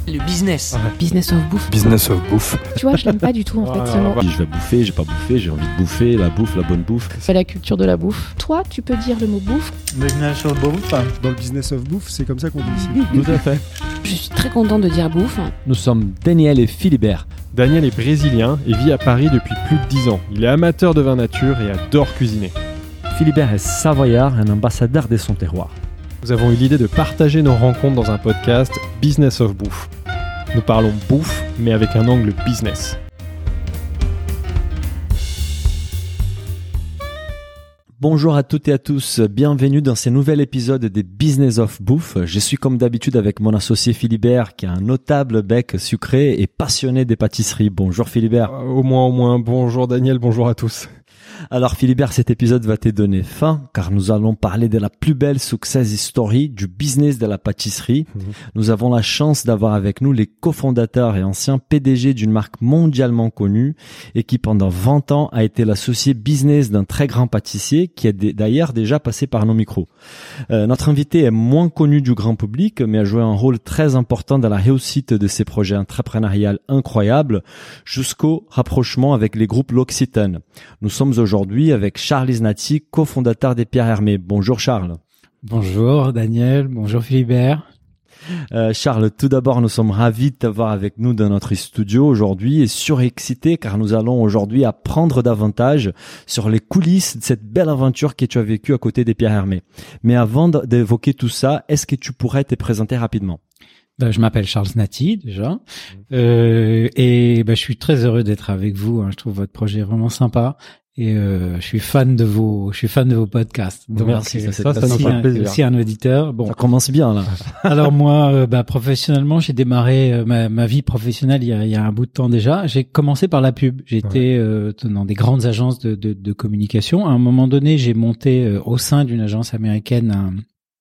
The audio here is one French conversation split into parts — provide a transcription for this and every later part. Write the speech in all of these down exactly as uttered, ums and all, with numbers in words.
Le business. Ouais. Business of bouffe. Business of bouffe. Tu vois, je l'aime pas du tout en fait ce mot. Je vais bouffer, j'ai pas bouffé, j'ai envie de bouffer, la bouffe, la bonne bouffe. C'est la culture de la bouffe. Toi, tu peux dire le mot bouffe. Business of bouffe. Dans le business of bouffe, c'est comme ça qu'on dit ici. Tout à fait. Je suis très contente de dire bouffe. Nous sommes Daniel et Philibert. Daniel est brésilien et vit à Paris depuis plus de dix ans. Il est amateur de vin nature et adore cuisiner. Philibert est savoyard, un ambassadeur de son terroir. Nous avons eu l'idée de partager nos rencontres dans un podcast Business of Bouffe. Nous parlons bouffe, mais avec un angle business. Bonjour à toutes et à tous, bienvenue dans ce nouvel épisode des Business of Bouffe. Je suis comme d'habitude avec mon associé Philibert qui a un notable bec sucré et passionné des pâtisseries. Bonjour Philibert. Euh, au moins, au moins, bonjour Daniel, bonjour à tous. Alors Philibert, cet épisode va te donner faim car nous allons parler de la plus belle success story du business de la pâtisserie. Mmh. Nous avons la chance d'avoir avec nous les cofondateurs et anciens P D G d'une marque mondialement connue et qui pendant vingt ans a été l'associé business d'un très grand pâtissier qui est d'ailleurs déjà passé par nos micros. Euh, notre invité est moins connu du grand public mais a joué un rôle très important dans la réussite de ses projets entrepreneuriaux incroyables jusqu'au rapprochement avec les groupes L'Occitane. Nous sommes aujourd'hui avec Charles Isnati, cofondateur des Pierre Hermé. Bonjour Charles. Bonjour Daniel, bonjour Philibert. Euh, Charles, tout d'abord, nous sommes ravis de t'avoir avec nous dans notre studio aujourd'hui et surexcités car nous allons aujourd'hui apprendre davantage sur les coulisses de cette belle aventure que tu as vécue à côté des Pierre Hermé. Mais avant d'évoquer tout ça, est-ce que tu pourrais te présenter rapidement ? Ben, je m'appelle Charles Isnati déjà euh, et ben, je suis très heureux d'être avec vous. Hein. Je trouve votre projet vraiment sympa. Et euh, je suis fan de vos, je suis fan de vos podcasts. Donc, merci, ça, ça, ça nous fait un, plaisir. Aussi un auditeur. Bon, ça commence bien là. Alors moi, euh, bah, professionnellement, j'ai démarré euh, ma, ma vie professionnelle il y, a, il y a un bout de temps déjà. J'ai commencé par la pub. J'étais ouais. euh, dans des grandes agences de, de, de communication. À un moment donné, j'ai monté euh, au sein d'une agence américaine un,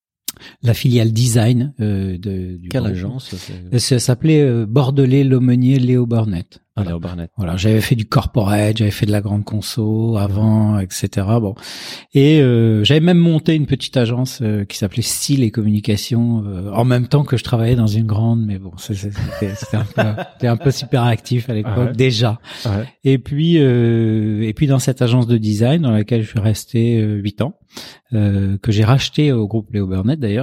la filiale design euh, de. Du Quelle groupe. agence Ça, ça s'appelait euh, Bordelais L'aumônier Léo Burnett. Voilà. Léo Burnett. Voilà, j'avais fait du corporate, j'avais fait de la grande conso avant, et cetera. Bon, et euh, j'avais même monté une petite agence euh, qui s'appelait Style et Communication euh, en même temps que je travaillais dans une grande. Mais bon, c'était, c'était un peu, c'était un peu super actif à l'époque ah ouais. déjà. Ah ouais. Et puis, euh, et puis dans cette agence de design dans laquelle je suis resté huit euh, ans, euh, que j'ai racheté au groupe Léo Burnett d'ailleurs.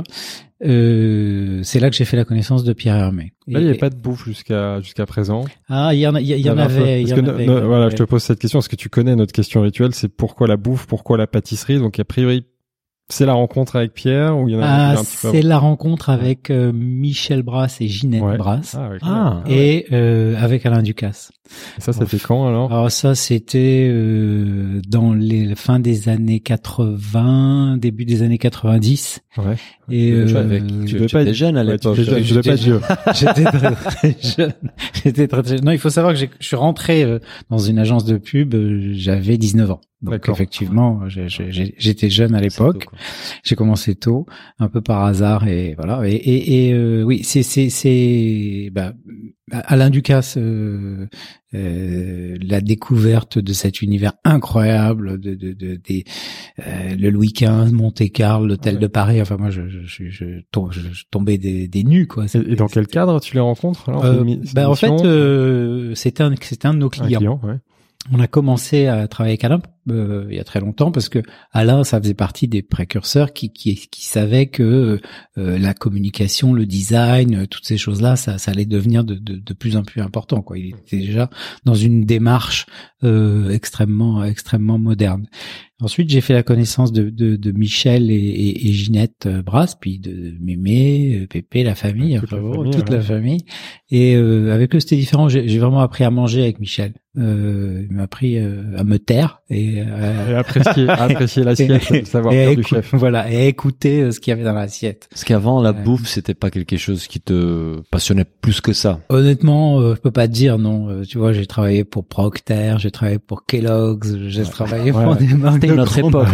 Euh, c'est là que j'ai fait la connaissance de Pierre Hermé. Là, il n'y avait pas de bouffe jusqu'à jusqu'à présent. Ah, il y en a, il y, y en avait. Parce y que en no, avait no, voilà, avait. Je te pose cette question parce que tu connais notre question rituelle, c'est pourquoi la bouffe, pourquoi la pâtisserie. Donc a priori, c'est la rencontre avec Pierre ou il y en a, ah, il y a un petit peu c'est la rencontre avec euh, Michel Brasse et Ginette ouais. Brasse. Ah, ouais, ah, et euh, avec Alain Ducasse. Et ça, c'était quand alors Alors ça, c'était euh, dans les fins des années quatre-vingts, début des années quatre-vingt-dix. Ouais. Et euh, avec, tu, tu, tu pas étais jeune à l'époque. Ouais, tu devais pas être vieux. J'étais très, très jeune. J'étais très, très jeune. Non, il faut savoir que je suis rentré euh, dans une agence de pub. Euh, j'avais dix-neuf ans. Donc D'accord. effectivement, j'ai, j'ai, j'étais jeune à l'époque. Tôt, j'ai commencé tôt, un peu par hasard et voilà. Et, et, et euh, oui, c'est c'est c'est bah, Alain Ducasse, euh, euh, la découverte de cet univers incroyable de de de, de euh, le Louis quinze, Monte-Carlo, l'hôtel ouais. de Paris. Enfin moi, je je je, je, tombe, je, je tombais des des nues quoi. Et, et dans quel cadre tu les rencontres alors euh, bah, en fait, euh, c'était un c'était un de nos clients. Un client, ouais. On a commencé à travailler avec Alain euh, il y a très longtemps parce que Alain, ça faisait partie des précurseurs qui qui, qui savaient que euh, la communication, le design, toutes ces choses-là, ça, ça allait devenir de, de, de plus en plus important. Quoi, il était déjà dans une démarche euh, extrêmement extrêmement moderne. Ensuite, j'ai fait la connaissance de, de, de Michel et, et, et Ginette Brasse, puis de Mémé, Pépé, la famille, toute, enfin, la, famille, toute ouais. la famille. Et euh, avec eux, c'était différent. J'ai, j'ai vraiment appris à manger avec Michel. Euh, il m'a appris euh, à me taire et, euh, et apprécier, apprécier l'assiette, le savoir-faire du chef. Voilà, et écouter euh, ce qu'il y avait dans l'assiette. Parce qu'avant, la euh, bouffe, c'était pas quelque chose qui te passionnait plus que ça. Honnêtement, euh, je peux pas te dire non. Euh, tu vois, j'ai travaillé pour Procter, j'ai travaillé pour Kellogg's, j'ai ouais. travaillé ouais, pour ouais. des marques c'était une autre époque.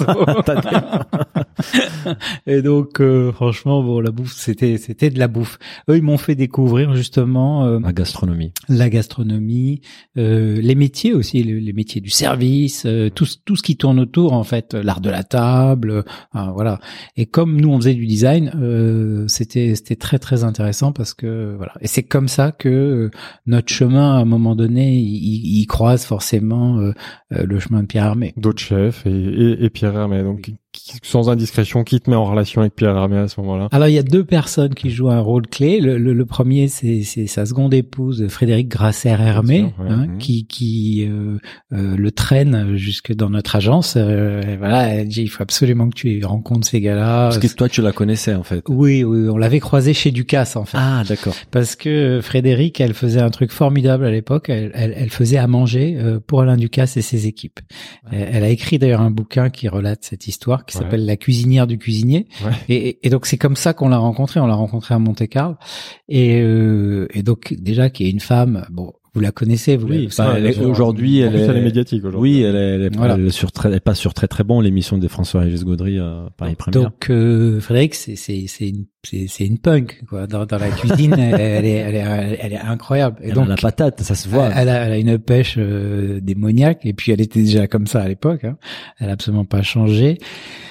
Et donc, euh, franchement, bon, la bouffe, c'était, c'était de la bouffe. Eux, ils m'ont fait découvrir justement euh, la gastronomie, la gastronomie, euh, les métiers aussi, les, les métiers du service, euh, tout, tout ce qui tourne autour, en fait, l'art de la table, euh, voilà. Et comme nous, on faisait du design, euh, c'était, c'était très, très intéressant parce que voilà. Et c'est comme ça que euh, notre chemin, à un moment donné, il, il croise forcément euh, euh, le chemin de Pierre Hermé. D'autres chefs et, et, et Pierre Hermé. Donc, qui, sans indiscrétion, qui te met en relation avec Pierre Hermé à ce moment-là? Alors, il y a deux personnes qui jouent un rôle clé. Le, le, le premier, c'est, c'est sa seconde épouse, Frédéric Grasser-Hermé, sûr, ouais. hein, mmh. qui, qui euh, euh, le traîne jusque dans notre agence. Euh, et voilà, elle dit, il faut absolument que tu rencontres ces gars-là. Parce que toi, tu la connaissais, en fait. Oui, oui, on l'avait croisé chez Ducasse, en fait. Ah, d'accord. Parce que Frédéric, elle faisait un truc formidable à l'époque. Elle, elle, elle faisait à manger euh, pour Alain Ducasse et ses équipes. Ouais. Elle, elle a écrit d'ailleurs un bouquin qui relate cette histoire, qui ouais. s'appelle La cuisinière du cuisinier. Ouais. Et, et donc c'est comme ça qu'on l'a rencontrée. On l'a rencontrée à Monte-Carlo. Et, euh, et donc déjà qu'il y ait une femme, bon. Vous la connaissez, vous oui. Enfin, elle est, aujourd'hui, elle, elle est médiatique aujourd'hui. Oui, elle est, elle est, voilà. elle est sur très, elle passe sur très très bon l'émission de François-Régis Gaudry euh, Paris Première. Donc euh, Frédéric, c'est c'est c'est une c'est c'est une punk quoi. Dans, dans la cuisine, elle, elle est elle est elle est incroyable. Et elle donc a la patate, ça se voit. Elle a, elle a une pêche euh, démoniaque et puis elle était déjà comme ça à l'époque. Hein. Elle a absolument pas changé.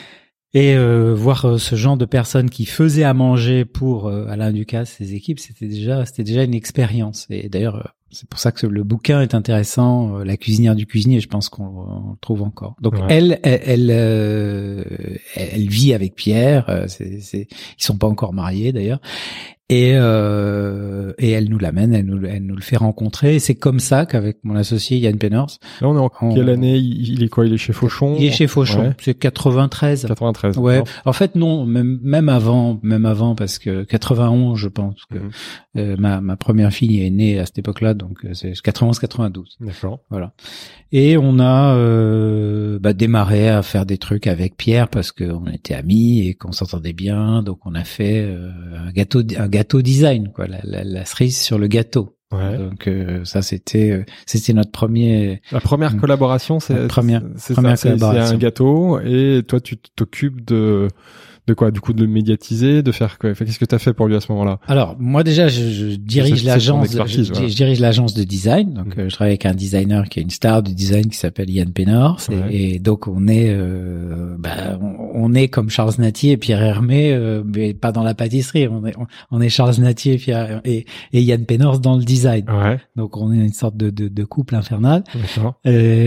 Et euh, voir euh, ce genre de personnes qui faisaient à manger pour euh, Alain Ducasse, ses équipes, c'était déjà c'était déjà une expérience. Et d'ailleurs, euh, c'est pour ça que le bouquin est intéressant, euh, La cuisinière du cuisinier. Je pense qu'on on le trouve encore. Donc ouais. elle, elle, elle, euh, elle vit avec Pierre. Euh, c'est, c'est, ils sont pas encore mariés d'ailleurs. Et euh, et elle nous l'amène, elle nous elle nous le fait rencontrer. Et c'est comme ça qu'avec mon associé Yann Pennors. Là, on est en on, quelle année? Il est quoi? Il est chez Fauchon? Il est chez Fauchon. Ouais. C'est quatre-vingt-treize. quatre-vingt-treize. Ouais. En fait, non, même même avant, même avant, parce que quatre-vingt-onze, je pense que mmh. euh, ma ma première fille est née à cette époque-là, donc c'est quatre-vingt-onze quatre-vingt-douze. D'accord. Voilà. Et on a euh, bah, démarré à faire des trucs avec Pierre parce qu'on était amis et qu'on s'entendait bien, donc on a fait euh, un gâteau un gâteau design, quoi, la, la, la cerise sur le gâteau. Ouais. Donc euh, ça c'était euh, c'était notre premier. La première collaboration, c'est la première c'est, première ça, collaboration. C'est un gâteau et toi tu t'occupes de de quoi, du coup, de le médiatiser, de faire quoi? Enfin, qu'est-ce que t'as fait pour lui à ce moment-là? Alors moi déjà je, je dirige c'est, l'agence, c'est je, voilà. je dirige l'agence de design. Donc mmh. euh, je travaille avec un designer qui est une star du design qui s'appelle Yann Pennors. Ouais. Et, et donc on est euh, bah, on, on est comme Charles Natier et Pierre Hermé, euh, mais pas dans la pâtisserie. On est on, on est Charles Natier et, Pierre, et, et Yann Pennors dans le design. Ouais. Donc on est une sorte de, de, de couple infernal. D'accord.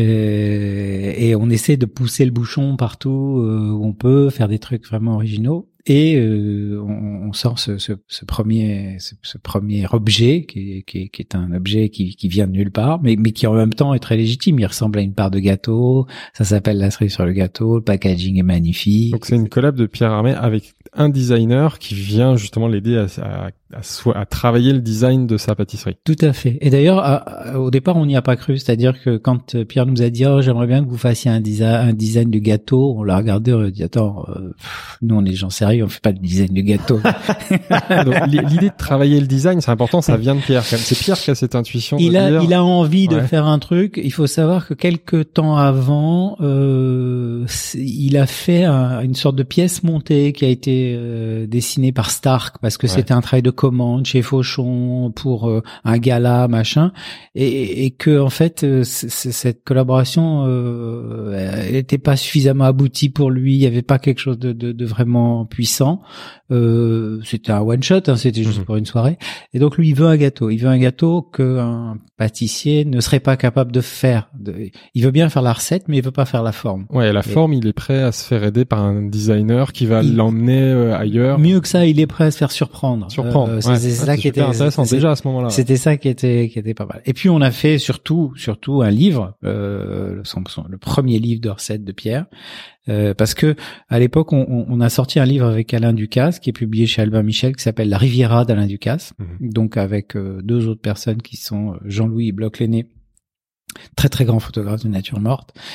Euh, et on essaie de pousser le bouchon partout euh, où on peut, faire des trucs vraiment originaux. Et euh, on, on sort ce, ce, ce premier ce, ce premier objet qui est, qui est, qui est un objet qui, qui vient de nulle part, mais, mais qui en même temps est très légitime. Il ressemble à une part de gâteau. Ça s'appelle la cerise sur le gâteau. Le packaging est magnifique. Donc c'est une collab de Pierre Hermé avec un designer qui vient justement l'aider à, à, à, à travailler le design de sa pâtisserie. Tout à fait. Et d'ailleurs, à, à, au départ, on n'y a pas cru. C'est-à-dire que quand Pierre nous a dit oh, « j'aimerais bien que vous fassiez un design, un design de gâteau », on l'a regardé, on a dit « attends, euh, pff, nous on est gens sérieux, on fait pas de design de gâteau. » Donc l'idée de travailler le design, c'est important, ça vient de Pierre. C'est Pierre qui a cette intuition. Il de a, dire... il a envie de ouais. faire un truc. Il faut savoir que quelques temps avant, euh, il a fait un, une sorte de pièce montée qui a été euh, dessinée par Stark parce que ouais. c'était un travail de commande chez Fauchon pour euh, un gala machin, et, et que en fait euh, c- c- cette collaboration euh, elle n'était pas suffisamment aboutie pour lui. Il y avait pas quelque chose de, de, de vraiment puissant. Euh, c'était un one shot, hein, c'était juste mmh. pour une soirée. Et donc lui, il veut un gâteau. Il veut un gâteau qu'un pâtissier ne serait pas capable de faire. De... Il veut bien faire la recette, mais il veut pas faire la forme. Ouais, la et... forme, il est prêt à se faire aider par un designer qui va il... l'emmener euh, ailleurs. Mieux que ça, il est prêt à se faire surprendre. Surprendre. Euh, c'est, ouais. c'est ouais, ça c'est qui était intéressant c'est, déjà à ce moment-là. C'était ça qui était qui était pas mal. Et puis on a fait surtout surtout un livre, euh, son, son, le premier livre de recettes de Pierre. Euh, parce que à l'époque on, on a sorti un livre avec Alain Ducasse qui est publié chez Albin Michel qui s'appelle La Riviera d'Alain Ducasse, mmh. donc avec euh, deux autres personnes qui sont Jean-Louis Bloch-Lenné, très très grand photographe de nature morte,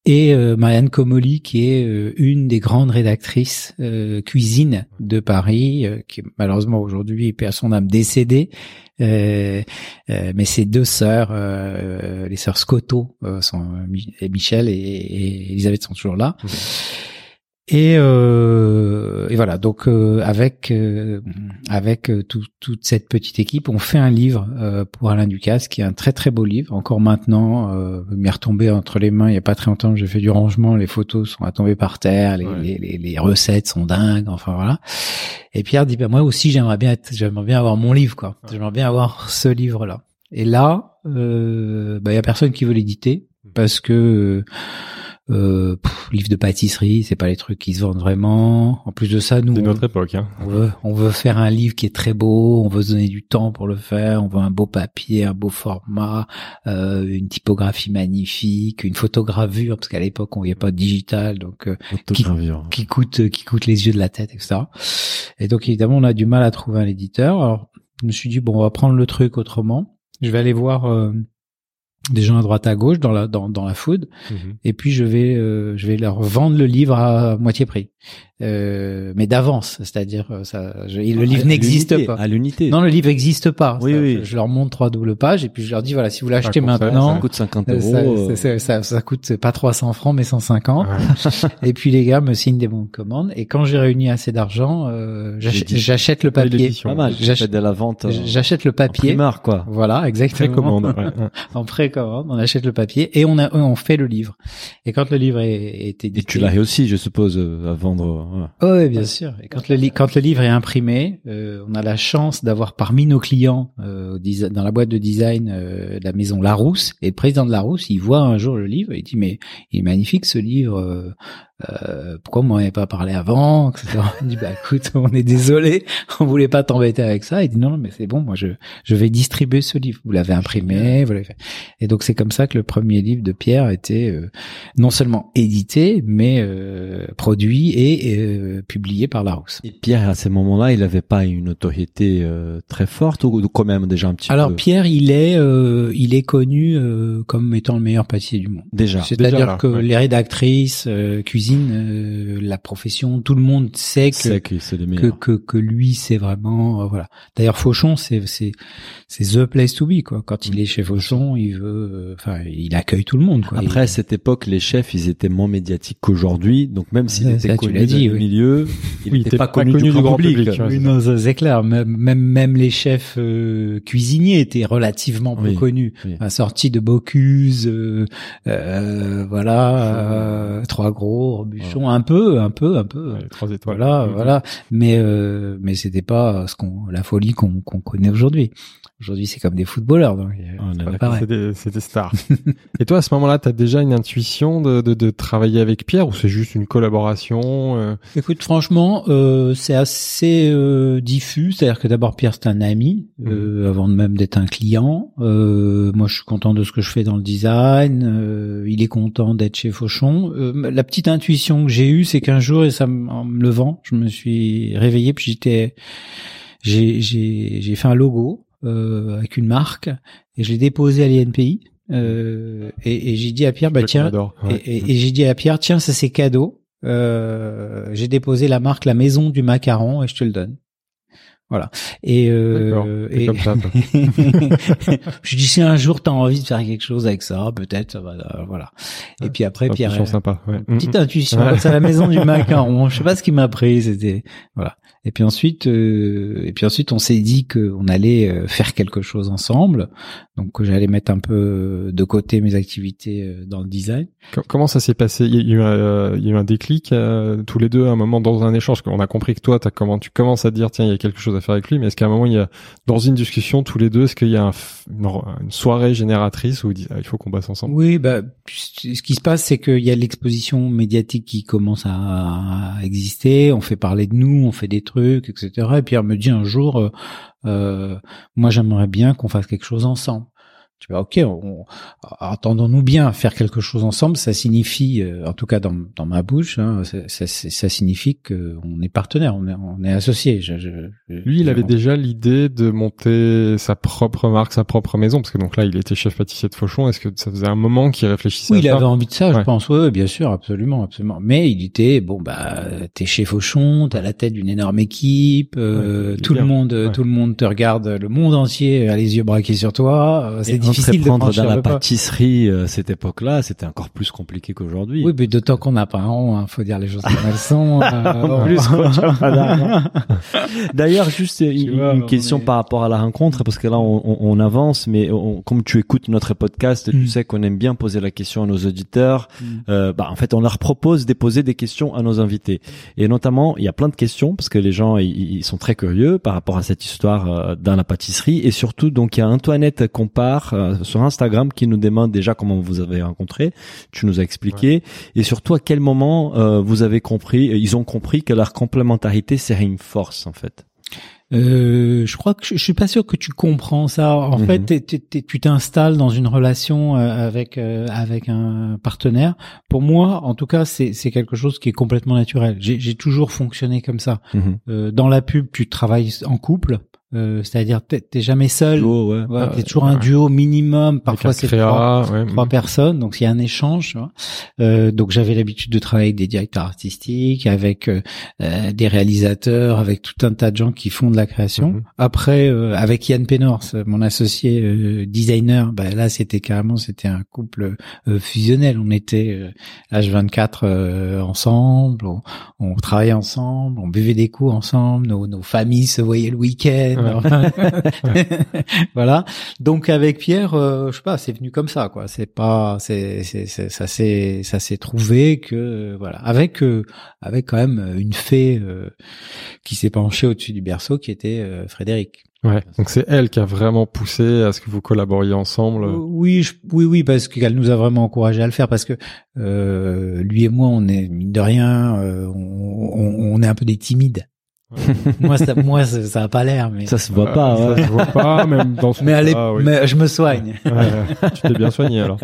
et euh, Marianne Comolli, qui est euh, une des grandes rédactrices euh, cuisine de Paris, euh, qui est malheureusement aujourd'hui, paix à son âme, décédée. Euh, euh, mais ces deux sœurs, euh, les sœurs Scotto, euh, sont et Michel et, et Elisabeth sont toujours là. Mmh. Et, euh, et voilà, donc euh, avec euh, avec euh, tout, toute cette petite équipe, on fait un livre euh, pour Alain Ducasse, qui est un très très beau livre. Encore maintenant, euh, il m'est retombé entre les mains il y a pas très longtemps. J'ai fait du rangement, les photos sont à tomber par terre, les, ouais. les, les, les recettes sont dingues. Enfin voilà. Et Pierre dit, ben moi aussi j'aimerais bien être, j'aimerais bien avoir mon livre, quoi. Ouais. J'aimerais bien avoir ce livre-là. Et là, euh, ben il y a personne qui veut l'éditer parce que Euh, pff, livre de pâtisserie, c'est pas les trucs qui se vendent vraiment. En plus de ça, nous, c'est notre époque, hein. On veut, on veut faire un livre qui est très beau. On veut se donner du temps pour le faire. On veut un beau papier, un beau format, euh, une typographie magnifique, une photogravure, parce qu'à l'époque on voyait pas de digital, donc euh, qui, qui coûte, qui coûte les yeux de la tête, et cetera. Et donc évidemment, on a du mal à trouver un éditeur. Alors, je me suis dit bon, on va prendre le truc autrement. Je vais aller voir. Euh, des gens à droite à gauche dans la dans dans la food, mmh. et puis je vais euh, je vais leur vendre le livre à moitié prix, euh, mais d'avance, c'est-à-dire ça je, le livre à n'existe pas à l'unité. Non, le livre n'existe pas. Oui, ça, oui. Je, je leur montre trois doubles pages et puis je leur dis voilà, si vous l'achetez maintenant, ça coûte cinquante euros. Ça, ça, ça, ça coûte pas trois cents francs mais cent cinquante. Ouais. Et puis les gars me signent des bons de commande, et quand j'ai réuni assez d'argent, euh, j'achète, j'achète le papier. Pas mal. J'achète de la vente. Euh, j'achète le papier. En primeur, quoi. Voilà, exactement. Précommande. Ouais. En précommande. On achète le papier et on a, on fait le livre. Et quand le livre est, est édité. Et tu l'as aussi, je suppose, à vendre. Ouais. Oh, oui, bien sûr. Et quand le, li- quand le livre est imprimé, euh, on a la chance d'avoir parmi nos clients, euh, dans la boîte de design euh, de la maison Larousse. Et le président de Larousse, il voit un jour le livre et il dit, mais il est magnifique ce livre. Euh, Euh, pourquoi on m'en avait pas parlé avant, et cetera. On dit bah écoute, on est désolé, on voulait pas t'embêter avec ça. Il dit non non mais c'est bon, moi je je vais distribuer ce livre. Vous l'avez imprimé, vous l'avez fait. Et donc c'est comme ça que le premier livre de Pierre a été euh, non seulement édité, mais euh, produit et euh, publié par Larousse. Et Pierre à ces moments-là, il avait pas une notoriété euh, très forte ou quand même déjà un petit Alors, peu. Alors Pierre, il est euh, il est connu euh, comme étant le meilleur pâtissier du monde. Déjà. C'est-à-dire déjà, là, que ouais. les rédactrices euh, cuisinent Euh, la profession, tout le monde sait que c'est que, c'est que, que que lui c'est vraiment euh, voilà. D'ailleurs Fauchon c'est c'est c'est the place to be quoi. Quand il est chez Fauchon, il veut enfin euh, il accueille tout le monde quoi. Après à il... cette époque, les chefs ils étaient moins médiatiques qu'aujourd'hui, donc même s'ils ça, étaient ça, connus dit, dans oui. le milieu, ils oui, n'étaient pas, pas connus connu du, du grand public. public. Oui, non, ça, c'est clair. Même même même les chefs euh, cuisiniers étaient relativement peu oui, connus. Oui. Enfin, sortis de Bocuse, euh, euh, voilà, euh, Trois Gros, Robuchon, ouais. un peu. un peu un peu ouais, trois étoiles voilà mmh. voilà mais euh, mais c'était pas ce qu'on la folie qu'on qu'on connaît aujourd'hui. Aujourd'hui c'est comme des footballeurs donc oh, c'est, pas pareil. c'est des c'est des stars. Et toi à ce moment-là t'as déjà une intuition de de de travailler avec Pierre ou c'est juste une collaboration euh... Écoute franchement euh, c'est assez euh, diffus, c'est-à-dire que d'abord Pierre c'est un ami euh, mmh. avant de même d'être un client. Euh, moi je suis content de ce que je fais dans le design, euh, il est content d'être chez Fauchon. Euh, la petite intuition que j'ai eue c'est qu'un jour et ça en me levant, je me suis réveillé puis j'étais j'ai j'ai j'ai fait un logo euh, avec une marque et je l'ai déposé à l'I N P I euh, et, et j'ai dit à Pierre bah tiens ouais. et, et, et j'ai dit à Pierre tiens ça c'est cadeau, euh, j'ai déposé la marque La Maison du Macaron et je te le donne. Voilà. Et euh, et comme ça, je dis si un jour t'as envie de faire quelque chose avec ça, peut-être ça va, euh, voilà. Et puis après Pierre, intuition sympa, ouais. petite intuition, ouais. C'est La Maison du Macaron. Je sais pas ce qui m'a pris, c'était voilà. Et puis ensuite, euh, et puis ensuite, on s'est dit qu'on allait faire quelque chose ensemble, donc que j'allais mettre un peu de côté mes activités dans le design. Comment ça s'est passé? Il y a eu un, euh, il y a eu un déclic euh, tous les deux à un moment dans un échange. On a compris que toi, t'as comment tu commences à te dire tiens, il y a quelque chose à faire avec lui, mais est-ce qu'à un moment il y a dans une discussion tous les deux, est-ce qu'il y a un, une, une soirée génératrice où vous dites ah, il faut qu'on passe ensemble? Oui, bah ce qui se passe, c'est qu'il y a l'exposition médiatique qui commence à, à exister. On fait parler de nous, on fait des trucs, et cetera. Et Pierre me dit un jour, euh, euh, moi j'aimerais bien qu'on fasse quelque chose ensemble. Tu vois, ok, on, attendons-nous bien à faire quelque chose ensemble. Ça signifie, euh, en tout cas dans, dans ma bouche, hein, ça, ça, ça signifie qu'on est partenaires, on est, on est associés. Je, je, Lui, il je, avait on... déjà l'idée de monter sa propre marque, sa propre maison, parce que donc là, il était chef pâtissier de Fauchon. Est-ce que ça faisait un moment qu'il réfléchissait Oui, à ça? il avait envie de ça, ouais. je pense. Oui, bien sûr, absolument, absolument. Mais il était bon, bah, t'es chez Fauchon, t'as la tête d'une énorme équipe, euh, ouais, tout le monde, ouais. tout le monde te regarde, le monde entier a les yeux braqués sur toi. C'est Et difficile de franchir dans la le pas. pâtisserie, euh, cette époque-là, c'était encore plus compliqué qu'aujourd'hui. Oui, mais d'autant qu'on n'a pas un rond, hein, faut dire les choses comme elles sont. Euh, En plus, quoi, tu vois, d'ailleurs, juste une, vois, une question est... par rapport à la rencontre, parce que là, on, on, on avance, mais on, comme tu écoutes notre podcast, Mm. tu sais qu'on aime bien poser la question à nos auditeurs. Mm. Euh, bah, en fait, on leur propose de poser des questions à nos invités. Et notamment, il y a plein de questions, parce que les gens, ils, ils sont très curieux par rapport à cette histoire euh, dans la pâtisserie. Et surtout, donc, il y a Antoinette Compare euh, sur Instagram qui nous demande déjà comment vous avez rencontré. Tu nous as expliqué. Ouais. Et surtout, à quel moment euh, vous avez compris, ils ont compris que leur complémentarité serait une force, en fait. Euh, je crois que je, je suis pas sûr que tu comprends ça. En mm-hmm. fait, t'es, t'es, t'es, tu t'installes dans une relation euh, avec euh, avec un partenaire. Pour moi, en tout cas, c'est c'est quelque chose qui est complètement naturel. J'ai, j'ai toujours fonctionné comme ça. Mm-hmm. Euh, dans la pub, tu travailles en couple. Euh, c'est-à-dire t'es, t'es jamais seul, duo, ouais. Ouais, t'es toujours ouais. un duo minimum, parfois c'est créa, trois, ouais. trois personnes, donc il y a un échange. Tu vois. Euh, donc j'avais l'habitude de travailler avec des directeurs artistiques, avec euh, des réalisateurs, avec tout un tas de gens qui font de la création. Mm-hmm. Après, euh, avec Yann Pénors, mon associé euh, designer, bah là c'était carrément c'était un couple euh, fusionnel. On était euh, H vingt-quatre euh, ensemble, on, on travaillait ensemble, on buvait des coups ensemble, nos, nos familles se voyaient le week-end. Ouais. Voilà. Donc avec Pierre, euh, je sais pas, c'est venu comme ça, quoi. C'est pas, c'est, c'est, c'est ça s'est, ça s'est trouvé que, euh, voilà, avec, euh, avec quand même une fée euh, qui s'est penchée au-dessus du berceau, qui était euh, Frédéric. Ouais. Donc c'est elle qui a vraiment poussé à ce que vous collaboriez ensemble. Euh, oui, je, oui, oui, parce qu'elle nous a vraiment encouragé à le faire, parce que euh, lui et moi, on est mine de rien, euh, on, on, on est un peu des timides. Ouais. moi ça moi ça, ça a pas l'air mais ça se voit pas euh, ouais. ça se voit pas même dans ce mais allez ah, oui. mais je me soigne ouais, tu t'es bien soigné alors.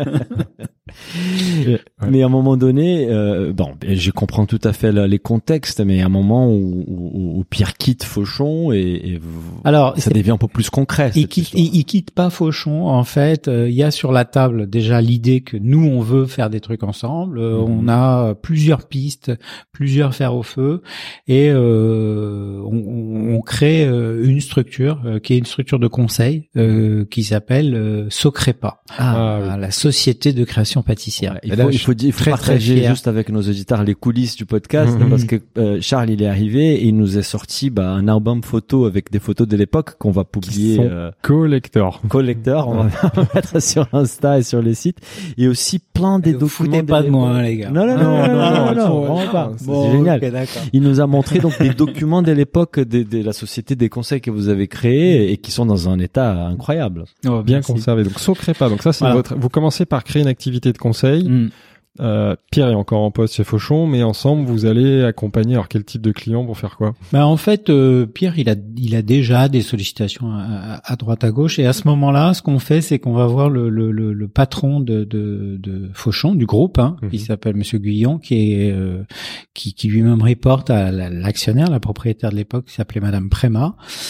Et, ouais. Mais à un moment donné euh, bon je comprends tout à fait les contextes, mais à un moment où, où, où Pierre quitte Fauchon et, et alors ça devient un peu plus concret. Il quitte il, il quitte pas Fauchon en fait. Il euh, y a sur la table déjà l'idée que nous on veut faire des trucs ensemble. Euh, mmh. On a plusieurs pistes, plusieurs fers au feu et euh, On, on crée une structure euh, qui est une structure de conseil euh, qui s'appelle euh, Socrépa, ah, ah, oui. la société de création pâtissière. Ouais, il, faut, là, il faut, il faut très, partager très juste avec nos auditeurs les coulisses du podcast mmh. parce que euh, Charles il est arrivé et il nous a sorti bah, un album photo avec des photos de l'époque qu'on va publier. Euh, collector. Collector, on va mettre sur Insta et sur les sites et aussi plein des documents. Foutez pas de moi hein, les gars. Non non non non non, non, non, non, non pas. C'est bon, génial. Okay, il nous a montré donc des documents de l'époque de, de la société des conseils que vous avez créés et qui sont dans un état incroyable. Oh, bien merci. Conservé. Donc Socrépa. Donc ça c'est voilà. votre. Vous commencez par créer une activité de conseil. Mm. Euh, Pierre est encore en poste chez Fauchon, mais ensemble vous allez accompagner. Alors quel type de client pour faire quoi? Bah en fait, euh, Pierre il a il a déjà des sollicitations à, à droite à gauche et à ce moment-là, ce qu'on fait, c'est qu'on va voir le le le, le patron de de de Fauchon du groupe, hein, mm-hmm. qui s'appelle Monsieur Guyon, qui est euh, qui qui lui-même reporte à l'actionnaire, la propriétaire de l'époque, qui s'appelait Madame Préma.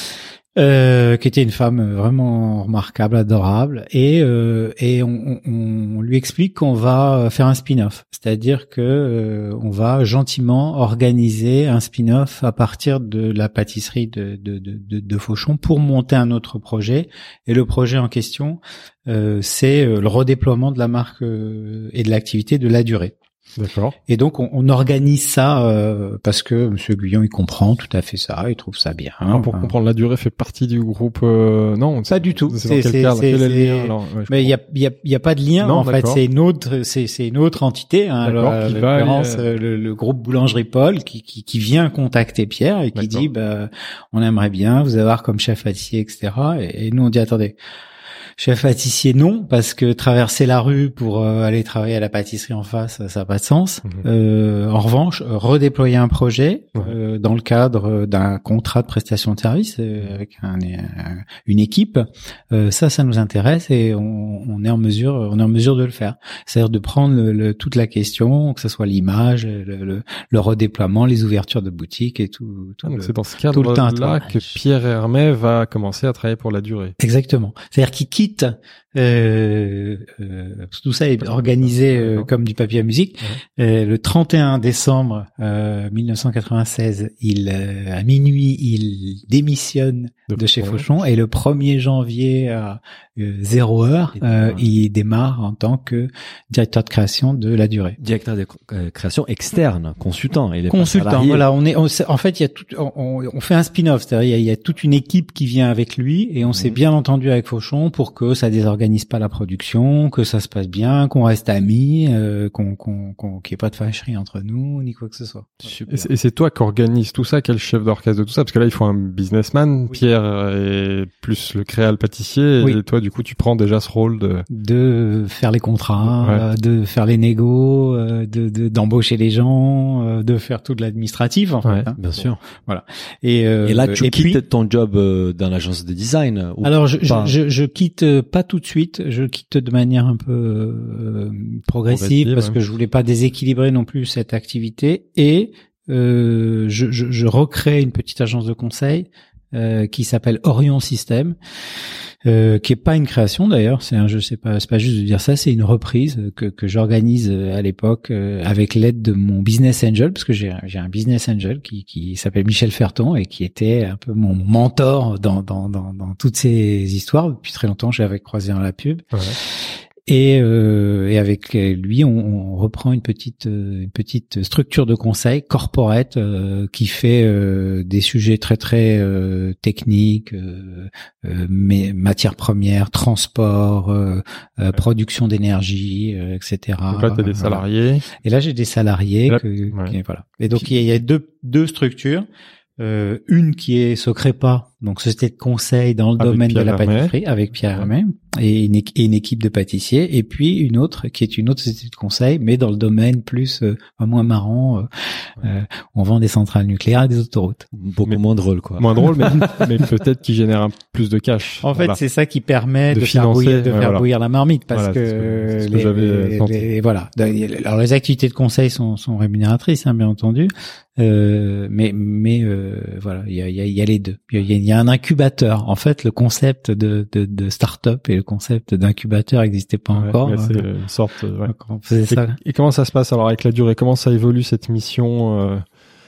Euh, qui était une femme vraiment remarquable, adorable, et euh, et on, on, on lui explique qu'on va faire un spin-off, c'est-à-dire que euh, on va gentiment organiser un spin-off à partir de la pâtisserie de de de, de, de Fauchon pour monter un autre projet, et le projet en question euh, c'est le redéploiement de la marque euh, et de l'activité de La Durée. D'accord. Et donc on, on organise ça euh, parce que Monsieur Guyon il comprend tout à fait ça, il trouve ça bien. Ah, pour enfin, comprendre, La Durée fait partie du groupe euh, non, pas du tout. C'est, c'est, c'est, dans quel c'est, quel est le c'est... lien alors ouais, mais il y a il y a il y a pas de lien non, en d'accord. fait, c'est une autre c'est c'est une autre entité hein, alors, qui va aller... euh, le, le groupe Boulangerie Paul qui qui qui vient contacter Pierre et qui d'accord. dit bah on aimerait bien vous avoir comme chef pâtissier et cetera et, et nous on dit attendez. chef pâtissier, non, parce que traverser la rue pour euh, aller travailler à la pâtisserie en face, ça n'a pas de sens. Mmh. Euh, en revanche, redéployer un projet ouais. euh, dans le cadre d'un contrat de prestation de service euh, avec un, un, une équipe, euh, ça, ça nous intéresse et on, on est en mesure, on est en mesure de le faire. C'est-à-dire de prendre le, le, toute la question, que ce soit l'image, le, le, le redéploiement, les ouvertures de boutiques et tout. tout ah, donc le, c'est dans ce cadre-là que Pierre Hermé va commencer à travailler pour la durée. Exactement. C'est-à-dire qu'il quitte euh, euh, tout ça est organisé euh, comme du papier à musique. Ouais. Euh, le trente et un décembre euh, mille neuf cent quatre-vingt-seize, il euh, à minuit, il démissionne de, de chez Fauchon et le premier janvier à euh, zéro heure, euh, il démarre en tant que directeur de création de la durée. Directeur de euh, création externe, consultant. Il est consultant. Voilà, on est. On, en fait, il y a tout. On, on fait un spin-off, c'est-à-dire il y, a, il y a toute une équipe qui vient avec lui et on mmh. s'est bien entendu avec Fauchon pour que ça désorganise pas la production, que ça se passe bien, qu'on reste amis, euh, qu'on qu'on qu'on qu'il n'y ait pas de fâcherie entre nous ni quoi que ce soit. Super. Et c'est, et c'est toi qui organise tout ça, quel chef d'orchestre de tout ça, parce que là il faut un businessman. Oui. Pierre est plus le créal pâtissier oui. et toi du coup tu prends déjà ce rôle de de faire les contrats, ouais. euh, de faire les négos, euh, de, de d'embaucher les gens, euh, de faire tout de l'administratif en ouais, fait. Hein. Bien bon. sûr. Voilà. Et, euh, et là tu et quittes puis, ton job euh, dans l'agence de design. Ou alors je, pas je, je je quitte euh, pas tout de suite. Je quitte de manière un peu euh, progressive, progressive parce ouais. que je voulais pas déséquilibrer non plus cette activité et euh, je, je, je recrée une petite agence de conseil euh, qui s'appelle Orion System, euh, qui est pas une création d'ailleurs, c'est un, je sais pas, c'est pas juste de dire ça, c'est une reprise que que j'organise à l'époque euh, avec l'aide de mon business angel, parce que j'ai j'ai un business angel qui qui s'appelle Michel Ferton et qui était un peu mon mentor dans dans dans dans toutes ces histoires. Depuis très longtemps, j'avais croisé dans la pub. Ouais. Et, euh, et avec lui, on, on reprend une petite une petite structure de conseil corporate euh, qui fait euh, des sujets très très euh, techniques, euh, euh, mais matières premières, transport, euh, euh, production d'énergie, euh, et cetera. Donc là, t'as des salariés. Voilà. Et là, j'ai des salariés. Là, que, ouais. qui, voilà. Et donc il y, y a deux deux structures. Euh, une qui est Secrépa, donc société de conseil dans le avec domaine Pierre de la pâtisserie avec Pierre Hermé et une, et une équipe de pâtissiers, et puis une autre qui est une autre société de conseil mais dans le domaine plus euh, moins marrant, euh, ouais. euh, on vend des centrales nucléaires et des autoroutes. Beaucoup mais, moins drôle quoi. Moins drôle mais, mais peut-être qui génère un plus de cash. En voilà. fait, c'est ça qui permet de, de faire financer, bouillir, de ouais, faire voilà. bouillir la marmite parce voilà, que, que, c'est ce les, que j'avais senti. Les, voilà. Alors les activités de conseil sont, sont rémunératrices, hein, bien entendu. Euh, mais mais euh, voilà, il y a, y, a, y a les deux. Il y a, y a un incubateur. En fait, le concept de, de, de start-up et le concept d'incubateur n'existait pas ouais, encore. C'est euh, une sorte. Ouais. On faisait et, ça. Et comment ça se passe alors avec la durée? Comment ça évolue cette mission euh,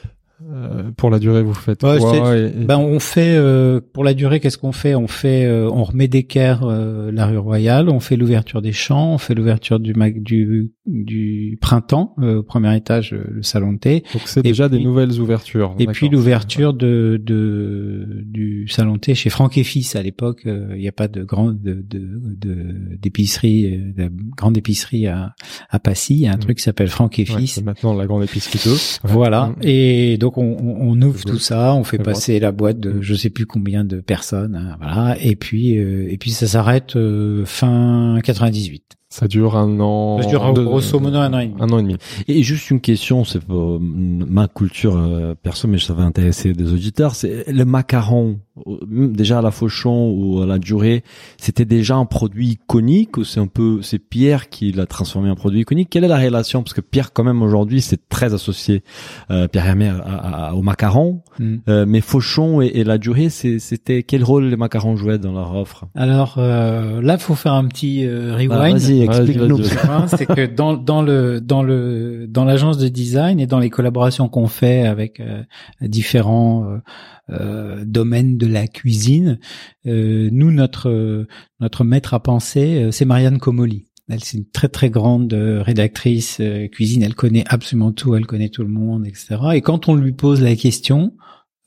euh, pour la durée? Vous faites ouais, quoi et, et... Ben on fait euh, pour la durée. Qu'est-ce qu'on fait? On fait, euh, on remet d'équerre euh, la rue Royale. On fait l'ouverture des champs. On fait l'ouverture du mag, du du printemps euh, au premier étage, euh, le salon de thé. Donc c'est et déjà puis, des nouvelles ouvertures. Et puis l'ouverture de, de du salon de thé chez Franck et Fils. À l'époque, il euh, n'y a pas de grande de de, de d'épicerie, de grande épicerie à à Passy. Il y a un mmh. truc qui s'appelle Franck et ouais, Fils. C'est maintenant la grande épicerie deux. Ouais. Voilà. Mmh. Et donc on, on, on ouvre tout ça, on fait c'est passer vrai. la boîte de je sais plus combien de personnes. Hein, voilà. Et puis euh, et puis ça s'arrête euh, fin quatre-vingt-dix-huit. Ça dure un an. Ça dure grosso modo un an et demi. Un an et demi. Et juste une question, c'est pas ma culture euh, perso, mais ça va intéresser des auditeurs. C'est le macaron. Déjà à la Fauchon ou à la Durée, c'était déjà un produit iconique ou c'est un peu, c'est Pierre qui l'a transformé en produit iconique? Quelle est la relation? Parce que Pierre, quand même, aujourd'hui, c'est très associé, euh, Pierre Hermé à, à, au macaron. Mm. Euh, mais Fauchon et, et la Durée, c'est, c'était quel rôle les macarons jouaient dans leur offre? Alors euh, là, faut faire un petit euh, rewind. Ah, vas-y, explique-nous. C'est que dans dans le dans le dans l'agence de design et dans les collaborations qu'on fait avec euh, différents euh, euh, domaines de la cuisine, euh, nous notre euh, notre maître à penser, euh, c'est Marianne Comolli. Elle, c'est une très très grande euh, rédactrice euh, cuisine. Elle connaît absolument tout. Elle connaît tout le monde, et cetera. Et quand on lui pose la question,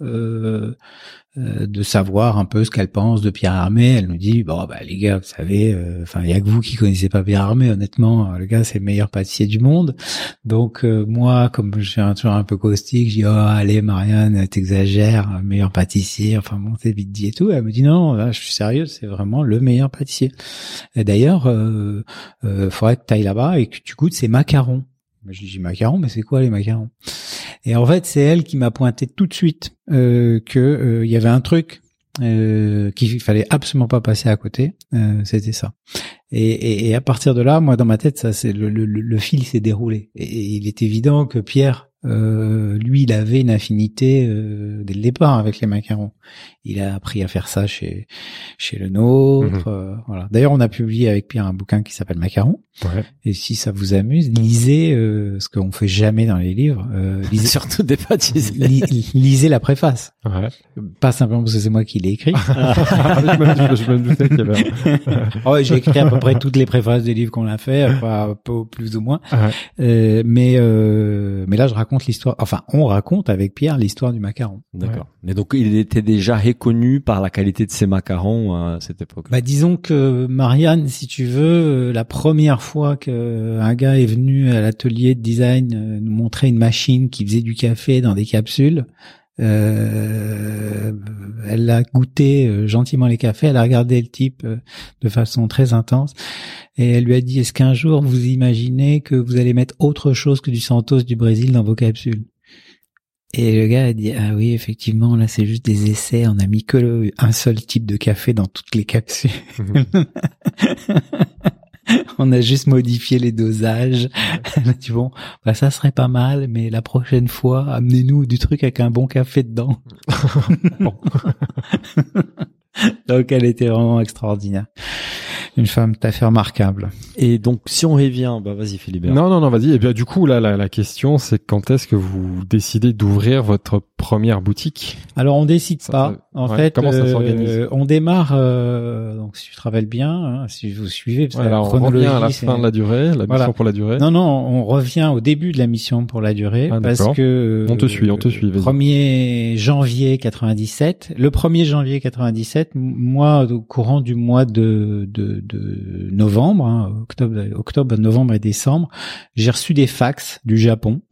euh, euh, de savoir un peu ce qu'elle pense de Pierre Hermé. Elle nous dit bon bah les gars, vous savez, enfin euh, il y a que vous qui connaissez pas Pierre Hermé, honnêtement. Le gars c'est le meilleur pâtissier du monde. Donc euh, moi, comme je suis toujours un peu caustique, je dis oh allez Marianne, t'exagères, meilleur pâtissier. Enfin bon, c'est vite dit et tout. Elle me dit non, là, je suis sérieux, c'est vraiment le meilleur pâtissier. Et d'ailleurs, euh, euh, faudrait que t'ailles là-bas et que tu goûtes ses macarons. Je dis macarons, mais c'est quoi les macarons? Et en fait, c'est elle qui m'a pointé tout de suite euh, que euh, il y avait un truc euh, qu'il fallait absolument pas passer à côté. Euh, c'était ça. Et, et, et à partir de là, moi, dans ma tête, ça, c'est le, le, le fil s'est déroulé. Et, et il est évident que Pierre, euh, lui, il avait une affinité euh, dès le départ avec les macarons. Il a appris à faire ça chez chez le nôtre. Mmh. Euh, voilà. D'ailleurs, on a publié avec Pierre un bouquin qui s'appelle Macarons. Ouais. Et si ça vous amuse, lisez euh, ce qu'on fait jamais dans les livres. Euh, lisez surtout des pâtisseries. Li, lisez la préface. Ouais. Pas simplement parce que c'est moi qui l'ai écrit. je me doutais qu'il y avait. Oh, j'ai écrit à peu près toutes les préfaces des livres qu'on a fait, pas, pas plus ou moins. Ouais. Euh, mais euh, mais là, je raconte l'histoire. Enfin, on raconte avec Pierre l'histoire du macaron. D'accord. Ouais. Et donc, il était déjà reconnu par la qualité de ses macarons à cette époque. Bah, disons que Marianne, si tu veux, la première fois qu'un gars est venu à l'atelier de design nous montrer une machine qui faisait du café dans des capsules, euh, elle a goûté euh, gentiment les cafés, elle a regardé le type euh, de façon très intense et elle lui a dit: est-ce qu'un jour vous imaginez que vous allez mettre autre chose que du Santos du Brésil dans vos capsules? Et le gars a dit: ah oui, effectivement, là c'est juste des essais, on a mis que le, un seul type de café dans toutes les capsules. Mmh. On a juste modifié les dosages. Elle a dit bon, bah ça serait pas mal, mais la prochaine fois, amenez-nous du truc avec un bon café dedans. Bon. Donc elle était vraiment extraordinaire. Une femme tout à fait remarquable. Et donc, si on revient, bah vas-y Philibert. Non, non, non, vas-y. Et bien du coup, là, la, la question, c'est quand est-ce que vous décidez d'ouvrir votre première boutique? Alors, on décide ça, pas. Ça, en ouais, fait, comment ça euh, s'organise? On démarre. Euh, donc, si tu travailles bien, hein, si vous suivez, parce voilà, la on chronologie, revient à la c'est... fin de la durée, la mission voilà. pour la durée. Non, non, on revient au début de la mission pour la durée, ah, parce que on te suit, on te suit. Vas-y. premier janvier quatre-vingt-dix-sept. Le premier janvier quatre-vingt-dix-sept, moi, au courant du mois de de, de novembre, hein, octobre, octobre, novembre et décembre, j'ai reçu des fax du Japon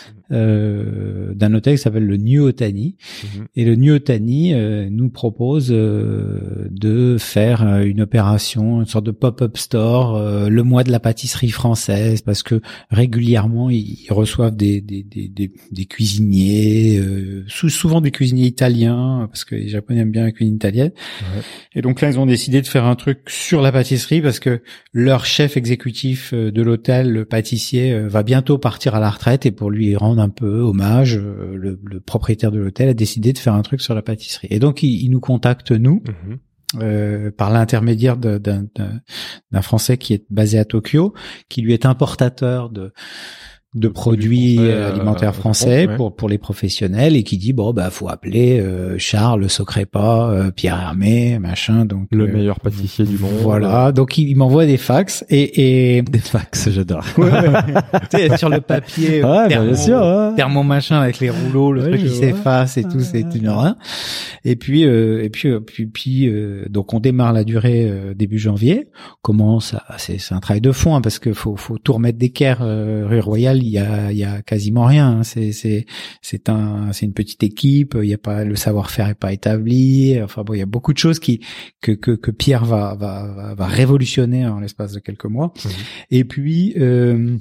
euh, d'un hôtel qui s'appelle le New Otani. Mmh. Et le New Otani euh, nous propose euh, de faire une opération, une sorte de pop-up store, euh, le mois de la pâtisserie française, parce que régulièrement ils, ils reçoivent des des des des, des cuisiniers, euh, souvent des cuisiniers italiens, parce que les Japonais aiment bien la cuisine italienne. Ouais. Et donc là ils ont décidé de faire un truc sur la pâtisserie parce que leur chef exécutif de l'hôtel, le pâtissier, va bientôt partir à la retraite et pour lui rendre un peu hommage, le, le propriétaire de l'hôtel a décidé de faire un truc sur la pâtisserie. Et donc, il, il nous contacte, nous, mmh. euh, par l'intermédiaire de, d'un, d'un, d'un Français qui est basé à Tokyo, qui lui est importateur de de produits français, alimentaires français ouais. pour pour les professionnels et qui dit bon bah faut appeler euh, Charles Socrépa, euh, Pierre Hermé, machin, donc le euh, meilleur pâtissier du monde. Voilà, donc il, il m'envoie des fax et et des fax, j'adore. Ouais, ouais. Tu sais, sur le papier, ouais, thermo, bien sûr, ouais. thermo machin avec les rouleaux, le ouais, truc qui s'efface et tout, ouais, c'est une horreur. Et puis euh, et puis euh, puis puis euh, donc on démarre la durée euh, début janvier. Comment ça c'est c'est un travail de fond hein, parce que faut faut tout remettre d'équerre euh, rue Royale. Il y a, il y a quasiment rien. Hein. C'est, c'est, c'est un, c'est une petite équipe. Il y a pas, le savoir-faire est pas établi. Enfin bon, il y a beaucoup de choses qui, que, que, que Pierre va, va, va révolutionner en l'espace de quelques mois. Mmh. Et puis, euh,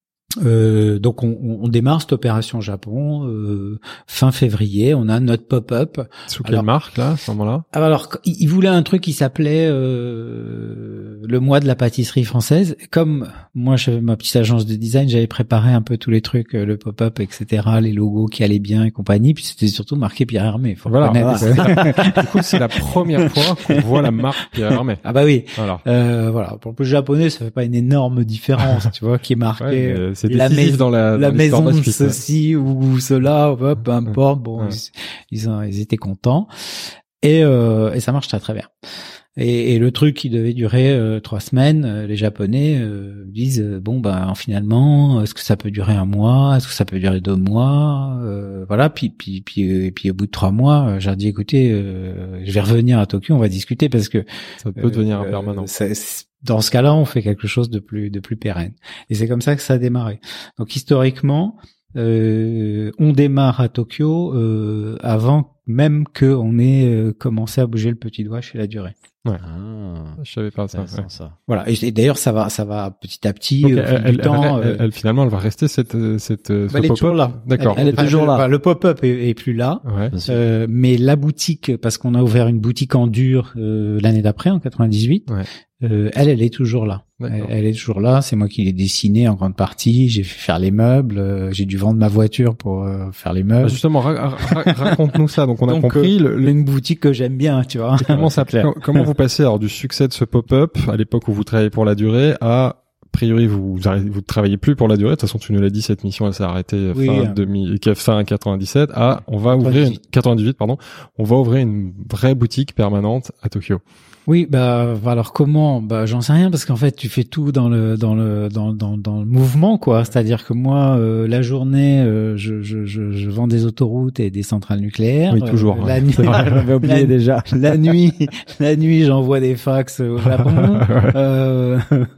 Euh, donc on, on démarre cette opération Japon euh, fin février. On a notre pop-up. Sous quelle alors, marque là, à ce moment-là? Alors il voulait un truc qui s'appelait euh, le mois de la pâtisserie française. Comme moi j'avais ma petite agence de design, j'avais préparé un peu tous les trucs, le pop-up, et cetera, les logos qui allaient bien et compagnie. Puis c'était surtout marqué Pierre Hermé. Faut voilà. voilà. Du coup c'est la première fois qu'on voit la marque Pierre Hermé. Ah bah oui. Voilà. Euh, voilà. Pour le japonais, ça fait pas une énorme différence, tu vois, qui est marqué. Ouais, c'est la, mais, dans la, la dans maison de suite, ceci ouais. ou cela, ouais, peu importe. Bon, ouais. ils, ils, ont, ils étaient contents et, euh, et ça marche très très bien. Et, et le truc qui devait durer euh, trois semaines, euh, les Japonais euh, disent euh, bon ben finalement, est-ce que ça peut durer un mois, est-ce que ça peut durer deux mois, euh, voilà. Puis puis puis et puis au bout de trois mois, euh, j'ai dit écoutez, euh, je vais revenir à Tokyo, on va discuter parce que ça peut euh, devenir euh, permanent. Ça, dans ce cas-là, on fait quelque chose de plus de plus pérenne. Et c'est comme ça que ça a démarré. Donc historiquement, euh, on démarre à Tokyo euh, avant même qu'on ait euh, commencé à bouger le petit doigt chez la durée. Ouais. Ah, je savais pas ça. Ouais. ça. Voilà. Et, et d'ailleurs, ça va, ça va petit à petit. Okay, au fil elle, du temps, elle, elle, euh... elle, finalement, elle va rester cette, cette. Bah, elle est toujours là. D'accord. Elle, elle est toujours là. Le pop-up est, est plus là. Ouais. Euh, mais la boutique, parce qu'on a ouvert une boutique en dur euh, l'année d'après, en quatre-vingt-dix-huit. Ouais. Euh, elle, elle est toujours là. Elle, elle est toujours là. C'est moi qui l'ai dessinée en grande partie. J'ai fait faire les meubles. Euh, j'ai dû vendre ma voiture pour euh, faire les meubles. Ah, justement, ra- ra- raconte-nous ça. Donc, on a Donc, compris. Euh, le, une boutique que j'aime bien, tu vois. Comment ça com- Comment vous passez alors du succès de ce pop-up à l'époque où vous travaillez pour la durée à a priori vous vous, vous travaillez plus pour la durée. De toute façon, tu nous l'as dit, cette mission elle s'est arrêtée oui, fin hein. demi, fin quatre-vingt-dix-sept. À on va ouvrir une, quatre-vingt-dix-huit pardon. On va ouvrir une vraie boutique permanente à Tokyo. Oui, bah alors comment? Bah j'en sais rien parce qu'en fait tu fais tout dans le dans le dans dans dans le mouvement quoi. C'est-à-dire que moi euh, la journée euh, je, je je je vends des autoroutes et des centrales nucléaires. Oui toujours. Euh, la ouais. nuit, j'avais oublié la, déjà. La nuit, la nuit j'envoie des fax au Japon. euh,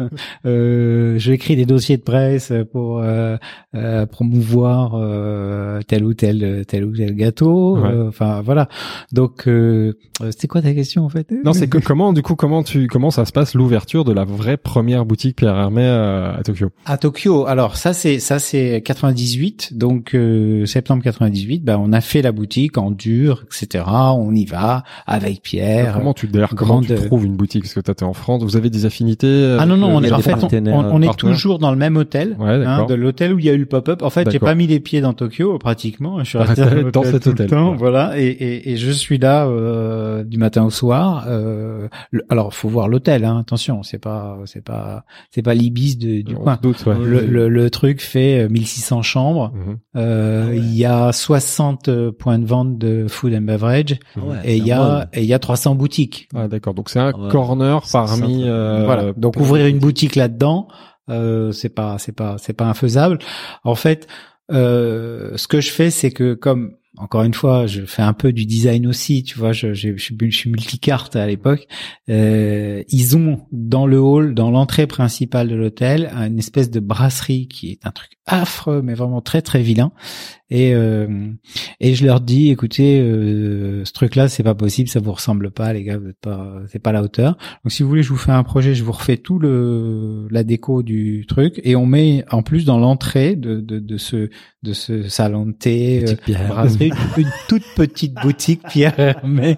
euh, j'écris des dossiers de presse pour euh, euh, promouvoir euh, tel ou tel tel ou tel gâteau. Ouais. Euh, enfin voilà. Donc euh, c'était quoi ta question en fait? Non c'est que comment du coup comment tu comment ça se passe l'ouverture de la vraie première boutique Pierre Hermé à, à Tokyo? À Tokyo, alors ça c'est ça c'est quatre-vingt-dix-huit, donc euh, septembre quatre-vingt-dix-huit, ben on a fait la boutique en dur, et cetera. On y va avec Pierre. Alors, comment tu d'ailleurs comment grande... tu trouves une boutique parce que toi t'es en France, vous avez des affinités? Ah non non, on est, en fait on, on, on est partenaires. toujours dans le même hôtel, ouais, hein, de l'hôtel où il y a eu le pop-up. En fait, j'ai pas mis les pieds dans Tokyo pratiquement. Je suis resté dans, dans cet hôtel. Temps, voilà, et, et, et je suis là euh, du matin au soir. Euh, le, alors faut voir l'hôtel, hein, attention, c'est pas c'est pas c'est pas l'Ibis de, du on coin. Doute, ouais. le, le, le truc fait mille six cents chambres. Mm-hmm. Euh, ah ouais. Il y a soixante points de vente de food and beverage ah ouais, et il y a et il y a trois cents boutiques. Ah d'accord, donc c'est un ouais. corner parmi. Euh, voilà. Donc ouvrir une boutique là-dedans, euh, c'est pas c'est pas c'est pas infaisable. En fait, euh, ce que je fais, c'est que comme encore une fois, je fais un peu du design aussi, tu vois, je, je, je, suis, je suis multicarte à l'époque. Euh, ils ont dans le hall, dans l'entrée principale de l'hôtel, une espèce de brasserie qui est un truc affreux, mais vraiment très très vilain. Et euh, et je leur dis, écoutez, euh, ce truc-là, c'est pas possible, ça vous ressemble pas, les gars, vous êtes pas, c'est pas la hauteur. Donc si vous voulez, je vous fais un projet, je vous refais tout le la déco du truc, et on met en plus dans l'entrée de de, de ce de ce salon de thé, euh, brasserie, une, une toute petite boutique Pierre Hermé.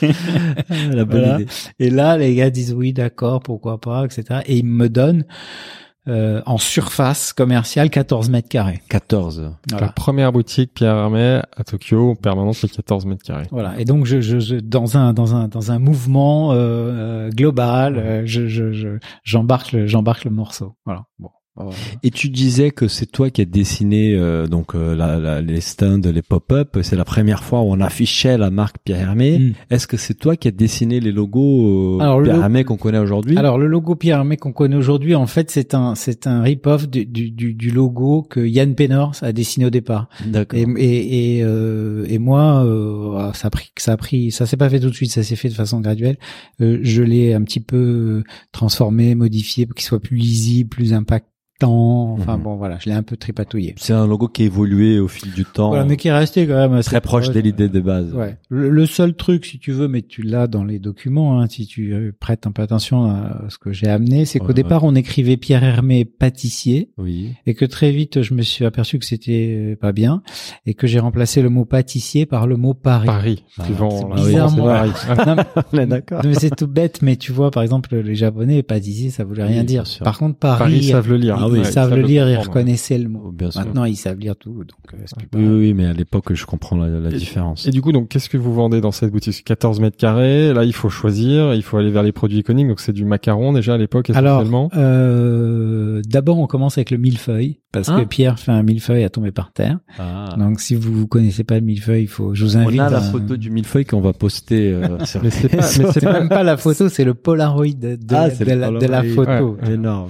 La bonne voilà. idée. Et là, les gars disent oui, d'accord, pourquoi pas, et cetera. Et ils me donnent Euh, en surface commerciale quatorze mètres carrés. quatorze. Voilà. La première boutique Pierre Hermé à Tokyo, permanente, c'est quatorze mètres carrés. Voilà. Et donc je, je, je dans un dans un dans un mouvement euh, global, euh, je je je j'embarque le j'embarque le morceau. Voilà. Bon. Voilà. Et tu disais que c'est toi qui as dessiné euh, donc euh, la, la, les stands, les pop-up. C'est la première fois où on affichait la marque Pierre Hermé. Mm. Est-ce que c'est toi qui as dessiné les logos euh, Alors, Pierre Hermé qu'on connaît aujourd'hui? Alors le logo Pierre Hermé qu'on connaît aujourd'hui, en fait, c'est un c'est un rip-off du, du du du logo que Yann Pénors a dessiné au départ. D'accord. Et et et, euh, et moi, euh, ça a pris ça a pris ça s'est pas fait tout de suite, ça s'est fait de façon graduelle. Euh, je l'ai un petit peu transformé, modifié pour qu'il soit plus lisible, plus impactant. Enfin mmh. bon voilà, je l'ai un peu tripatouillé. C'est un logo qui a évolué au fil du temps. Voilà, mais qui est resté quand même assez très proche de l'idée de base. Ouais. Le, le seul truc, si tu veux, mais tu l'as dans les documents, hein, si tu prêtes un peu attention à ce que j'ai amené, c'est qu'au ouais, départ ouais. on écrivait Pierre Hermé pâtissier, oui, et que très vite je me suis aperçu que c'était pas bien, et que j'ai remplacé le mot pâtissier par le mot Paris. Paris. Ah, c'est bizarrement. Ah, oui, non, on est d'accord. Mais c'est tout bête, mais tu vois, par exemple, les Japonais, pâtissier, ça voulait rien oui, dire. Par contre, Paris. Paris savent le lire. Ils Ah oui, ils Ouais, savent ils le savent lire, le ils comprendre, reconnaissaient le mot. Oh, bien sûr. Maintenant, ils savent lire tout, donc euh, c'est plus Oui, pareil. oui, mais à l'époque, je comprends la, la Et- différence. Et du coup, donc, qu'est-ce que vous vendez dans cette boutique? quatorze mètres carrés. Là, il faut choisir. Il faut aller vers les produits iconiques. Donc, c'est du macaron déjà à l'époque Alors, essentiellement. euh, d'abord, on commence avec le millefeuille, parce Ah. que Pierre fait un millefeuille à tomber par terre. Ah. Donc, si vous connaissez pas le millefeuille, il faut, je vous invite On a la à- photo du millefeuille qu'on va poster. Euh, sur Mais c'est les pas- mais réseaux. c'est C'est même pas la photo, c'est le Polaroid de, de, Ah, de c'est le la, de la Polaroid. photo. Ouais. Énorme.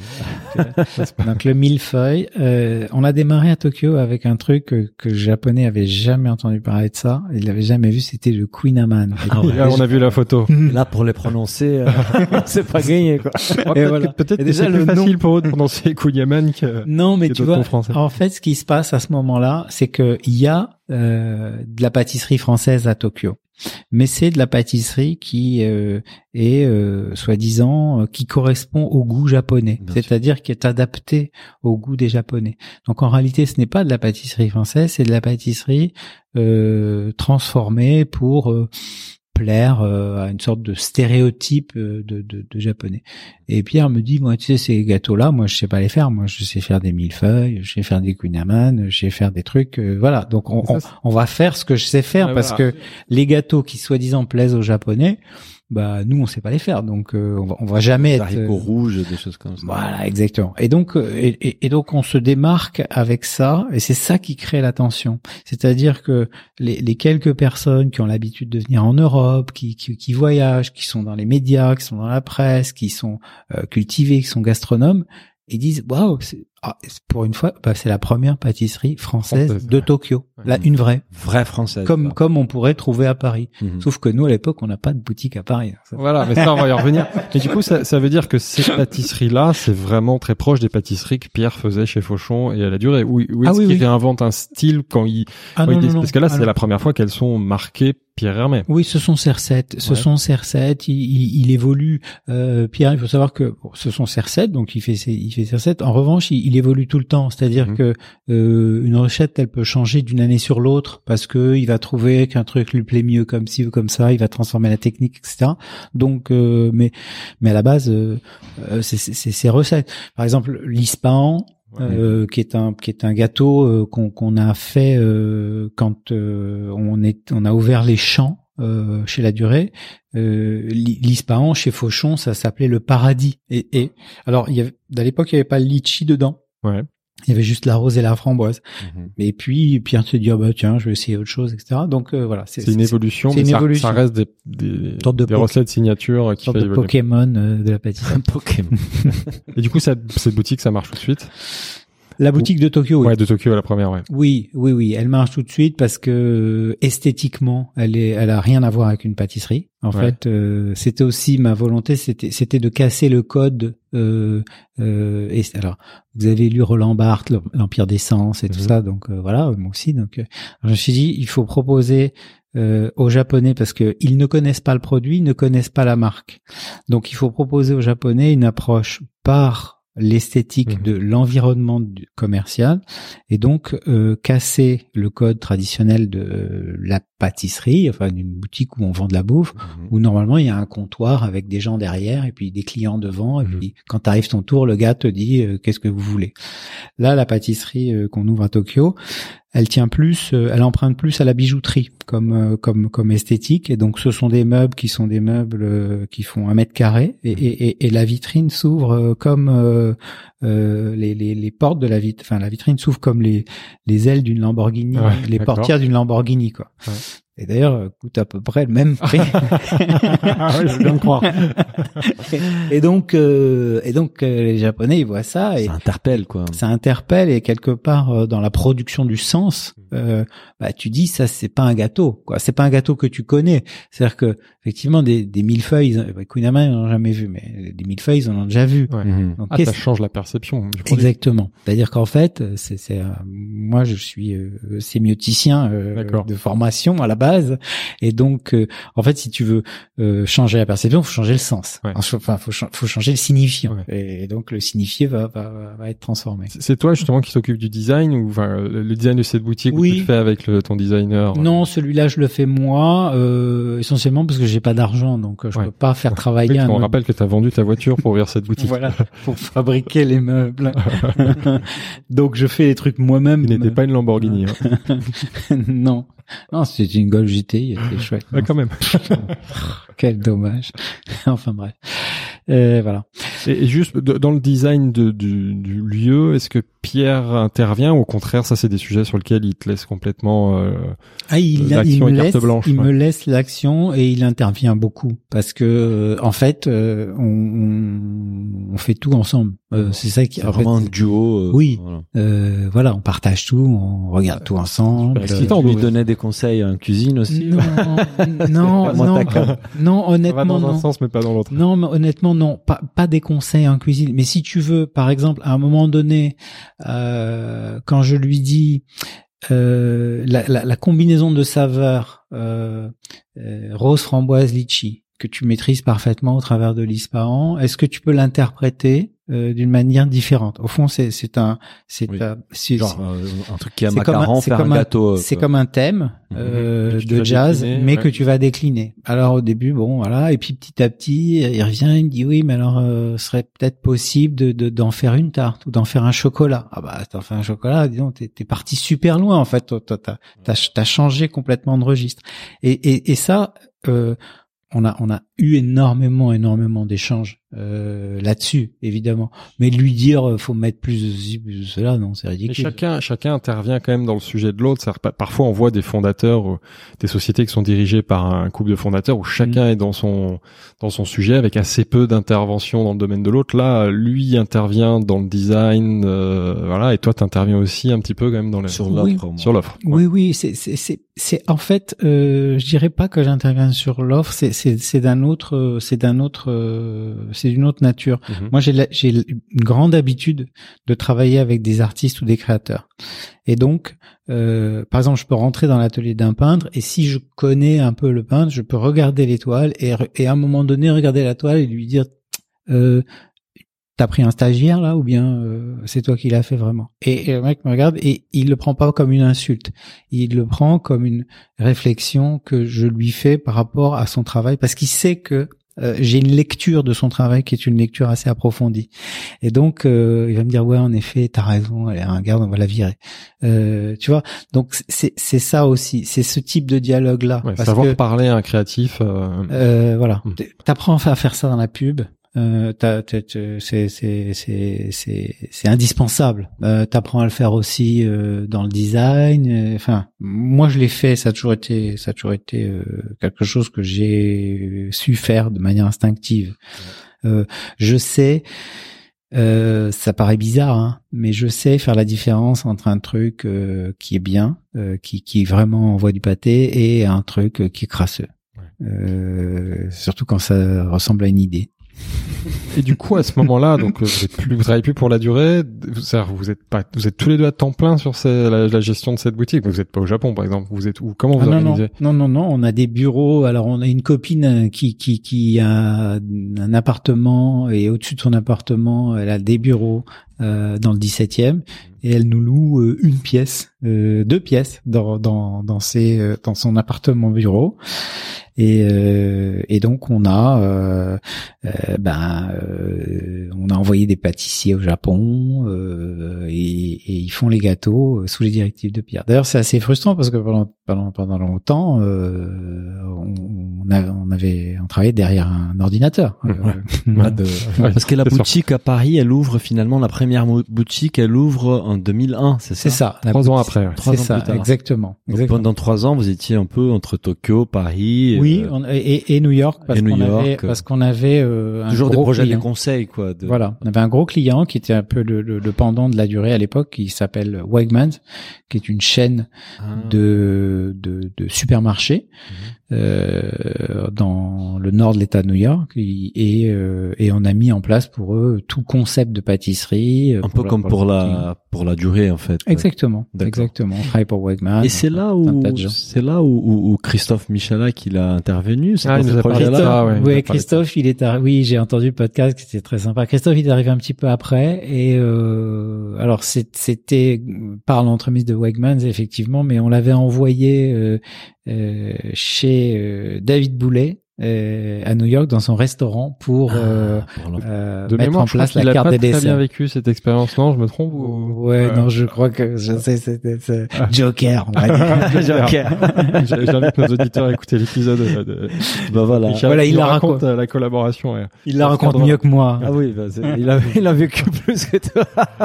Donc le millefeuille, euh, on a démarré à Tokyo avec un truc que, que le japonais avait jamais entendu parler de ça, il l'avait jamais vu, c'était le Quinaman. Ah ouais. Et là, on a vu la photo. Là, pour les prononcer, euh, c'est pas gagné, quoi. Ouais, Et peut-être voilà. que, peut-être Et que déjà, c'est le plus nom- facile pour eux de prononcer Kunyaman que. Non, mais que tu d'autres vois, noms français. en fait, ce qui se passe à ce moment-là, c'est que il y a euh, de la pâtisserie française à Tokyo. Mais c'est de la pâtisserie qui euh, est euh, soi-disant euh, qui correspond au goût japonais, Bien c'est-à-dire qui est adapté au goût des japonais. Donc en réalité, ce n'est pas de la pâtisserie française, c'est de la pâtisserie euh, transformée pour euh, plaire euh, à une sorte de stéréotype euh, de, de, de japonais. Et Pierre me dit, moi, tu sais, ces gâteaux-là, moi, je sais pas les faire. Moi, je sais faire des millefeuilles, je sais faire des kunaman, je sais faire des trucs, euh, voilà. Donc, on, Ça, on, c'est- on va faire ce que je sais faire Ouais, parce voilà. que les gâteaux qui soi-disant plaisent aux japonais, bah, nous, on sait pas les faire. Donc, euh, on va, on va jamais Des être. haricots euh, rouges, des choses comme ça. voilà, exactement. Et donc, euh, et, et- et donc, on se démarque avec ça, et c'est ça qui crée la tension. C'est-à-dire que les, les quelques personnes qui ont l'habitude de venir en Europe, qui, qui, qui voyagent, qui sont dans les médias, qui sont dans la presse, qui sont euh, cultivés, qui sont gastronomes, ils disent waouh, c'est- ah, c'est- pour une fois, bah, c'est la première pâtisserie française Française, de ouais. Tokyo, Ouais. là, une vraie, Vraie française. comme quoi. comme on pourrait trouver à Paris. Mhm. Sauf que nous, à l'époque, on n'a pas de boutique à Paris. Ça- Voilà, mais ça, on va y revenir. Mais du coup, ça, ça veut dire que ces pâtisseries-là, c'est vraiment très proche des pâtisseries que Pierre faisait chez Fauchon et à la durée. Ou, ou est-ce Ah oui, qu'il oui. réinvente un style quand il... Ah quand il non, dit- non, non. Parce que là, c'est Alors- la première fois qu'elles sont marquées Pierre Hermé. Oui, ce sont ces recettes. Ce Ouais. sont ces recettes. Il, il, il évolue. Euh, Pierre, il faut savoir que bon, ce sont ses recettes, donc il fait ses, il fait ses recettes. En revanche, il, il évolue tout le temps. C'est-à-dire Mhm. que euh, une recette, elle peut changer d'une année sur l'autre parce que il va trouver qu'un truc lui plaît mieux comme ci ou comme ça. Il va transformer la technique, et cetera. Donc, euh, mais mais à la base, euh, euh, c'est c'est ses recettes. Par exemple, l'ispahan. Euh, qui est un qui est un gâteau euh, qu'on qu'on a fait euh, quand euh, on est on a ouvert les champs euh, chez La Durée. Euh, l'I- l'ispahan chez Fauchon, ça s'appelait le paradis. Et, et alors il y avait, à l'époque il y avait pas le litchi dedans. Ouais. Il y avait juste la rose et la framboise. Mhm. Et puis Pierre se dit ah bah tiens je vais essayer autre chose, et cetera. Donc euh, voilà, C'est une évolution, c'est mais une ça, évolution. ça reste des, des, Sorte de des po- recettes signatures qui sorte fait de évoluer. Pokémon euh, de la pâtisserie. Pokémon. Et du coup, ça, cette boutique, ça marche tout de suite. La boutique de Tokyo, oui. Ouais, de Tokyo à la première, ouais. Oui, oui, oui, elle marche tout de suite parce que euh, esthétiquement, elle est, elle a rien à voir avec une pâtisserie. En Ouais. fait, euh, c'était aussi ma volonté, c'était, c'était de casser le code. Euh, euh, et alors, vous avez lu Roland Barthes, l'Empire des Sens et tout Mhm. ça, donc euh, voilà, moi aussi. Donc, euh, je me suis dit, il faut proposer euh, aux Japonais parce que ils ne connaissent pas le produit, ils ne connaissent pas la marque. Donc, il faut proposer aux Japonais une approche par l'esthétique Mhm. de l'environnement du- commercial et donc euh, casser le code traditionnel de euh, la pâtisserie, enfin d'une boutique où on vend de la bouffe, Mhm. où normalement il y a un comptoir avec des gens derrière et puis des clients devant et Mhm. puis quand t'arrives ton tour, le gars te dit euh, qu'est-ce que vous voulez. Là, la pâtisserie euh, qu'on ouvre à Tokyo, elle tient plus, euh, elle emprunte plus à la bijouterie comme euh, comme comme esthétique et donc ce sont des meubles qui sont des meubles euh, qui font un mètre carré et, et, et, et la vitrine s'ouvre euh, comme euh, euh, les, les les portes de la vitre, enfin la vitrine s'ouvre comme les les ailes d'une Lamborghini, Ouais, les d'accord. portières d'une Lamborghini quoi. Ouais. Et d'ailleurs, euh, coûte à peu près le même prix. Ah ouais, je veux bien le croire. et donc, euh, et donc euh, les Japonais ils voient ça et Ça interpelle, quoi. ça interpelle et quelque part euh, dans la production du sens, euh, bah tu dis ça c'est pas un gâteau, quoi. C'est pas un gâteau que tu connais. C'est-à-dire que effectivement des des millefeuilles, ils- bah, Kunama ils en ont jamais vu, mais des millefeuilles ils en ont déjà vu. Ouais. Mhm. Donc, Ah, qu'est-ce- ça change la perception du produit. Exactement. C'est-à-dire qu'en fait, c'est, c'est euh, moi je suis euh, sémioticien euh, D'accord. de formation à la base. base. Et donc, euh, en fait, si tu veux euh, changer la perception, faut changer le sens. Ouais. Enfin, faut, cha- faut changer le signifiant. Ouais. Et donc, le signifié va, va, va être transformé. C'est c'est toi justement qui s'occupe du design ou enfin, le design de cette boutique Oui. ou tu le fais avec le, ton designer? Non, celui-là, je le fais moi, euh, essentiellement parce que j'ai pas d'argent, donc euh, je Ouais. peux pas faire Oui, travailler un on autre- rappelle que tu as vendu ta voiture pour ouvrir cette boutique. Voilà, pour fabriquer les meubles. Donc, je fais les trucs moi-même. Qui n'était pas une Lamborghini. Hein. non, non, c'était une Golf G T I, c'était chouette. Ouais, quand même. Quel dommage. Enfin bref. Euh, voilà. Et, et juste de- dans le design de, du, du lieu, est-ce que Pierre intervient ou au contraire, ça c'est des sujets sur lesquels il te laisse complètement euh, Ah, il, il l'action me est carte laisse, blanche, il ouais. me laisse l'action et il intervient beaucoup parce que euh, en fait, euh, on, on, on fait tout ensemble. Euh, c'est ça qui. C'est en fait, vraiment un duo. euh, Oui. Voilà. euh, voilà, on partage tout, on regarde tout ensemble. super Tu excitant. lui ouais. donnais des conseils en cuisine aussi. Non, non, Moi, non, t'as quand- non, Ça va honnêtement dans non. un sens mais pas dans l'autre. Non, mais honnêtement, non, pas pas des conseils en cuisine. Mais si tu veux, par exemple, à un moment donné, euh, quand je lui dis euh, la, la, la combinaison de saveurs euh, euh, rose, framboise, litchi que tu maîtrises parfaitement au travers de l'Ispahan, est-ce que tu peux l'interpréter euh, d'une manière différente? Au fond, c'est c'est un c'est Oui. un- c'est Genre euh, un truc qui a c'est comme un- macaron, c'est faire comme un un- gâteau. euh, c'est quoi. comme un thème Mhm. euh, Et tu de vas jazz, décliner, mais ouais. que tu vas décliner. Alors au début, bon, voilà, et puis petit à petit, il revient, il me dit oui, mais alors, euh, ce serait peut-être possible de de- d'en faire une tarte ou d'en faire un chocolat. Ah bah, t'en fais un chocolat, dis donc, t'es t'es parti super loin en fait. Toi, toi, t'as t'as t'as changé complètement de registre. Et et et ça. Euh, on a on a eu énormément énormément d'échanges euh, là-dessus évidemment, mais de lui dire euh, faut mettre plus de ci, plus de cela, non, c'est Mais ridicule. chacun, chacun intervient quand même dans le sujet de l'autre. C'est-à-dire, pa- Parfois, on voit des fondateurs, ou des sociétés qui sont dirigées par un couple de fondateurs où chacun Mm. est dans son dans son sujet avec assez peu d'intervention dans le domaine de l'autre. Là, lui intervient dans le design, euh, voilà, et toi, t'interviens aussi un petit peu quand même dans la Sur Oui. l'offre. moi. sur l'offre. Oui, oui, c'est c'est c'est c'est en fait, euh, je dirais pas que j'interviens sur l'offre, c'est c'est c'est d'un autre, euh, c'est d'un autre, euh, c'est d'une autre nature. Mhm. Moi, j'ai la- j'ai une grande habitude de travailler avec des artistes ou des créateurs. Et donc, euh, par exemple, je peux rentrer dans l'atelier d'un peintre et si je connais un peu le peintre, je peux regarder les toiles et, re- et à un moment donné regarder la toile et lui dire euh, t'as pris un stagiaire là ou bien euh, c'est toi qui l'as fait vraiment. Et, et le mec me regarde et il le prend pas comme une insulte, il le prend comme une réflexion que je lui fais par rapport à son travail parce qu'il sait que euh, j'ai une lecture de son travail qui est une lecture assez approfondie. Et donc euh, il va me dire ouais en effet t'as raison, elle est un garde, on va la virer. Euh, tu vois, donc c'est c'est ça aussi, c'est ce type de dialogue là. Ouais, parce savoir que parler à un créatif. Euh, euh, voilà, Mm. t'apprends à faire ça dans la pub. Euh, t'as, t'as, t'as- c'est c'est c'est c'est c'est indispensable. Euh, t'apprends à le faire aussi euh, dans le design. euh, Enfin, moi je l'ai fait. Ça a toujours été ça a toujours été euh, quelque chose que j'ai su faire de manière instinctive. Euh, je sais. Euh, ça paraît bizarre, hein, mais je sais faire la différence entre un truc euh, qui est bien, euh, qui qui vraiment envoie du pâté, et un truc euh, qui est crasseux. Euh, surtout quand ça ressemble à une idée. Et du coup, à ce moment-là, donc vous êtes plus, vous travaillez plus pour la durée. Vous, c'est-à-dire, vous êtes pas, vous êtes tous les deux à temps plein sur ces- la, la gestion de cette boutique. Vous êtes pas au Japon, par exemple. Vous êtes où? Comment vous Ah, non, non, organisez? non, non, non, on a des bureaux. Alors, on a une copine qui qui qui a un appartement et au-dessus de son appartement, elle a des bureaux euh, dans le dix-septième et elle nous loue euh, une pièce, euh, deux pièces dans dans dans ses euh, dans son appartement bureau. Et, euh, et donc on a, euh, euh, ben, euh, on a envoyé des pâtissiers au Japon euh, et, et ils font les gâteaux sous les directives de Pierre. D'ailleurs, c'est assez frustrant parce que pendant pendant pendant longtemps, euh, on, on, a, on avait on travaillait derrière un ordinateur. Ouais. Euh, Ouais. de- Ouais, Parce que la c'est sûr. boutique à Paris, elle ouvre finalement la première mo- boutique, elle ouvre en deux mille un, c'est ça C'est ça. la Trois ans boutique. après. Ouais. Trois C'est ans ça, plus tard. exactement. Donc, exactement. pendant trois ans, vous étiez un peu entre Tokyo, Paris. Oui, euh, on, et, et New York parce et New qu'on York, avait euh, parce qu'on avait euh, un toujours des gros projets client. de conseils, quoi. De... Voilà, on avait un gros client qui était un peu le, le, le pendant de la durée à l'époque, qui s'appelle Wegmans, qui est une chaîne Ah. de de, de supermarchés euh, dans le nord de l'État de New York et et, euh, et on a mis en place pour eux tout concept de pâtisserie. Un peu la, comme pour le la pour la durée en fait. Exactement, D'accord. exactement. On travaille pour Wegmans. Et c'est là où c'est là où, où, où Christophe Michalak il a intervenu. C'est Ah, dans il ce nous a parlé de projet-là. ça, ouais, il oui, a parlé Christophe, il est arri- oui, j'ai entendu le podcast, c'était très sympa. Christophe, il est arrivé un petit peu après et euh, alors c'est- c'était par l'entremise de Wegmans effectivement, mais on l'avait envoyé euh, euh, chez euh, David Boulet euh, à New York dans son restaurant pour, Ah, euh, pour l'en- euh, De mettre mémoire, en je crois place la qu'il a carte pas des très bien desserts. vécu cette expérience, non? Je me trompe ou... Ouais, Ouais. non, je crois que je sais, c'était c'est Ah. Joker. On va dire. Joker. J'ai- J'invite nos auditeurs à écouter l'épisode de, de... Bah voilà. Michel Voilà, il nous la raconte raconte. euh, la collaboration. Ouais. Il la Ça se raconte cadre. mieux que moi. Ah oui, bah, c'est- il a il a vécu plus que toi.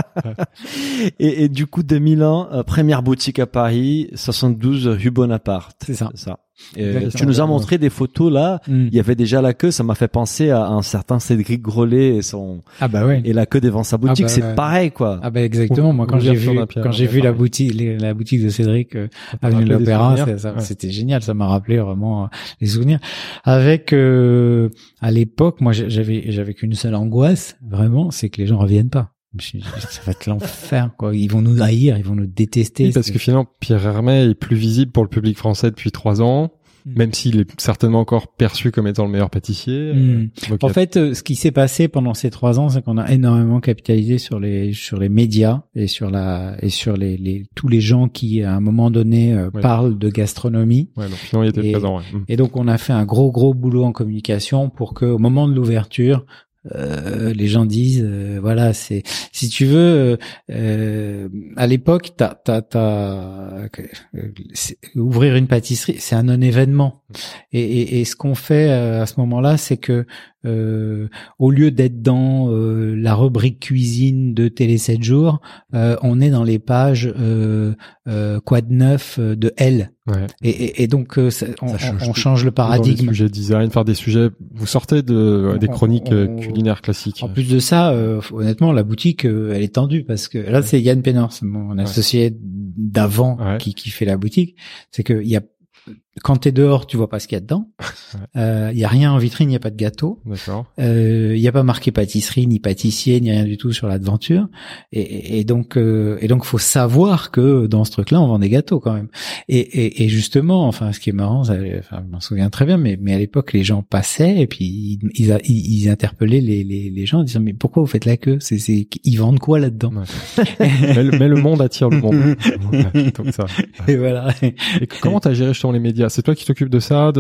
et, et du coup deux mille un, euh, première boutique à Paris, soixante-douze rue Bonaparte. C'est ça. Ça. Et, euh, Exactement. tu nous as montré des photos là. Mm. Il y avait déjà la queue. Ça m'a fait penser à un certain Cédric Grolet et son Ah bah ouais. et la queue devant sa boutique. bah, c'est ouais. pareil quoi. Ah bah exactement. Moi quand j'ai Ouverture vu d'un Pierre- quand j'ai d'un vu la Paris. boutique les- la boutique de Cédric euh, t'a avenue de rappelé des l'Opéra, souvenirs. c'est- ça- Ouais. c'était génial. Ça m'a rappelé vraiment euh, les souvenirs. Avec euh, à l'époque, moi j'ai- j'avais j'avais qu'une seule angoisse vraiment, c'est que les gens reviennent pas. Je me suis dit, ça va être l'enfer quoi. Ils vont nous haïr, ils vont nous détester. Oui, parce que finalement, Pierre Hermé est plus visible pour le public français depuis trois ans, Mm. même s'il est certainement encore perçu comme étant le meilleur pâtissier. Mm. Donc, En il y a- fait, euh, ce qui s'est passé pendant ces trois ans, c'est qu'on a énormément capitalisé sur les sur les médias et sur la et sur les, les tous les gens qui à un moment donné euh, Ouais. parlent de gastronomie. ouais, donc finalement, il était Et- présent. Ouais. Mm. Et donc on a fait un gros gros boulot en communication pour que au moment de l'ouverture, euh, les gens disent euh, voilà c'est si tu veux euh, euh, à l'époque t'as t'as t'as euh, c'est- ouvrir une pâtisserie c'est un non événement et, et, et ce qu'on fait euh, à ce moment-là c'est que euh, au lieu d'être dans euh, la rubrique cuisine de Télé sept jours, euh, on est dans les pages euh, euh, Quad neuf euh, de Elle. Ouais. Et, et, et donc euh, ça- on, Ça change on- on tout. change le Dans les paradigme. sujets design, faire des sujets. Vous sortez de ouais, des On- chroniques on- euh, on- culinaires classiques. En plus de ça, euh, honnêtement, la boutique, euh, elle est tendue parce que là, c'est Yann Pénor, c'est mon associé d'avant Ouais. qui, qui fait la boutique. C'est que il y a quand t'es dehors, tu vois pas ce qu'il y a dedans. Il euh, y a rien en vitrine, il y a pas de gâteau. D'accord. Il euh, y a pas marqué pâtisserie, ni pâtissier, ni rien du tout sur l'aventure. Et, et, et donc, euh, et donc, faut savoir que dans ce truc-là, on vend des gâteaux quand même. Et, et, et justement, enfin, ce qui est marrant, ça, enfin, je m'en souviens très bien, mais, mais à l'époque, les gens passaient et puis ils, ils, ils, ils interpellaient les, les, les gens en disant mais pourquoi vous faites la queue C'est, c'est, ils vendent quoi là-dedans Ouais. mais, le, mais le monde attire le monde. Ouais, donc ça. Et voilà. Et comment t'as géré justement les médias? C'est toi qui t'occupes de ça,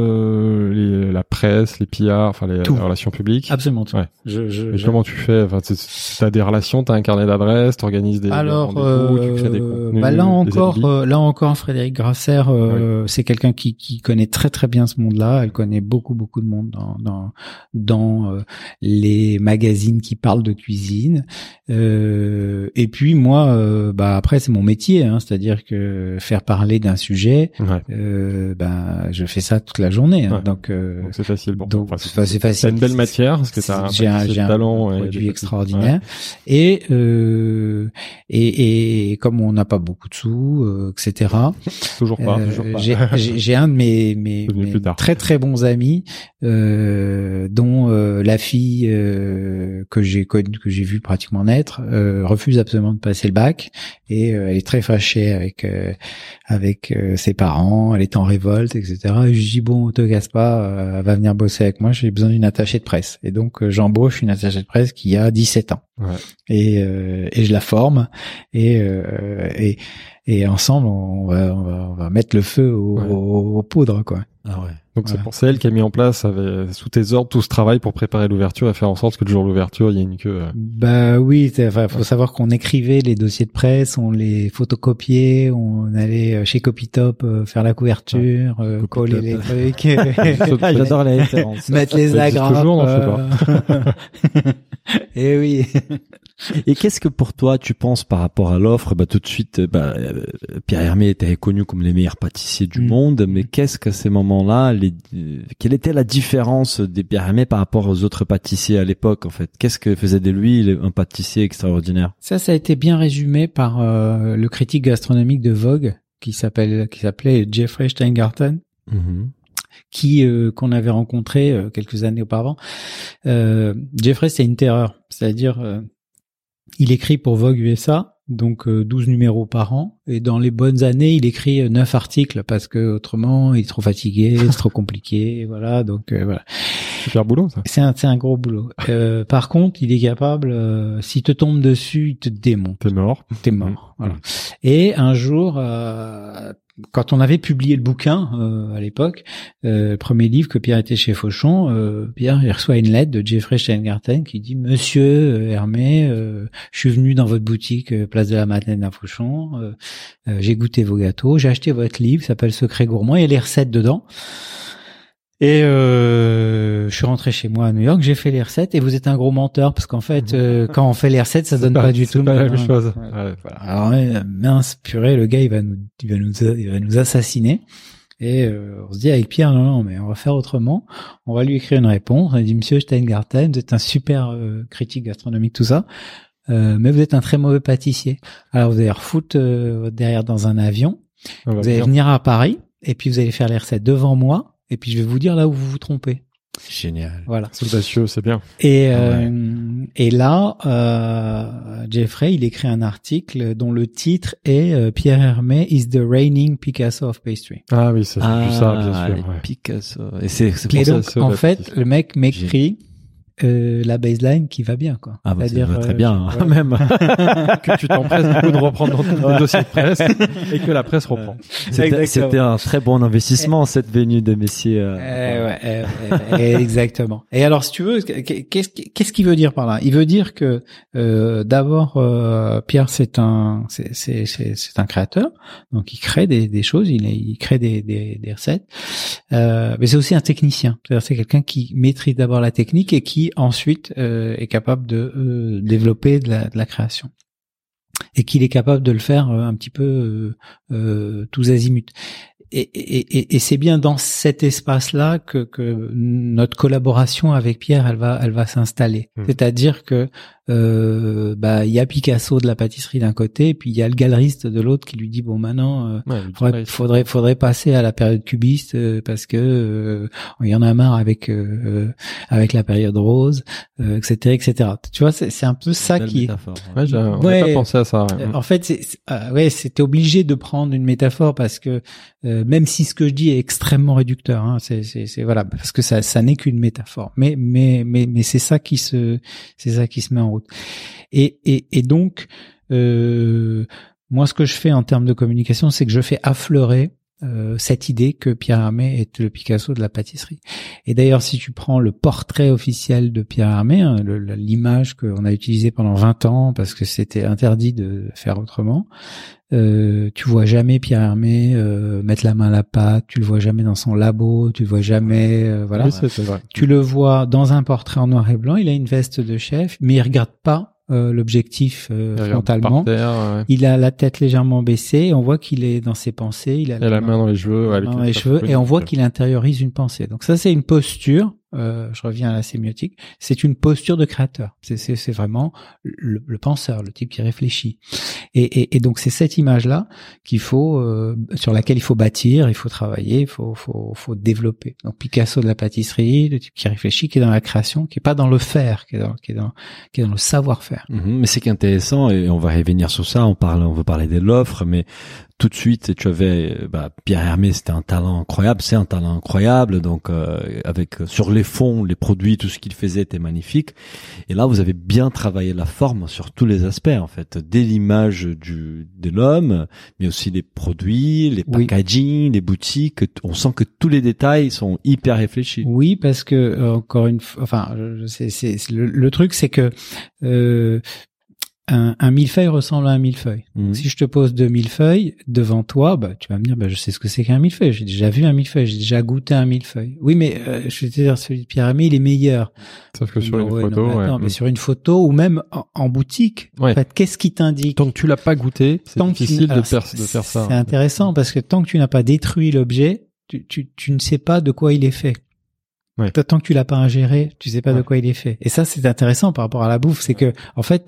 de les- la presse, les P R, enfin les, Tout. les relations publiques. Absolument tout. Ouais. Je, je, Et je- comment tu fais? Enfin, tu- t'as des relations, t'as un carnet d'adresses, t'organises des Alors, rendez-vous, tu crées des euh, contenus, bah là des encore, alibis. euh, là encore, Frédéric Grasser, euh, c'est quelqu'un qui, qui connaît très très bien ce monde-là. Elle connaît beaucoup beaucoup de monde dans dans dans euh, les magazines qui parlent de cuisine. Euh, et puis moi, euh, bah après c'est mon métier, hein, c'est-à-dire que faire parler d'un sujet, Ouais. euh, ben je fais ça toute la journée. Hein, Ouais. donc euh, Donc c'est facile. Bon, donc enfin, enfin, c'est facile. t'as une belle matière parce que t'as un j'ai un, pâtissier j'ai de un talent et produit des- extraordinaire et, euh, et et comme on n'a pas beaucoup de sous, euh, et cetera. Ouais. Toujours pas. euh, toujours pas. j'ai, j'ai, j'ai un de mes, mes, C'est venu mes plus tard. très très bons amis, euh, dont euh, la fille euh, que j'ai connue, que j'ai vu pratiquement naître, euh, refuse absolument de passer le bac et euh, elle est très fâchée avec euh, avec euh, ses parents. Elle est en révolte, et cetera. Et je lui dis bon, te casse pas, euh, elle va venir bosser avec moi. J'ai besoin d'une attachée de presse et donc euh, j'embauche une attachée de presse qui a dix-sept ans. Ouais. Et, euh, et je la forme et, euh, et et ensemble on va on va on va mettre le feu aux, Ouais. aux, aux poudres quoi. Ah ouais. Donc Voilà. c'est pour c'est elle qui a mis en place avec, sous tes ordres tout ce travail pour préparer l'ouverture et faire en sorte que le jour de l'ouverture il y ait une queue. euh, Bah oui, c'est- enfin faut savoir qu'on écrivait les dossiers de presse, on les photocopiait, on allait euh, chez Copytop euh, faire la couverture, euh, coller les trucs, J'adore les références. mettre les Ça existe agrafes. toujours, non, je sais euh, Et oui. Et qu'est-ce que pour toi tu penses par rapport à l'offre? Bah tout de suite, euh, bah, euh, Pierre Hermé était reconnu comme les meilleurs pâtissiers du Mm. monde, mais qu'est-ce qu'à ces moments-là, les, euh, quelle était la différence des Pierre Hermé par rapport aux autres pâtissiers à l'époque en fait? Qu'est-ce que faisait de lui le- un pâtissier extraordinaire? Ça, ça a été bien résumé par euh, le critique gastronomique de Vogue qui s'appelle qui s'appelait Jeffrey Steingarten. Mhm. qui euh, qu'on avait rencontré euh, quelques années auparavant. Euh, Jeffrey, c'est une terreur, c'est-à-dire euh, il écrit pour Vogue U S A, donc euh, douze numéros par an, et dans les bonnes années, il écrit euh, neuf articles parce que autrement, il est trop fatigué, c'est trop compliqué, voilà. Donc euh, voilà. Super boulot, ça. C'est un, c'est un gros boulot. Euh, par contre, il est capable, euh, s'il te tombe dessus, il te démonte. T'es mort. T'es mort. Voilà. Et un jour, euh, quand on avait publié le bouquin euh, à l'époque, euh, le premier livre que Pierre était chez Fauchon, euh, Pierre il reçoit une lettre de Jeffrey Steingarten qui dit: Monsieur euh, Hermé, euh, je suis venu dans votre boutique euh, place de la Madeleine à Fauchon, euh, euh, j'ai goûté vos gâteaux, j'ai acheté votre livre, ça s'appelle Secret gourmand, il y a les recettes dedans. Et euh, je suis rentré chez moi à New York, j'ai fait les recettes et vous êtes un gros menteur parce qu'en fait, euh, quand on fait les recettes, ça donne pas, pas du tout. C'est pas la même hein. chose. Ouais. Ouais. Voilà. Alors ouais, mince purée, le gars il va nous, il va nous, il va nous assassiner. Et euh, on se dit avec Pierre, non, non, mais on va faire autrement. On va lui écrire une réponse. On a dit: Monsieur Steingarten, vous êtes un super euh, critique gastronomique, tout ça, euh, mais vous êtes un très mauvais pâtissier. Alors vous allez refoutre euh, derrière dans un avion. On va Vous allez dire. venir à Paris et puis vous allez faire les recettes devant moi. Et puis je vais vous dire là où vous vous trompez. Génial. Voilà. C'est audacieux, c'est bien. Et euh, et là, euh, Jeffrey, il écrit un article dont le titre est euh, Pierre Hermé is the reigning Picasso of pastry. Ah oui, c'est Ah, plus ça, bien sûr. les Ouais. Picasso. Et c'est, c'est Et pour ça. donc c'est en la fait, petite- le mec m'écrit euh, la baseline qui va bien, quoi. Ah bah, ça C'est-à-dire, va très euh, bien, je- hein, même. que tu t'empresses du coup de reprendre dans ton dossier de presse et que la presse reprend. C'était, Exactement. c'était un très bon investissement, cette venue de messieurs. euh, Eh ouais, eh, eh, eh, exactement. Et alors, si tu veux, qu'est-ce qu'est-ce qu'il veut dire par là? Il veut dire que euh, d'abord, euh, Pierre, c'est un, c'est c'est c'est c'est un créateur, donc il crée des des choses, il il crée des des, des recettes, euh, mais c'est aussi un technicien. C'est-à-dire, c'est quelqu'un qui maîtrise d'abord la technique et qui ensuite euh, est capable de euh, développer de la, de la création. Et qu'il est capable de le faire euh, un petit peu euh, euh, tous azimuts. Et, et, et, et c'est bien dans cet espace-là que, que notre collaboration avec Pierre, elle va, elle va s'installer. Mmh. C'est-à-dire que euh, bah il y a Picasso de la pâtisserie d'un côté, et puis il y a le galeriste de l'autre qui lui dit bon maintenant, euh, Ouais, faudrait, faudrait, faudrait passer à la période cubiste euh, parce que euh, il y en a marre avec euh, avec la période rose, euh, et cetera, et cetera. Tu vois, c'est, c'est un peu ça belle qui. métaphore. Ouais, j'ai, on Ouais. n'a pas pensé à ça. Ouais. Euh, En fait, c'est, c'est- euh, ouais, c'était obligé de prendre une métaphore parce que euh, même si ce que je dis est extrêmement réducteur, hein, c'est, c'est, c'est voilà, parce que ça, ça n'est qu'une métaphore. Mais, mais, mais, mais c'est ça qui se, c'est ça qui se met en route. Et, et, et donc, euh, moi, ce que je fais en termes de communication, c'est que je fais affleurer euh, cette idée que Pierre Hermé est le Picasso de la pâtisserie. Et d'ailleurs, si tu prends le portrait officiel de Pierre Hermé, hein, le, le- l'image qu'on a utilisée pendant vingt ans parce que c'était interdit de faire autrement, euh, tu vois jamais Pierre Hermé euh, mettre la main à la pâte, tu le vois jamais dans son labo, tu le vois jamais, euh, voilà. Oui, c'est, c'est vrai. Tu le vois dans un portrait en noir et blanc, il a une veste de chef, mais il regarde pas euh, l'objectif euh, Il regarde frontalement. par terre, ouais. Il a la tête légèrement baissée, on voit qu'il est dans ses pensées, il a Et la main dans les cheveux, ouais, la avec main une dans les tasse cheveux, de et on voit truc. qu'il intériorise une pensée. Donc ça, c'est une posture. Euh, je reviens à la sémiotique. C'est une posture de créateur. C'est, c'est, c'est vraiment le, le penseur, le type qui réfléchit. Et, et, et donc c'est cette image-là qu'il faut, euh, sur laquelle il faut bâtir, il faut travailler, il faut, faut, faut développer. Donc Picasso de la pâtisserie, le type qui réfléchit, qui est dans la création, qui est pas dans le faire, qui est dans, qui est dans, qui est dans le savoir-faire. Mhm, mais c'est qu'intéressant, et on va revenir sur ça, on parle, on veut parler de l'offre, mais tout de suite, tu avais, bah, Pierre Hermé, c'était un talent incroyable, c'est un talent incroyable, donc, euh, avec, sur les fonds, les produits, tout ce qu'il faisait était magnifique. Et là, vous avez bien travaillé la forme sur tous les aspects, en fait, dès l'image du, de l'homme, mais aussi les produits, les Oui. packaging, les boutiques, on sent que tous les détails sont hyper réfléchis. Oui, parce que euh, encore une fois, enfin, je- c'est, c'est, c'est- le, le truc, c'est que euh, un, un millefeuille ressemble à un millefeuille. Mhm. Si je te pose deux millefeuilles devant toi, bah tu vas me dire, bah je sais ce que c'est qu'un millefeuille. J'ai déjà vu un millefeuille, j'ai déjà goûté un millefeuille. Oui, mais euh, je vais te dire, celui de Pierre Hermé, il est meilleur. Sauf que sur Non, une ouais, photo, non, mais ouais. attends, mais Mm. sur une photo ou même en, en boutique, Ouais. en fait, qu'est-ce qui t'indique? Tant que tu l'as pas goûté, c'est Tant que tu- difficile de, alors, faire, c'est- de faire ça. C'est intéressant parce que tant que tu n'as pas détruit l'objet, tu, tu, tu ne sais pas de quoi il est fait. Ouais. Tant que tu l'as pas ingéré, tu sais pas ouais. de quoi il est fait. Et ça, c'est intéressant par rapport à la bouffe, c'est que en fait,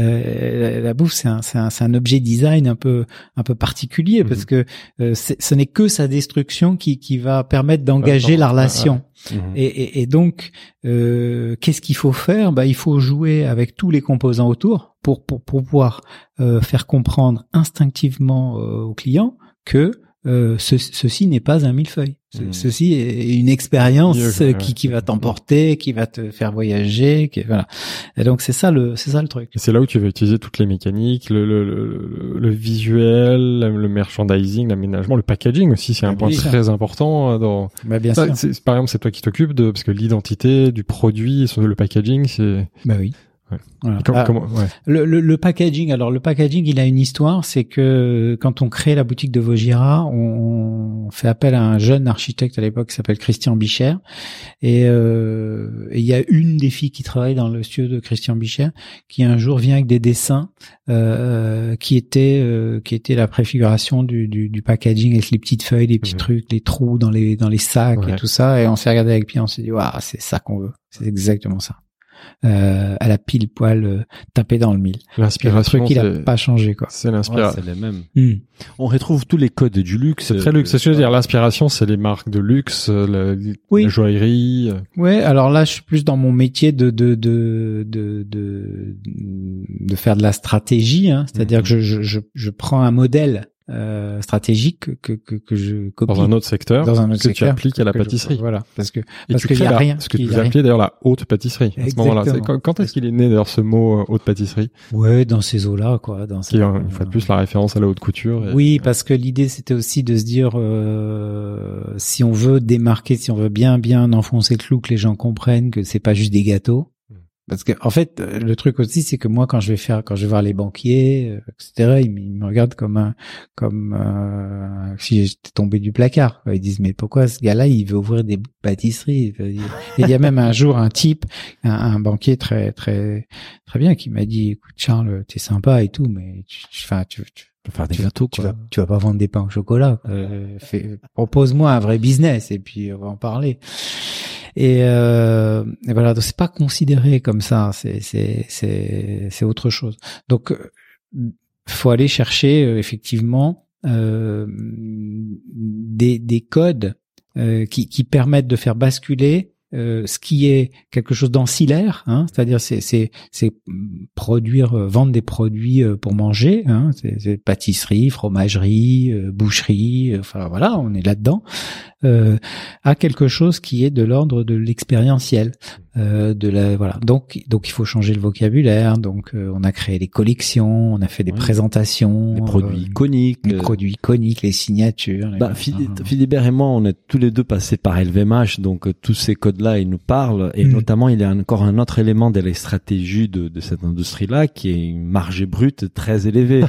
euh, la bouffe, c'est un, c'est un, c'est un objet design un peu, un peu particulier, mm-hmm. parce que euh, c'est, ce n'est que sa destruction qui, qui va permettre d'engager la relation. Ouais, ouais. Mm-hmm. Et, et, et donc, euh, qu'est-ce qu'il faut faire ? Bah, il faut jouer avec tous les composants autour pour pour, pour pouvoir euh, faire comprendre instinctivement euh, au client que Euh, ce, ceci n'est pas un millefeuille. Ce, mmh. Ceci est une expérience Mieux, qui, ouais. qui va t'emporter, qui va te faire voyager, qui, voilà. Et donc c'est ça le, c'est ça le truc. Et c'est là où tu vas utiliser toutes les mécaniques, le, le, le, le visuel, le merchandising, l'aménagement, le packaging aussi. C'est un point oui, très ça. important dans. Bah bien ça, sûr. C'est, par exemple, c'est toi qui t'occupes de parce que l'identité du produit, le packaging, c'est. Bah oui. Ouais. Voilà. Comment, ah, comment, ouais. le, le, le packaging, alors le packaging, il a une histoire, c'est que quand on crée la boutique de Vaugirard, on, on fait appel à un jeune architecte à l'époque qui s'appelle Christian Bicher, et euh, il y a une des filles qui travaille dans le studio de Christian Bicher qui un jour vient avec des dessins euh, qui étaient euh, qui étaient la préfiguration du, du, du packaging avec les petites feuilles, les petits mmh. trucs, les trous dans les dans les sacs ouais. et tout ça, et on s'est regardé avec Pierre, on s'est dit waouh, c'est ça qu'on veut, c'est exactement ça. Euh, elle a pile poil euh, tapé dans le mille. L'inspiration, qui n'a pas changé quoi. C'est l'inspiration. Ouais, c'est les mêmes. Mm. On retrouve tous les codes du luxe. C'est très luxe. C'est ce que je veux dire. L'inspiration, c'est les marques de luxe, la, oui. la joaillerie. Ouais. Alors là, je suis plus dans mon métier de de de de de, de faire de la stratégie. Hein. C'est-à-dire mm-hmm. que je, je je je prends un modèle. Euh, stratégique que que que je copie dans un autre secteur dans un autre que secteur, tu appliques à la pâtisserie je, voilà parce que et parce qu'il y a la, rien ce que vous appelez d'ailleurs la haute pâtisserie à ce moment-là. C'est, quand, quand est-ce qu'il est né d'ailleurs ce mot euh, haute pâtisserie? Ouais, dans ces eaux-là quoi, dans qui est une fois de plus la référence à la haute couture. Et, oui, parce que l'idée c'était aussi de se dire euh, si on veut démarquer, si on veut bien bien enfoncer le clou, que les gens comprennent que c'est pas juste des gâteaux. Parce que en fait, le truc aussi, c'est que moi, quand je vais faire, quand je vais voir les banquiers, euh, et cetera, ils, ils me regardent comme un, comme euh, si j'étais tombé du placard. Ils disent mais pourquoi ce gars-là, il veut ouvrir des pâtisseries? Et il y a même un jour un type, un, un banquier très très très bien, qui m'a dit écoute Charles, t'es sympa et tout, mais tu, enfin tu, tu peux faire des tu, gâteaux, tu quoi. vas, tu vas pas vendre des pains au chocolat. Euh, fais, propose-moi un vrai business et puis on va en parler. Et, euh, et voilà, donc c'est pas considéré comme ça, c'est c'est c'est c'est autre chose. Donc faut aller chercher euh, effectivement euh, des des codes euh, qui qui permettent de faire basculer euh, ce qui est quelque chose d'ancillaire, hein, c'est-à-dire c'est c'est c'est produire, euh, vendre des produits euh, pour manger, hein, c'est, c'est pâtisserie, fromagerie, euh, boucherie, euh, enfin voilà, on est là-dedans. Euh, à quelque chose qui est de l'ordre de l'expérientiel, euh, de la voilà. Donc donc il faut changer le vocabulaire. Donc euh, on a créé des collections, on a fait des oui. présentations, des produits euh, iconiques, des euh... produits iconiques, les signatures. Les bah, Philibert et moi, on est tous les deux passés par L V M H, donc euh, tous ces codes-là, ils nous parlent. Et mmh. notamment, il y a encore un autre élément de la stratégie de, de cette industrie-là, qui est une marge brute très élevée.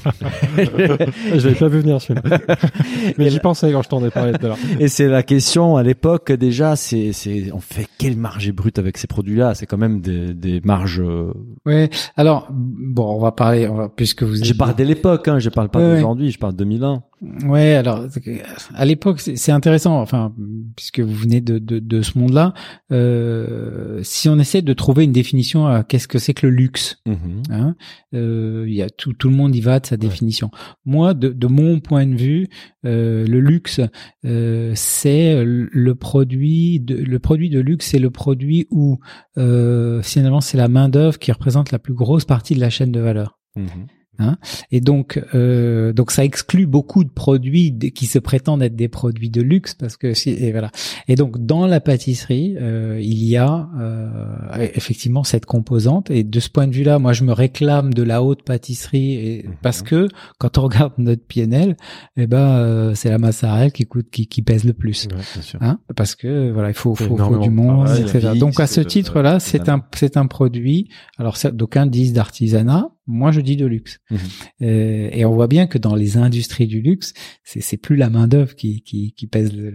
Je l'avais pas vu venir celui-là, mais et j'y là... pensais quand je t'en ai parlé tout à l'heure. Et c'est la question à l'époque déjà, c'est c'est on fait quelle marge brute avec ces produits-là? C'est quand même des des marges. Euh... Ouais. Alors bon, on va parler, on va, puisque vous. Je parle de l'époque, hein. Je parle pas ouais, d'aujourd'hui. Ouais. Je parle de deux mille un. Ouais. Alors à l'époque, c'est, c'est intéressant. Enfin, puisque vous venez de de, de ce monde-là, euh, si on essaie de trouver une définition à qu'est-ce que c'est que le luxe, mm-hmm. hein, euh, il y a tout tout le monde y va de sa définition. Ouais. Moi, de de mon point de vue, euh, le luxe. Euh, c'est le produit de, le produit de luxe, c'est le produit où euh, finalement c'est la main d'œuvre qui représente la plus grosse partie de la chaîne de valeur. Mmh. Hein, et donc, euh, donc ça exclut beaucoup de produits qui se prétendent être des produits de luxe parce que si, et voilà. Et donc dans la pâtisserie, euh, il y a euh, effectivement cette composante. Et de ce point de vue-là, moi je me réclame de la haute pâtisserie et, mmh. parce que quand on regarde notre P and L, eh ben euh, c'est la mozzarella qui coûte, qui, qui pèse le plus. Ouais, bien sûr. Hein, parce que voilà, il faut, faut, faut du monde, et cetera. Donc à ce titre-là, c'est un, c'est un produit. Alors d'aucuns disent d'artisanat. Moi, je dis de luxe. Mmh. Euh, et on voit bien que dans les industries du luxe, c'est, c'est plus la main d'œuvre qui, qui, qui pèse le, le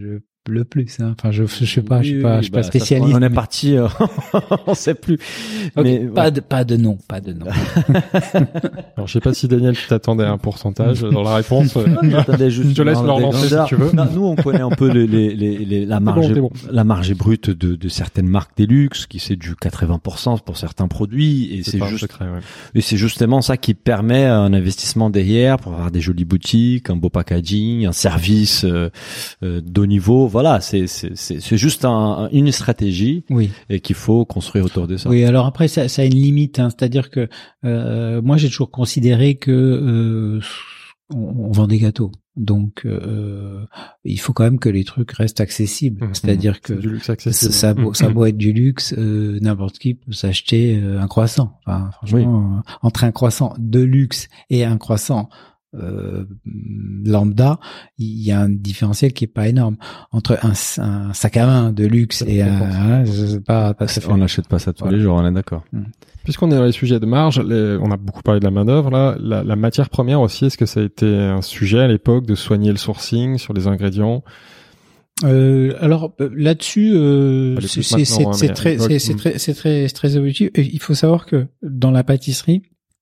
le plus. Hein. Enfin, je, je sais pas, je suis Oui, pas, oui, je suis bah, pas ça, spécialiste. on est mais- parti, euh, on sait plus. Ok, mais pas ouais. de, pas de nom, pas de nom. Alors, je sais pas si Daniel, tu t'attendais à un pourcentage dans la réponse. J'attendais juste Je te laisse dans leur des lancer si grandeurs. tu veux. Non, nous, on connaît un peu les, les, les, les- la marge, bon, c'est bon. la marge brute de, de certaines marques des luxe, qui c'est du quatre-vingts pour cent pour certains produits, et c'est pas un juste, secret, ouais. et c'est justement ça qui permet un investissement derrière pour avoir des jolies boutiques, un beau packaging, un service euh, euh, de haut niveau. Voilà, c'est c'est c'est, c'est juste un, une stratégie Oui. et qu'il faut construire autour de ça. Oui, alors après ça, ça a une limite, hein, c'est-à-dire que euh, moi j'ai toujours considéré que euh, on, on vend des gâteaux, donc euh, il faut quand même que les trucs restent accessibles, Mmh. c'est-à-dire que C'est du luxe ça, accessible. ça, a beau, Mmh. ça a beau être du luxe, euh, n'importe qui peut s'acheter euh, un croissant. Enfin, franchement, euh, entre un croissant de luxe et un croissant euh, lambda, il y a un différentiel qui est pas énorme entre un, un sac à main de luxe et un, hein, je sais pas, pas ça fait. On n'achète pas ça tous Voilà. les jours, on est d'accord. Puisqu'on est dans les sujets de marge, les- on a beaucoup parlé de la main-d'œuvre, là. La, la matière première aussi, est-ce que ça a été un sujet à l'époque de soigner le sourcing sur les ingrédients? Euh, alors euh, là-dessus, euh, Pas le c'est plus c'est c'est maintenant, hein, c'est mais à très l'époque, c'est c'est hmm. très c'est très c'est très évolutif. Et il faut savoir que dans la pâtisserie,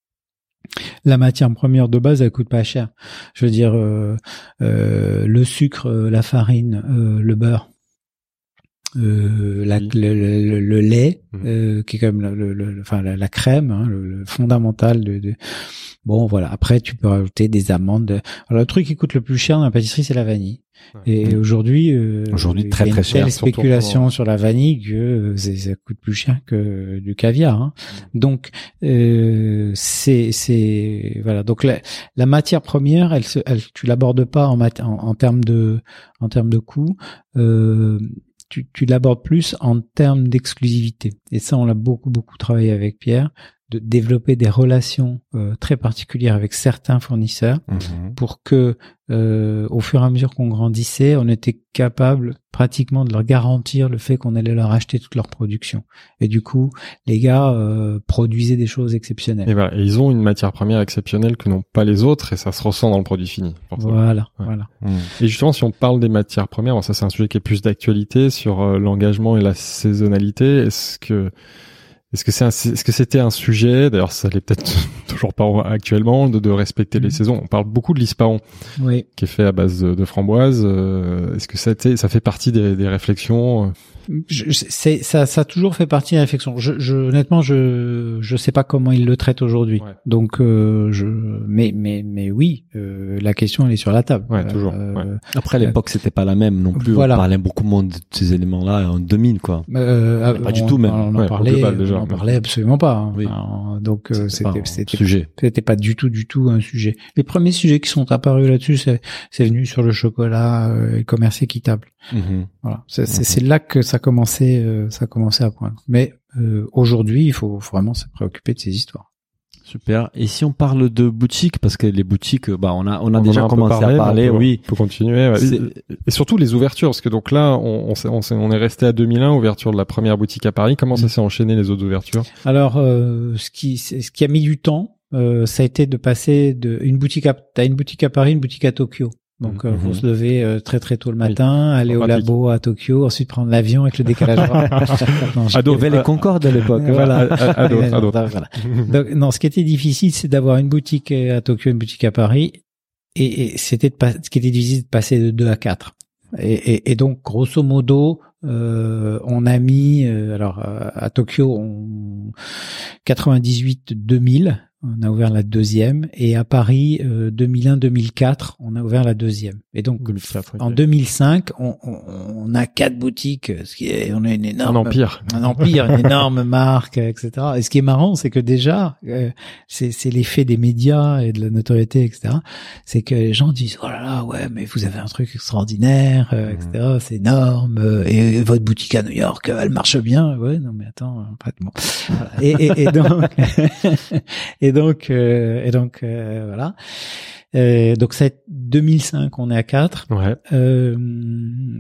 la matière première de base, elle coûte pas cher. Je veux dire, euh, euh, le sucre, euh, la farine, euh, le beurre, euh, la, Oui. le, le, le lait, Mhm. euh, qui est comme le, le, le- enfin la, la crème, hein, le, le fondamental de, de. Bon, voilà. Après, tu peux rajouter des amandes. Alors, le truc qui coûte le plus cher dans la pâtisserie, c'est la vanille. Ouais. Et Mhm. aujourd'hui, euh, Aujourd'hui, il y a très, une très cher, telle surtout spéculation pour- sur la vanille que euh, c'est- ça coûte plus cher que du caviar. Hein. Donc, euh, c'est, c'est, voilà. Donc, la, la matière première, elle, se, elle, tu l'abordes pas en, mat- en, en termes de, en termes de coût. Euh, tu, tu l'abordes plus en termes d'exclusivité. Et ça, on l'a beaucoup, beaucoup travaillé avec Pierre, de développer des relations euh, très particulières avec certains fournisseurs Mhm. pour que, euh, au fur et à mesure qu'on grandissait, on était capable pratiquement de leur garantir le fait qu'on allait leur acheter toute leur production. Et du coup, les gars euh, produisaient des choses exceptionnelles. Et voilà. Et ils ont une matière première exceptionnelle que n'ont pas les autres, et ça se ressent dans le produit fini. forcément. Voilà, Ouais. voilà. Mhm. Et justement, si on parle des matières premières, bon, ça c'est un sujet qui est plus d'actualité sur euh, l'engagement et la saisonnalité. Est-ce que est-ce que c'est un, est-ce que c'était un sujet, d'ailleurs ça l'est peut-être toujours pas actuellement, de, de respecter les Mhm. saisons. On parle beaucoup de l'ispaon Oui. qui est fait à base de, de framboises. Euh, est-ce que ça, a été- ça fait partie des, des réflexions? Je, je- c'est, ça, ça a toujours fait partie de la réflexion. Je, je, honnêtement, je, je sais pas comment ils le traitent aujourd'hui. Ouais. Donc, euh, je, mais, mais, mais oui, euh, la question elle est sur la table. Ouais, toujours, Euh, ouais. Après, l'époque, c'était pas la même non plus. Voilà. On parlait beaucoup moins de ces éléments-là en deux mille, quoi. Euh, Pas on, du tout même. On en Ouais, au parlait, global, déjà. on en parlait absolument pas. hein. Oui. Enfin, donc euh, C'était pas c'était un c'était sujet. c'était pas du tout du tout un sujet. Les premiers sujets qui sont apparus là-dessus, c'est c'est venu sur le chocolat, euh, et le commerce équitable. Mhm. Voilà, c'est c'est Mhm. c'est là que ça commençait euh, ça commençait à poindre. Mais euh, aujourd'hui, il faut vraiment se préoccuper de ces histoires. Super. Et si on parle de boutiques, parce que les boutiques, bah, on a, on a On en déjà a un peu commencé parlé, à parler, on peut- oui. On peut continuer. ouais. C'est- Et surtout les ouvertures, parce que donc là, on, on, s'est- on, s'est- on est resté à deux mille un, ouverture de la première boutique à Paris. Comment ça s'est enchaîné les autres ouvertures? Alors, euh, ce qui ce qui a mis du temps, euh, ça a été de passer de une boutique à t'as une boutique à Paris, une boutique à Tokyo. Donc, euh, Mhm. faut se lever euh, très très tôt le matin, aller au pratique. labo à Tokyo, ensuite prendre l'avion avec le décalage horaire. Non, je- À Il y d'autres- avait les Concorde à l'époque. Voilà. À, à- à d'autres, à d'autres. Voilà. Donc, non, ce qui était difficile, c'est d'avoir une boutique à Tokyo, une boutique à Paris, et, et c'était de pas, ce qui était difficile de passer de deux à quatre. Et, et, et donc, grosso modo, euh, on a mis, euh, alors euh, à Tokyo, on, quatre-vingt-dix-huit deux mille, on a ouvert la deuxième, et à Paris, euh, deux mille un deux mille quatre, on a ouvert la deuxième. Et donc, deux mille quatre, ok. en deux mille cinq, on, on, on a quatre boutiques, ce qui est, on a une énorme Un empire. un empire, une énorme marque, et cetera. Et ce qui est marrant, c'est que déjà, euh, c'est, c'est l'effet des médias et de la notoriété, et cetera. C'est que les gens disent, oh là là, ouais, mais vous avez un truc extraordinaire, euh, et cetera. C'est énorme. euh, Et, votre boutique à New York, euh, elle marche bien. Ouais, non, mais attends, en fait, bon. Voilà. Et, et, et donc, et donc, euh, et donc, euh, voilà. Euh, donc c'est deux mille cinq, on est à quatre. Ouais. Euh,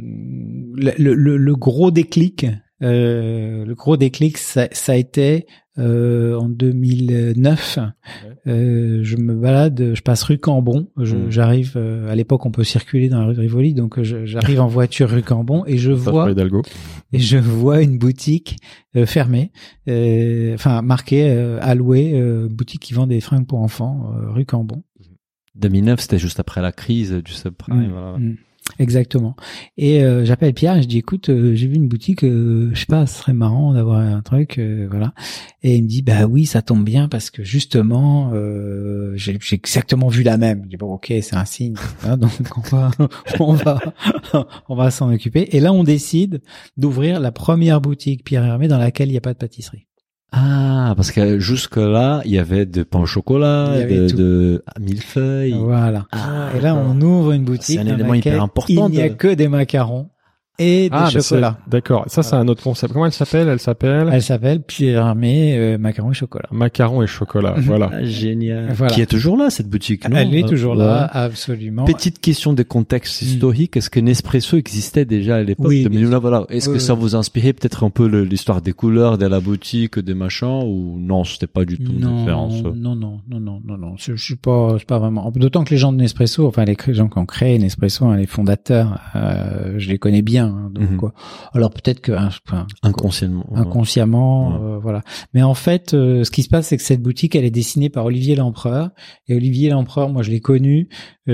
le, le, le gros déclic, euh, le gros déclic, ça, ça a été euh, en deux mille neuf, ouais. euh, je me balade, je passe rue Cambon, je, mmh. j'arrive, euh, à l'époque on peut circuler dans la rue de Rivoli, donc je, j'arrive en voiture rue Cambon et je vois et je vois une boutique euh, fermée, euh, enfin marquée euh, à louer, euh, boutique qui vend des fringues pour enfants, euh, rue Cambon. deux mille neuf, c'était juste après la crise du subprime. Mmh. Voilà. Mmh. Exactement. Et euh, j'appelle Pierre et je dis écoute, euh, j'ai vu une boutique, euh, je sais pas, ce serait marrant d'avoir un truc, euh, voilà. Et il me dit bah oui, ça tombe bien parce que justement, euh, j'ai, j'ai exactement vu la même. Je dis bon ok, c'est un signe, hein, donc on va, on va, on va s'en occuper. Et là, on décide d'ouvrir la première boutique Pierre Hermé dans laquelle il n'y a pas de pâtisserie. Ah, parce que jusque-là, il y avait de pain au chocolat, de, de millefeuilles. Voilà. Ah, et là, on ouvre une boutique c'est un dans élément laquelle hyper important. Il n'y a que des macarons et des ah, chocolats. D'accord. Ça, c'est un autre concept. Comment elle s'appelle? Elle s'appelle Elle s'appelle Pierre Hermé euh, macarons et chocolat. Macarons et chocolat. Voilà. Ah, génial. Voilà. Qui est toujours là, cette boutique, non? Elle est toujours euh, là, ouais. absolument. Petite question de contexte historique. Est-ce que Nespresso existait déjà à l'époque? Oui. De là, voilà. Est-ce oui, que oui. ça vous a inspiré peut-être un peu le, l'histoire des couleurs de la boutique, des machins, ou non, c'était pas du tout une non, référence? Non, non, non, non, non, non. Je, je suis pas, je suis pas vraiment. D'autant que les gens de Nespresso, enfin les gens qui ont créé Nespresso, hein, les fondateurs, euh, je les connais bien. Hein, donc Mm-hmm. quoi. Alors peut-être que enfin, inconsciemment, inconsciemment, ouais. euh, voilà. Mais en fait, euh, ce qui se passe, c'est que cette boutique, elle est dessinée par Olivier Lempereur. Et Olivier Lempereur, moi, je l'ai connu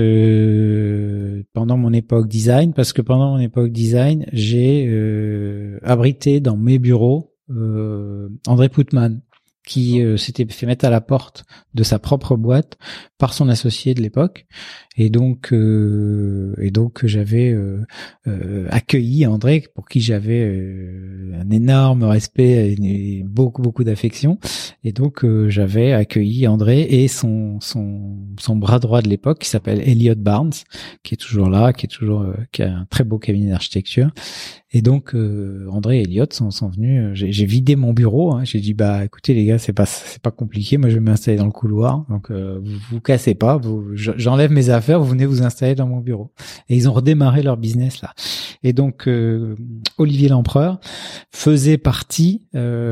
euh, pendant mon époque design, parce que pendant mon époque design, j'ai euh, abrité dans mes bureaux euh, André Putman, qui euh, s'était fait mettre à la porte de sa propre boîte par son associé de l'époque, et donc euh, et donc j'avais euh, euh, accueilli André, pour qui j'avais euh, un énorme respect et, et beaucoup beaucoup d'affection, et donc euh, j'avais accueilli André et son son son bras droit de l'époque qui s'appelle Elliot Barnes, qui est toujours là, qui est toujours euh, qui a un très beau cabinet d'architecture. Et donc euh, André et Elliot sont, sont venus. J'ai, j'ai vidé mon bureau. Hein, j'ai dit bah écoutez les gars, c'est pas c'est pas compliqué. Moi je vais m'installer dans le couloir. Donc euh, vous vous cassez pas. Vous, j'enlève mes affaires. Vous venez vous installer dans mon bureau. Et ils ont redémarré leur business là. Et donc euh, Olivier Lempereur faisait partie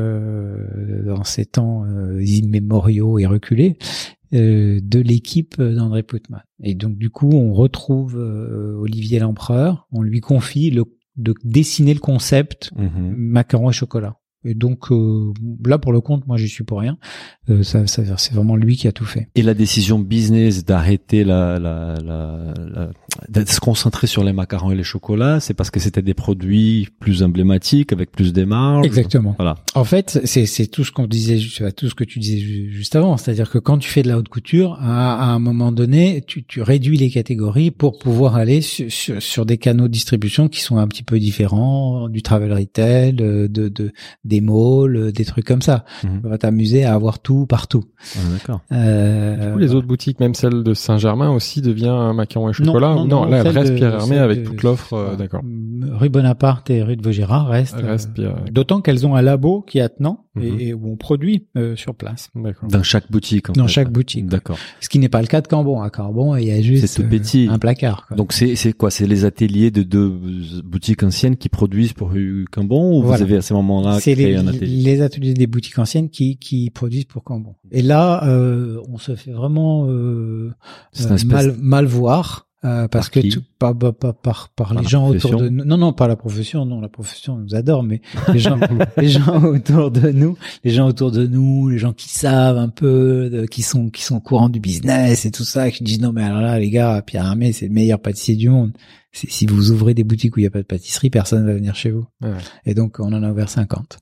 euh, dans ces temps euh, immémoriaux et reculés euh, de l'équipe d'André Putman. Et donc du coup on retrouve euh, Olivier Lempereur. On lui confie le de dessiner le concept mmh. macarons et chocolat. Et donc euh, là pour le compte, moi j'y suis pour rien. Euh, ça, ça, c'est vraiment lui qui a tout fait. Et la décision business d'arrêter la, la, la, la de se concentrer sur les macarons et les chocolats, c'est parce que c'était des produits plus emblématiques avec plus de marge. Exactement. Voilà. En fait, c'est c'est tout ce qu'on disait, tout ce que tu disais juste avant, c'est-à-dire que quand tu fais de la haute couture, à, à un moment donné, tu, tu réduis les catégories pour pouvoir aller sur, sur, sur des canaux de distribution qui sont un petit peu différents, du travel retail, de, de des malls, des trucs comme ça. Mmh. Tu vas t'amuser à avoir tout partout. Ah, d'accord. Euh, du coup, les voilà. autres boutiques, même celle de Saint-Germain aussi, devient un macaron et chocolat. Non, non, non, non là, elle reste de, Pierre Hermé avec de, toute l'offre. Euh, voilà. D'accord. Rue Bonaparte et rue de Vaugirard reste. Reste Pierre. Euh, d'autant qu'elles ont un labo qui est attenant mmh. et, et où on produit euh, sur place. D'accord. Dans chaque boutique. En Dans fait. chaque boutique. D'accord. Ce qui n'est pas le cas de Cambon. À Cambon, il y a juste c'est tout petit. Euh, un placard. Quoi. Donc c'est c'est quoi? C'est les ateliers de deux boutiques anciennes qui produisent pour rue Cambon, ou voilà. Vous avez à ces moments-là c'est créé les, un atelier? Les ateliers des boutiques anciennes qui qui produisent pour Cambon. Et là, euh, on se fait vraiment euh, euh, mal mal voir. Euh, parce par que tout, par, par, par, par, par les gens autour de nous. Non, non, pas la profession. Non, la profession nous adore, mais les gens, les gens autour de nous, les gens autour de nous, les gens qui savent un peu, de, qui sont, qui sont au courant du business et tout ça, qui disent non, mais alors là, les gars, Pierre Hermé, c'est le meilleur pâtissier du monde. C'est, si vous ouvrez des boutiques où il n'y a pas de pâtisserie, personne va venir chez vous. Ouais. Et donc, on en a ouvert cinquante.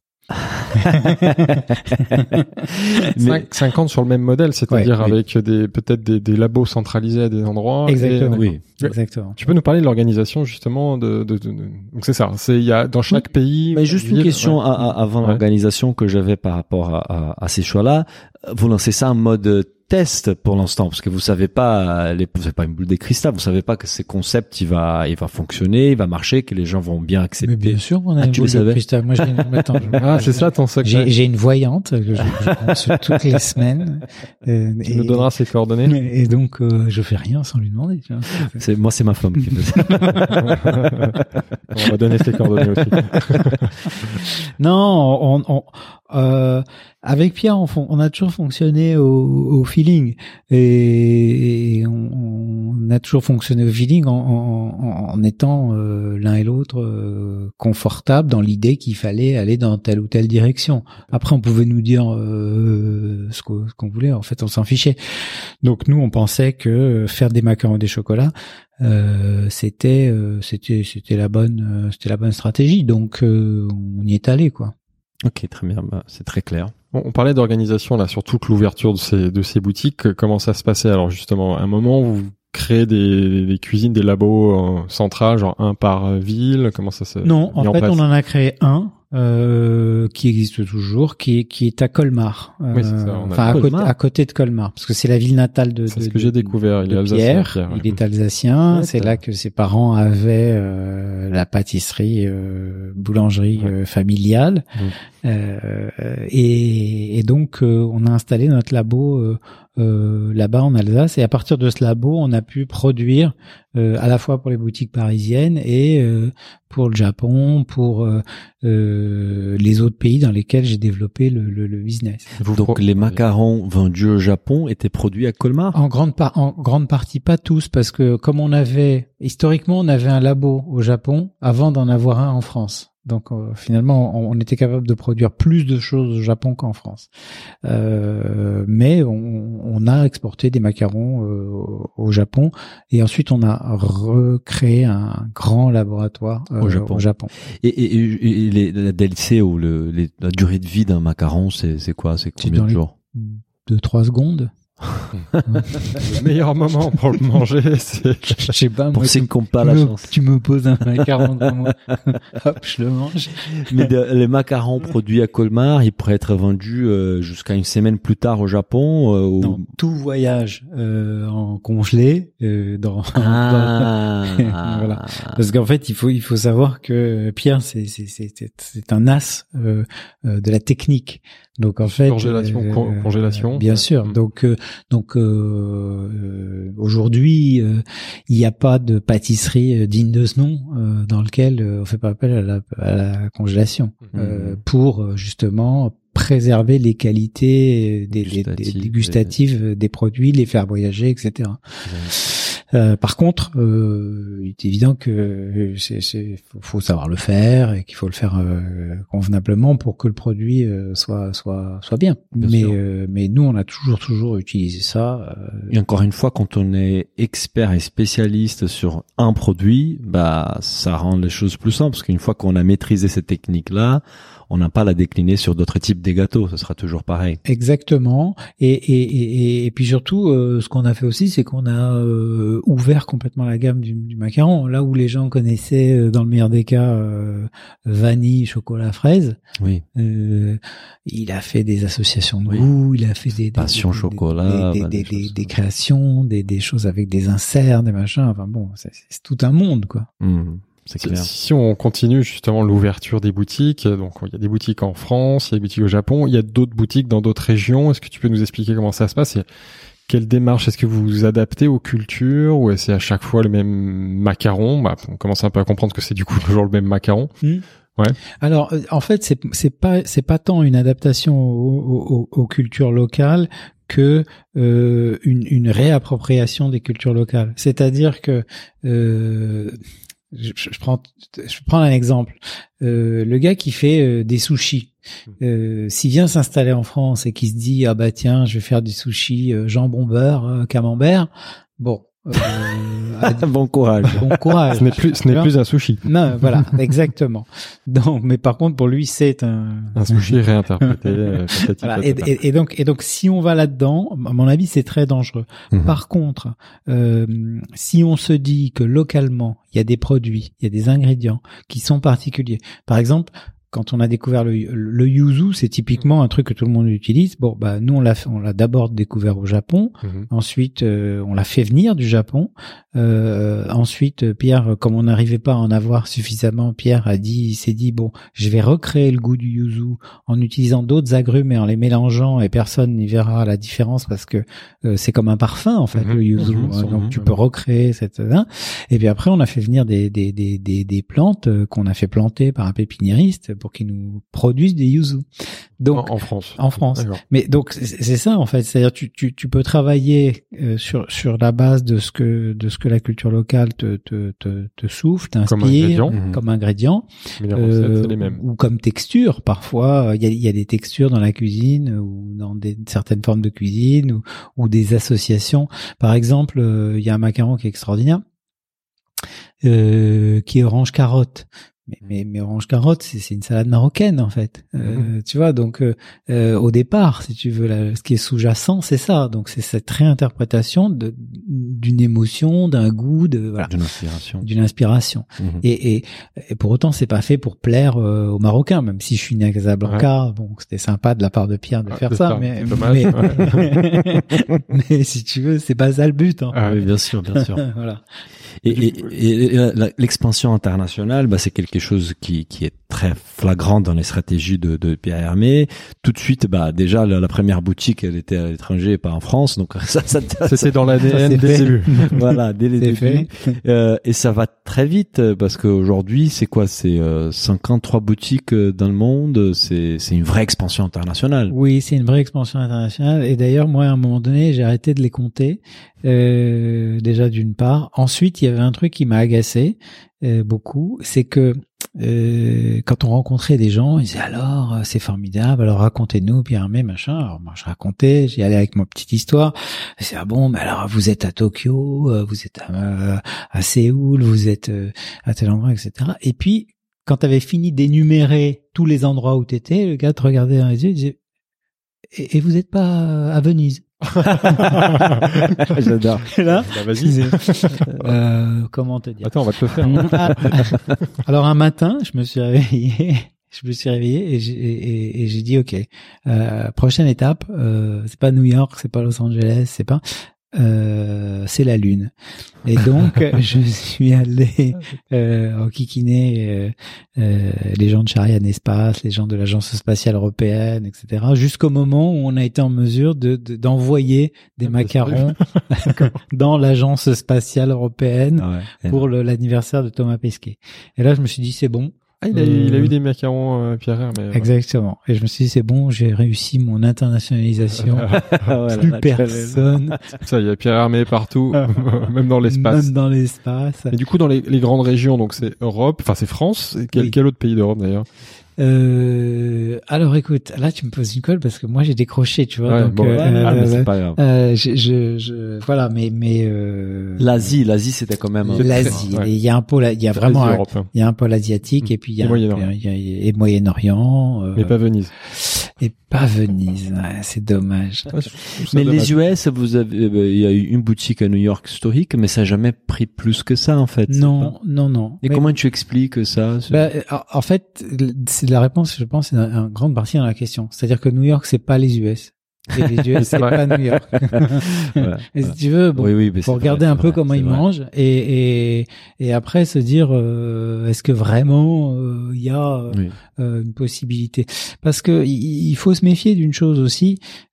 Mais... cinquante sur le même modèle, c'est-à-dire ouais, avec oui. des peut-être des, des labos centralisés à des endroits. Exactement. Et, oui. Exactement. Tu peux nous parler de l'organisation justement de, de, de, de... donc c'est ça. C'est il y a dans chaque oui. pays. Mais juste ville, une question ouais. à, à, avant ouais. l'organisation que j'avais par rapport à, à, à ces choix-là. Vous lancez ça en mode test pour l'instant, parce que vous savez pas, les, vous savez pas une boule de cristal, vous savez pas que ces concepts, il va, il va fonctionner, il va marcher, que les gens vont bien accepter. Mais bien sûr qu'on a ah, une boule de cristal. Moi, j'ai une, attends, je, ah, c'est ça ton secret. J'ai, j'ai une voyante que je, je consulte toutes les semaines. Euh, tu et, nous donneras ses coordonnées. Et donc, euh, je fais rien sans lui demander, tu vois. C'est, moi, c'est ma femme qui fait ça. On va donner ses coordonnées aussi. Non, on, on, euh, avec Pierre, on, fon- on a toujours fonctionné au, au feeling et, et on, on a toujours fonctionné au feeling en, en, en étant euh, l'un et l'autre euh, confortables dans l'idée qu'il fallait aller dans telle ou telle direction. Après, on pouvait nous dire euh, ce qu'on, ce qu'on voulait. En fait, on s'en fichait. Donc nous, on pensait que faire des macarons et des chocolats, euh, c'était, euh, c'était, c'était la bonne, euh, c'était la bonne stratégie. Donc euh, on y est allé, quoi. Ok, très bien, bah, c'est très clair. On, on parlait d'organisation là sur toute l'ouverture de ces de ces boutiques. Comment ça se passait? Alors justement, à un moment où vous créez des, des cuisines, des labos euh, centrales, genre un par ville. Comment ça se Non, en mis fait, place? on en a créé un euh, qui existe toujours, qui est qui est à Colmar. Euh, Oui, c'est ça, on a- Enfin, à côté, Colmar. à côté de Colmar, parce que c'est la ville natale de. C'est de- ce que de- j'ai découvert. Il est de alsacien. Pierre. Pierre, ouais. Il est alsacien. Ouais, C'est t'as- là que ses parents avaient euh, la pâtisserie, euh, boulangerie Ouais. euh, familiale. Mmh. Euh, et, et donc, euh, on a installé notre labo euh, euh, là-bas en Alsace. Et à partir de ce labo, on a pu produire euh, à la fois pour les boutiques parisiennes et euh, pour le Japon, pour euh, euh, les autres pays dans lesquels j'ai développé le, le, le business. Vous Donc pro- les macarons vendus au Japon étaient produits à Colmar. En grande par- en grande partie pas tous, parce que comme on avait historiquement on avait un labo au Japon avant d'en avoir un en France. Donc euh, finalement on, on était capable de produire plus de choses au Japon qu'en France. Euh, mais on, on a exporté des macarons euh, au, au Japon et ensuite on a recréé un grand laboratoire euh, Au Japon. Au Japon. Et, et, et- et les, la D L C ou le, les, la durée de vie d'un macaron, c'est, c'est quoi? C'est C'est combien dans de les- jours? Deux trois secondes. Le meilleur moment pour le manger, c'est Je sais pas. Pour moi, ceux tu- qui n'ont pas tu la me- chance. Tu me poses un macaron devant moi. Hop, je le mange. Mais de- les macarons produits à Colmar, ils pourraient être vendus euh, jusqu'à une semaine plus tard au Japon. Euh, ou... Non, tout voyage euh, en congelé euh, dans, Ah, dans- voilà. Parce qu'en fait il faut il faut savoir que Pierre c'est c'est c'est c'est, c'est un as euh, euh, de la technique. Donc en fait Congélation, con- congélation. bien sûr. Mm. Donc euh, donc euh, euh, aujourd'hui euh, il n'y a pas de pâtisserie euh, digne de ce nom euh, dans lequel euh, on fait pas appel à la, à la congélation euh, pour euh, justement préserver les qualités des, des, des, Gustatives, des gustatives des produits, les faire voyager, et cetera. Euh, par contre, euh, il est évident que c'est, c'est, faut, faut savoir le faire et qu'il faut le faire euh, convenablement pour que le produit euh, soit soit soit bien. Bien mais sûr. euh, mais nous, on a toujours toujours utilisé ça. Euh, Et encore une fois, quand on est expert et spécialiste sur un produit, bah ça rend les choses plus simples parce qu'une fois qu'on a maîtrisé cette technique-là, on n'a pas à la décliner sur d'autres types des gâteaux, ça sera toujours pareil. Exactement. Et et et, et puis surtout, euh, ce qu'on a fait aussi, c'est qu'on a euh, ouvert complètement la gamme du, du macaron. Là où les gens connaissaient, euh, dans le meilleur des cas, euh, vanille, chocolat, fraise. Oui. Euh, il a fait des associations de Oui. goût, il a fait des, des Passion des, chocolat, des, bah, des, des des, choses. des créations, des, des choses avec des inserts, des machins. Enfin bon, c'est, c'est tout un monde, quoi. Mmh, c'est Si- clair. Si on continue justement l'ouverture des boutiques, donc il y a des boutiques en France, il y a des boutiques au Japon, il y a d'autres boutiques dans d'autres régions. Est-ce que tu peux nous expliquer comment ça se passe et quelle démarche? Est-ce que vous vous adaptez aux cultures ou est-ce à chaque fois le même macaron? Bah, on commence un peu à comprendre que c'est du coup toujours le même macaron. Alors, euh, en fait, c'est c'est pas c'est pas tant une adaptation aux, aux, aux cultures locales que euh, une, une réappropriation des cultures locales. C'est-à-dire que euh, je, je prends je prends un exemple. Euh, le gars qui fait euh, des sushis, euh, s'il vient s'installer en France et qui se dit ah bah tiens je vais faire du sushi euh, jambon beurre euh, camembert, bon. Euh, Bon courage. bon courage. Ce n'est plus, ce n'est Alors, plus un sushi. Non, voilà, exactement. Donc, mais par contre, pour lui, c'est un. Un sushi réinterprété. euh, patati Voilà. Et, patata. et, et donc, et donc, si on va là-dedans, à mon avis, c'est très dangereux. Mhm. Par contre, euh, si on se dit que localement, il y a des produits, il y a des ingrédients qui sont particuliers. Par exemple, quand on a découvert le, le yuzu, c'est typiquement un truc que tout le monde utilise. Bon, bah nous on l'a, on l'a d'abord découvert au Japon. Mhm. Ensuite, euh, on l'a fait venir du Japon. Euh, ensuite, Pierre, comme on n'arrivait pas à en avoir suffisamment, Pierre a dit, il s'est dit bon, je vais recréer le goût du yuzu en utilisant d'autres agrumes et en les mélangeant, et personne n'y verra la différence parce que euh, c'est comme un parfum en fait Mhm. le yuzu. Mhm. Euh, Donc tu Mhm. peux recréer cette. Et puis après, on a fait venir des des des des, des plantes euh, qu'on a fait planter par un pépiniériste. pour qu'ils nous produisent des yuzu. Donc en, en France. En France. D'accord. Mais donc c'est, c'est ça en fait, c'est-à-dire tu tu tu peux travailler euh, sur sur la base de ce que de ce que la culture locale te te te, te souffle, t'inspire Comme ingrédient. comme ingrédient, Mais les recettes, euh, c'est les mêmes. ou comme texture. Parfois il y a il y a des textures dans la cuisine ou dans des certaines formes de cuisine ou ou des associations. Par exemple, euh, il y a un macaron qui est extraordinaire, euh, qui est orange carotte. Mais, mais, mais orange carotte, c'est, c'est une salade marocaine en fait. Euh, mmh. Tu vois, donc euh, euh, au départ, si tu veux, la, ce qui est sous-jacent, c'est ça. Donc c'est cette réinterprétation de, d'une émotion, d'un goût, de voilà, d'une inspiration, d'une inspiration. Mmh. Et, et, et pour autant, c'est pas fait pour plaire euh, aux Marocains. Même si je suis né à Casablanca, ouais. Bon, c'était sympa de la part de Pierre de ouais, faire ça, ça, mais dommage, mais, ouais. mais si tu veux, c'est pas ça le but. Hein. Ah oui, bien sûr, bien sûr. Voilà. Et, et, et la, l'expansion internationale, bah, c'est quelque chose qui, qui est très flagrant dans les stratégies de, de Pierre Hermé. Tout de suite, bah, déjà, la, la première boutique, elle était à l'étranger et pas en France. Donc, ça, ça, ça c'est dans l'A D N dès le début. Voilà, dès les débuts. Euh, et ça va très vite parce qu'aujourd'hui, c'est quoi? C'est euh, cinquante-trois boutiques dans le monde. C'est, c'est une vraie expansion internationale. Oui, c'est une vraie expansion internationale. Et d'ailleurs, moi, à un moment donné, j'ai arrêté de les compter. Euh, déjà d'une part. Ensuite, il y avait un truc qui m'a agacé euh, beaucoup, c'est que euh, quand on rencontrait des gens, ils disaient alors c'est formidable, alors racontez-nous Pierre Hermé machin. Alors moi je racontais, j'y allais avec ma petite histoire. C'est ah bon, mais alors vous êtes à Tokyo, vous êtes à, à Séoul, vous êtes à tel endroit, et cetera. Et puis quand t'avais fini d'énumérer tous les endroits où t'étais, le gars te regardait dans les yeux, il disait et, et vous êtes pas à Venise? J'adore. Là, bah, vas-y. Euh, comment te dire? Attends, on va te le faire. Alors un matin, je me suis réveillé, je me suis réveillé et j'ai, et, et j'ai dit ok, euh, prochaine étape, euh, c'est pas New York, c'est pas Los Angeles, c'est pas, euh, c'est la Lune. Et donc je suis allé euh, enquiquiner euh, euh, les gens de Charian Espace, les gens de l'Agence spatiale européenne, et cetera. Jusqu'au moment où on a été en mesure de, de d'envoyer des ah, macarons dans l'Agence spatiale européenne ah ouais. pour le, l'anniversaire de Thomas Pesquet. Et là je me suis dit c'est bon. Ah, il a, euh, il a eu des macarons, euh, Pierre Hermé. Exactement. Et je me suis dit, c'est bon, j'ai réussi mon internationalisation. Voilà, plus personne. Ça, il y a Pierre Hermé partout, même dans l'espace. Même dans l'espace. Et du coup, dans les, les grandes régions, donc c'est Europe, enfin c'est France. Et quel, oui. quel autre pays d'Europe d'ailleurs? Euh, alors écoute, là tu me poses une colle parce que moi j'ai décroché, tu vois. Ouais, donc, bon, euh, ah, mais euh, c'est pas grave. Euh, je, je, je, voilà, mais mais euh, l'Asie, l'Asie c'était quand même. L'Asie, ouais. Il y a un pôle, il y a vraiment, un, Europe, hein. il y a un pôle asiatique mmh. et puis il y a, et Moyen-Orient. il y a, il y a et Moyen-Orient. Euh, mais pas Venise. Et pas Venise, ouais, c'est dommage. Ouais, mais dommage. les U S, vous avez, il y a eu une boutique à New York historique, mais ça n'a jamais pris plus que ça en fait. Non, non, non. Et mais... comment tu expliques ça? Bah, en fait, c'est la réponse, je pense, c'est en grande partie dans la question. C'est-à-dire que New York, c'est pas les U S. Et les U S, c'est pas New York. Voilà, et voilà. si tu veux, bon, oui, oui, faut regarder vrai, un peu vrai, comment ils vrai. mangent et, et, et après se dire, euh, est-ce que vraiment il euh, y a oui. euh, une possibilité? Parce que il, il faut se méfier d'une chose aussi,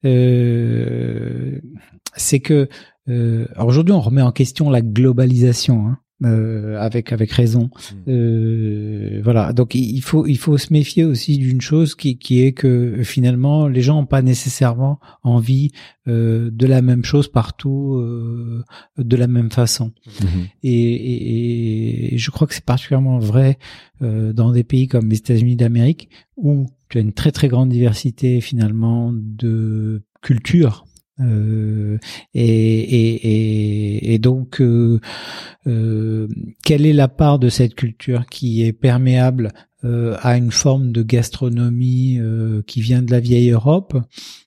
euh, c'est que euh, alors aujourd'hui on remet en question la globalisation. Hein. Euh, avec avec raison. Euh, voilà. Donc il faut il faut se méfier aussi d'une chose qui qui est que finalement les gens n'ont pas nécessairement envie euh, de la même chose partout, euh, de la même façon. Mmh. Et, et, et je crois que c'est particulièrement vrai euh, dans des pays comme les États-Unis d'Amérique où tu as une très très grande diversité finalement de cultures. Euh, et, et, et, et donc, euh, euh, quelle est la part de cette culture qui est perméable euh, à une forme de gastronomie euh, qui vient de la vieille Europe?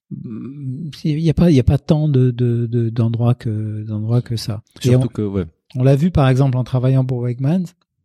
Il n'y a pas, il y a pas tant de, de, de d'endroits que d'endroits que ça. Surtout on, que, ouais. On l'a vu par exemple en travaillant pour Wegmans.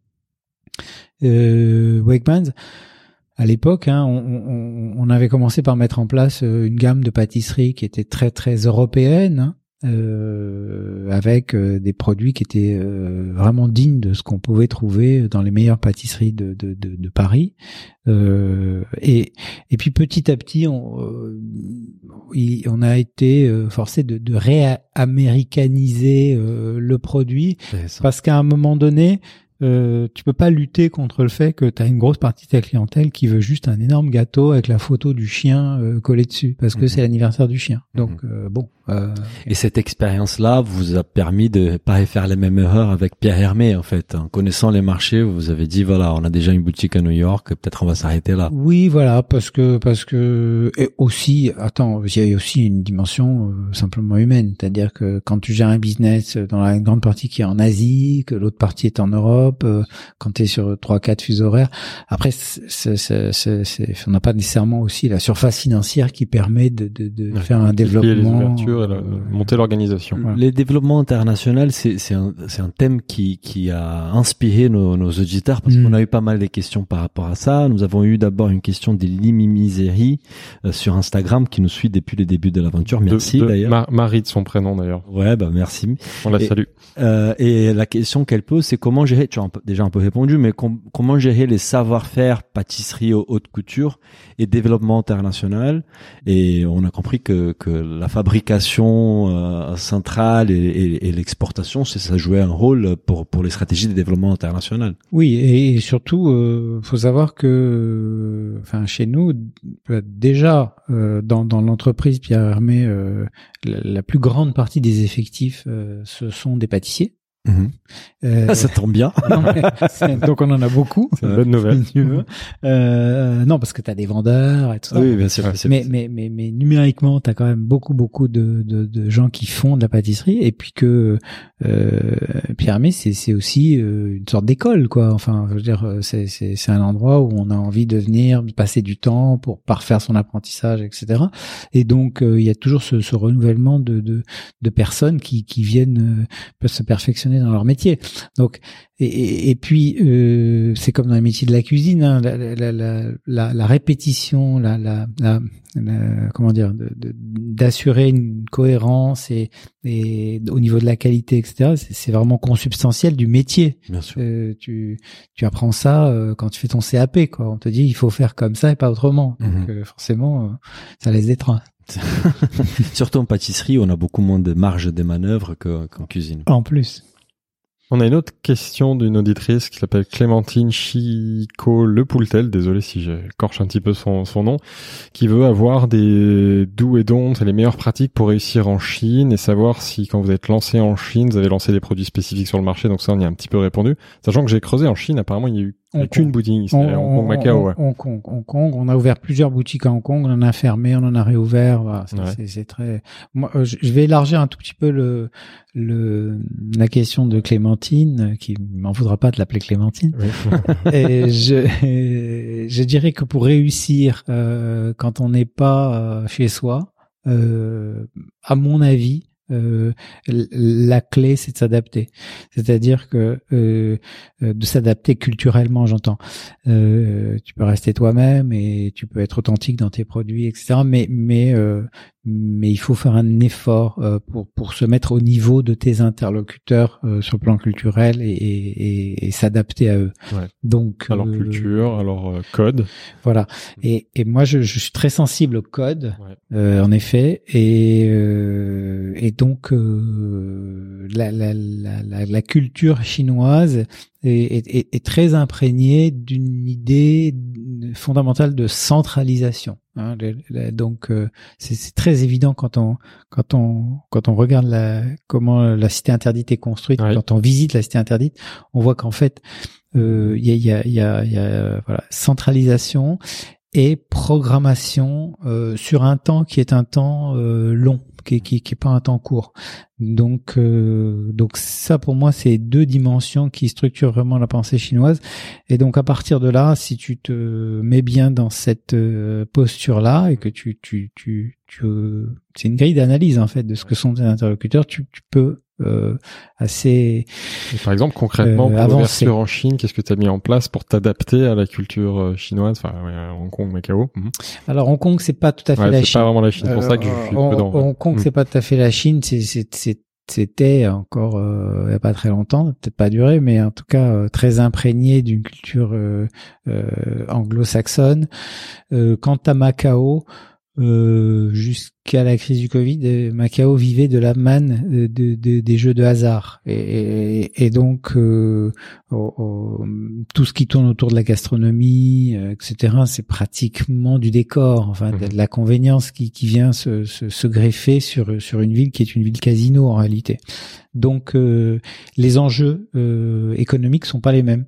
Euh, Wegmans. À l'époque, hein, on, on, on avait commencé par mettre en place une gamme de pâtisseries qui était très très européenne, hein, euh, avec euh, des produits qui étaient euh, vraiment dignes de ce qu'on pouvait trouver dans les meilleures pâtisseries de, de, de, de Paris. Euh, et, et puis petit à petit, on, euh, on a été forcé de, de réaméricaniser euh, le produit parce qu'à un moment donné, euh, tu peux pas lutter contre le fait que tu as une grosse partie de ta clientèle qui veut juste un énorme gâteau avec la photo du chien euh, collée dessus parce que mmh. c'est l'anniversaire du chien. Donc mmh. euh, bon. Euh, et cette expérience-là vous a permis de pas faire les mêmes erreurs avec Pierre Hermé en fait. En connaissant les marchés, vous avez dit voilà, on a déjà une boutique à New York, peut-être on va s'arrêter là. Oui, voilà, parce que parce que et aussi, attends, il y a aussi une dimension euh, simplement humaine, c'est-à-dire que quand tu gères un business dans la grande partie qui est en Asie, que l'autre partie est en Europe, euh, quand tu es sur trois quatre fuseaux horaires, après c'est, c'est, c'est, c'est, on n'a pas nécessairement aussi la surface financière qui permet de de, de ouais, faire un développement. Et la, monter l'organisation. Voilà. Les développements internationaux, c'est, c'est, un, c'est un thème qui, qui a inspiré nos, nos auditeurs parce mmh. qu'on a eu pas mal de questions par rapport à ça. Nous avons eu d'abord une question d'Elimi Misery euh, sur Instagram qui nous suit depuis le début de l'aventure. Merci de, de d'ailleurs. Ma- Marie de son prénom d'ailleurs. Ouais, bah merci. On la et, salue. Euh, et la question qu'elle pose, c'est comment gérer, tu as un peu, déjà un peu répondu, mais com- comment gérer les savoir-faire pâtisserie haute couture et développement international. Et on a compris que, que la fabrication Euh, centrale et, et, et l'exportation, c'est ça jouait un rôle pour pour les stratégies de développement international. Oui, et, et surtout, euh, faut savoir que, enfin, chez nous, déjà euh, dans dans l'entreprise Pierre Hermé, euh, la, la plus grande partie des effectifs, euh, ce sont des pâtissiers. Mmh. Euh, ça tombe bien. Non, donc on en a beaucoup. C'est une bonne nouvelle. Si tu veux. Euh, non, parce que t'as des vendeurs et tout ça. Oui, bien sûr. Mais mais mais mais numériquement, t'as quand même beaucoup beaucoup de de, de gens qui font de la pâtisserie et puis que euh, Pierre Hermé, c'est c'est aussi euh, une sorte d'école quoi. Enfin, je veux dire, c'est c'est c'est un endroit où on a envie de venir passer du temps pour parfaire son apprentissage, et cetera. Et donc il euh, y a toujours ce, ce renouvellement de de de personnes qui qui viennent euh, peuvent se perfectionner dans leur métier. Donc et, et, et puis euh, c'est comme dans les métiers de la cuisine, hein, la, la, la, la, la répétition, la, la, la, la comment dire, de, de, d'assurer une cohérence et, et au niveau de la qualité, et cetera. C'est, c'est vraiment consubstantiel du métier. Bien sûr. Euh, tu tu apprends ça euh, quand tu fais ton C A P, quoi. On te dit il faut faire comme ça et pas autrement. Mm-hmm. Donc euh, forcément, euh, ça laisse des traces. Surtout en pâtisserie, on a beaucoup moins de marge de manœuvre que, qu'en cuisine. En plus. On a une autre question d'une auditrice qui s'appelle Clémentine Chico Le Poultel, désolé si j'écorche un petit peu son, son nom, qui veut avoir des do et don'ts et les meilleures pratiques pour réussir en Chine et savoir si quand vous êtes lancé en Chine, vous avez lancé des produits spécifiques sur le marché, donc ça on y a un petit peu répondu. Sachant que j'ai creusé en Chine, apparemment il y a eu Il n'y a qu'une boutique, c'est à Hong Kong, Macao, ouais. Hong Kong, Hong Kong. On a ouvert plusieurs boutiques à Hong Kong, on en a fermé, on en a réouvert. Voilà, c'est, ouais. c'est, c'est très. Moi, je vais élargir un tout petit peu le, le, la question de Clémentine, qui m'en voudra pas de l'appeler Clémentine. Oui. Et je, je dirais que pour réussir, euh, quand on n'est pas euh, chez soi, euh, à mon avis. Euh, la clé, c'est de s'adapter. C'est-à-dire que euh, de s'adapter culturellement, j'entends. Euh, tu peux rester toi-même et tu peux être authentique dans tes produits, et cetera. Mais mais euh, mais il faut faire un effort euh, pour pour se mettre au niveau de tes interlocuteurs euh, sur le plan culturel et, et, et s'adapter à eux. Ouais. Donc alors euh, culture, alors euh, code. Voilà. Et et moi je, je suis très sensible au code, ouais. euh, en effet, et euh, et donc euh, la, la la la la culture chinoise est, est, est très imprégnée d'une idée fondamentale de centralisation. Hein, le, le, donc euh, c'est, c'est très évident quand on quand on quand on regarde la, comment la cité interdite est construite, oui. Quand on visite la cité interdite, on voit qu'en fait il euh, y a il y a il y a, y a voilà, centralisation et programmation euh, sur un temps qui est un temps euh, long, qui qui qui est pas un temps court. Donc euh, donc ça pour moi c'est deux dimensions qui structurent vraiment la pensée chinoise. Et donc à partir de là, si tu te mets bien dans cette euh, posture là et que tu tu tu tu euh, c'est une grille d'analyse en fait de ce que sont tes interlocuteurs, tu tu peux Euh, assez. Et par exemple, concrètement, euh, pour l'ouverture en Chine, qu'est-ce que tu as mis en place pour t'adapter à la culture euh, chinoise, enfin, ouais, Hong Kong, Macao. Mmh. Alors Hong Kong, c'est pas tout à fait ouais, la c'est Chine. C'est pas vraiment la Chine, c'est pour euh, ça que je suis Hong, prudent. Hong Kong, mmh. c'est pas tout à fait la Chine. C'est, c'est, c'est, c'était encore euh, il y a pas très longtemps, peut-être pas duré, mais en tout cas euh, très imprégné d'une culture euh, euh, anglo-saxonne. Euh, quant à Macao. Euh, jusqu'à qu'à la crise du Covid, euh, Macao vivait de la manne de, de, de, des jeux de hasard. Et, et, et donc, euh, oh, oh, tout ce qui tourne autour de la gastronomie, euh, et cetera, c'est pratiquement du décor, enfin de, de la convenience qui, qui vient se, se, se greffer sur, sur une ville qui est une ville casino en réalité. Donc, euh, les enjeux euh, économiques sont pas les mêmes.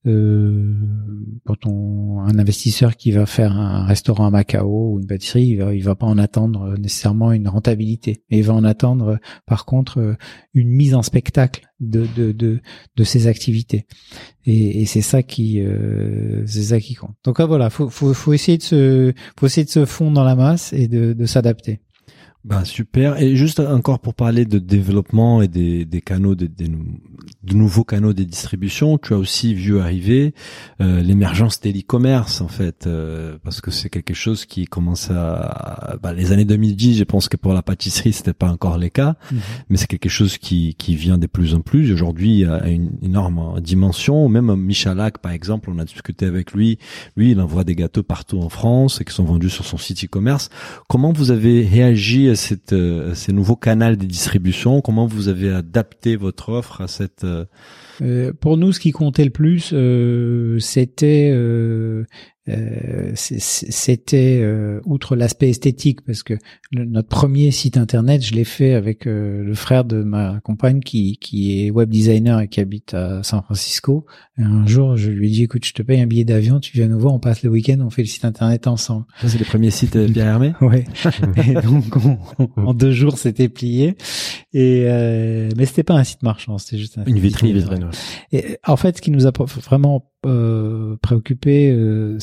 Euh, quand on un investisseur qui va faire un restaurant à Macao ou une pâtisserie, il va, il va pas en attendre nécessairement une rentabilité, mais il va en attendre par contre une mise en spectacle de de de, de ses activités. Et, et c'est ça qui euh, c'est ça qui compte. Donc là, voilà, faut faut faut essayer de se faut essayer de se fondre dans la masse et de de s'adapter. Bah super. Et juste encore pour parler de développement et des, des canaux, des, des, de nouveaux canaux de distribution, tu as aussi vu arriver euh, l'émergence de l'e-commerce en fait, euh, parce que c'est quelque chose qui commence à, bah, les années deux mille dix, je pense que pour la pâtisserie c'était pas encore le cas, mmh. mais c'est quelque chose qui qui vient de plus en plus. Aujourd'hui, à une énorme dimension. Même Michalak par exemple, on a discuté avec lui. Lui, il envoie des gâteaux partout en France et qui sont vendus sur son site e-commerce. Comment vous avez réagi à cette, euh, ces nouveaux canaux de distribution? Comment vous avez adapté votre offre à cette euh... Euh, pour nous, ce qui comptait le plus, euh, c'était euh, euh, c'était euh, outre l'aspect esthétique, parce que le, notre premier site internet, je l'ai fait avec euh, le frère de ma compagne qui qui est web designer et qui habite à San Francisco. Et un jour, je lui ai dit, écoute, je te paye un billet d'avion, tu viens nous voir, on passe le week-end, on fait le site internet ensemble. Ça, c'est le premier site euh, Pierre Hermé. Ouais. Et donc on, on, en deux jours, c'était plié. Et euh, mais c'était pas un site marchand, c'était juste un une vitrine. vitrine. Et en fait, ce qui nous a vraiment euh, préoccupé, euh,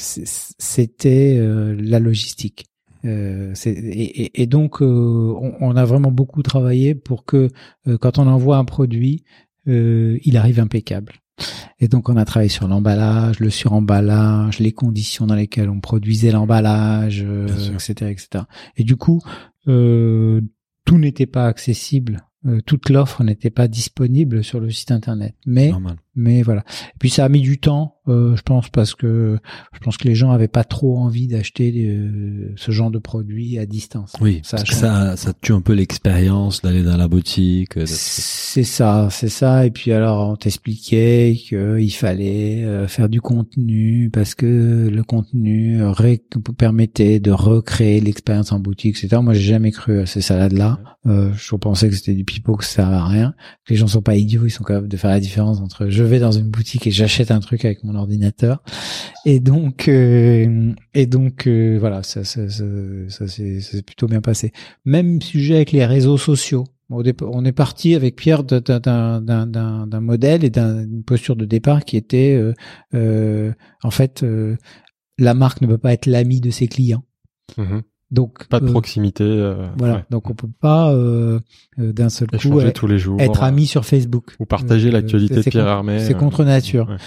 c'était euh, la logistique. Euh, c'est, et, et donc, euh, on, on a vraiment beaucoup travaillé pour que euh, quand on envoie un produit, euh, il arrive impeccable. Et donc, on a travaillé sur l'emballage, le suremballage, les conditions dans lesquelles on produisait l'emballage, euh, et cetera, et cetera. Et du coup, euh, tout n'était pas accessible. Euh, toute l'offre n'était pas disponible sur le site internet, mais Normal. mais voilà. Et puis ça a mis du temps, euh, je pense, parce que je pense que les gens avaient pas trop envie d'acheter euh, ce genre de produits à distance. Oui, ça parce que ça ça tue un peu l'expérience d'aller dans la boutique. C'est ça, c'est ça. Et puis alors on t'expliquait qu'il fallait euh, faire du contenu parce que le contenu ré- permettait de recréer l'expérience en boutique, et cetera. Moi, j'ai jamais cru à ces salades-là. Euh, je pensais que c'était du pipeau, que ça servait à rien. Que les gens sont pas idiots, ils sont capables de faire la différence entre je vais dans une boutique et j'achète un truc avec mon ordinateur. Et donc, euh, et donc euh, voilà, ça, ça, ça, ça, c'est, ça s'est plutôt bien passé. Même sujet avec les réseaux sociaux. On est parti avec Pierre d'un, d'un, d'un, d'un modèle et d'une posture de départ qui était, euh, euh, en fait, euh, la marque ne peut pas être l'ami de ses clients. Mmh. Donc pas de euh, proximité. Euh, voilà, ouais. Donc on peut pas euh, euh, d'un seul échanger coup tous les jours, être ami sur Facebook ou partager euh, l'actualité de Pierre Hermé. C'est contre nature. Ouais.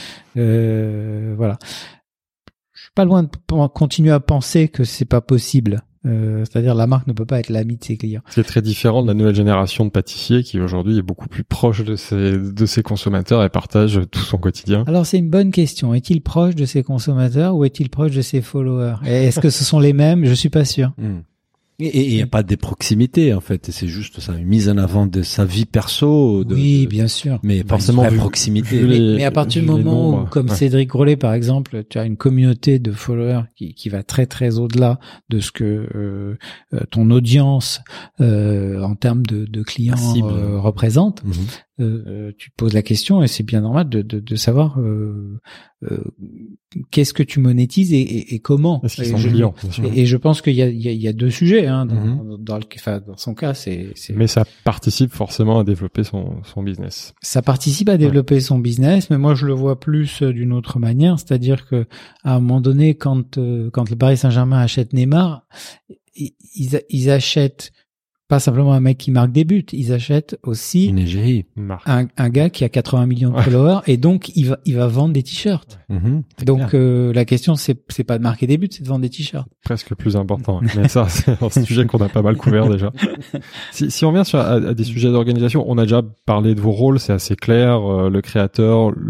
Euh, voilà. Je suis pas loin de p- continuer à penser que c'est pas possible. Euh, c'est-à-dire la marque ne peut pas être l'ami de ses clients. C'est très différent de la nouvelle génération de pâtissiers qui aujourd'hui est beaucoup plus proche de ses, de ses consommateurs et partage tout son quotidien. Alors c'est une bonne question. Est-il proche de ses consommateurs ou est-il proche de ses followers? Et est-ce que ce sont les mêmes? Je suis pas sûr. Mmh. Et il n'y a pas de proximité en fait, c'est juste ça, une mise en avant de sa vie perso. De, oui, de... bien sûr. Mais forcément, vu, proximité. Vu les, mais, mais à partir du moment où, comme ouais. Cédric Rollet par exemple, tu as une communauté de followers qui, qui va très très au-delà de ce que euh, ton audience euh, en termes de, de clients euh, représente. Mm-hmm. Euh, tu te poses la question et c'est bien normal de, de, de savoir euh, euh, qu'est-ce que tu monétises et, et, et comment. Est-ce qu'ils sont clients, et, et je pense qu'il y a, il y a, il y a deux sujets hein, dans, mm-hmm. dans, le, enfin, dans son cas. C'est, c'est... Mais ça participe forcément à développer son, son business. Ça participe à développer ouais. son business, mais moi je le vois plus d'une autre manière, c'est-à-dire que à un moment donné, quand euh, quand le Paris Saint-Germain achète Neymar, ils, ils achètent pas simplement un mec qui marque des buts, ils achètent aussi une un, un gars qui a quatre-vingts millions de ouais. followers et donc il va il va vendre des t-shirts. Mmh, donc euh, la question c'est c'est pas de marquer des buts, c'est de vendre des t-shirts. Presque plus important. Mais ça c'est un sujet qu'on a pas mal couvert déjà. Si si on revient sur à, à des sujets d'organisation, on a déjà parlé de vos rôles, c'est assez clair, euh, le créateur, le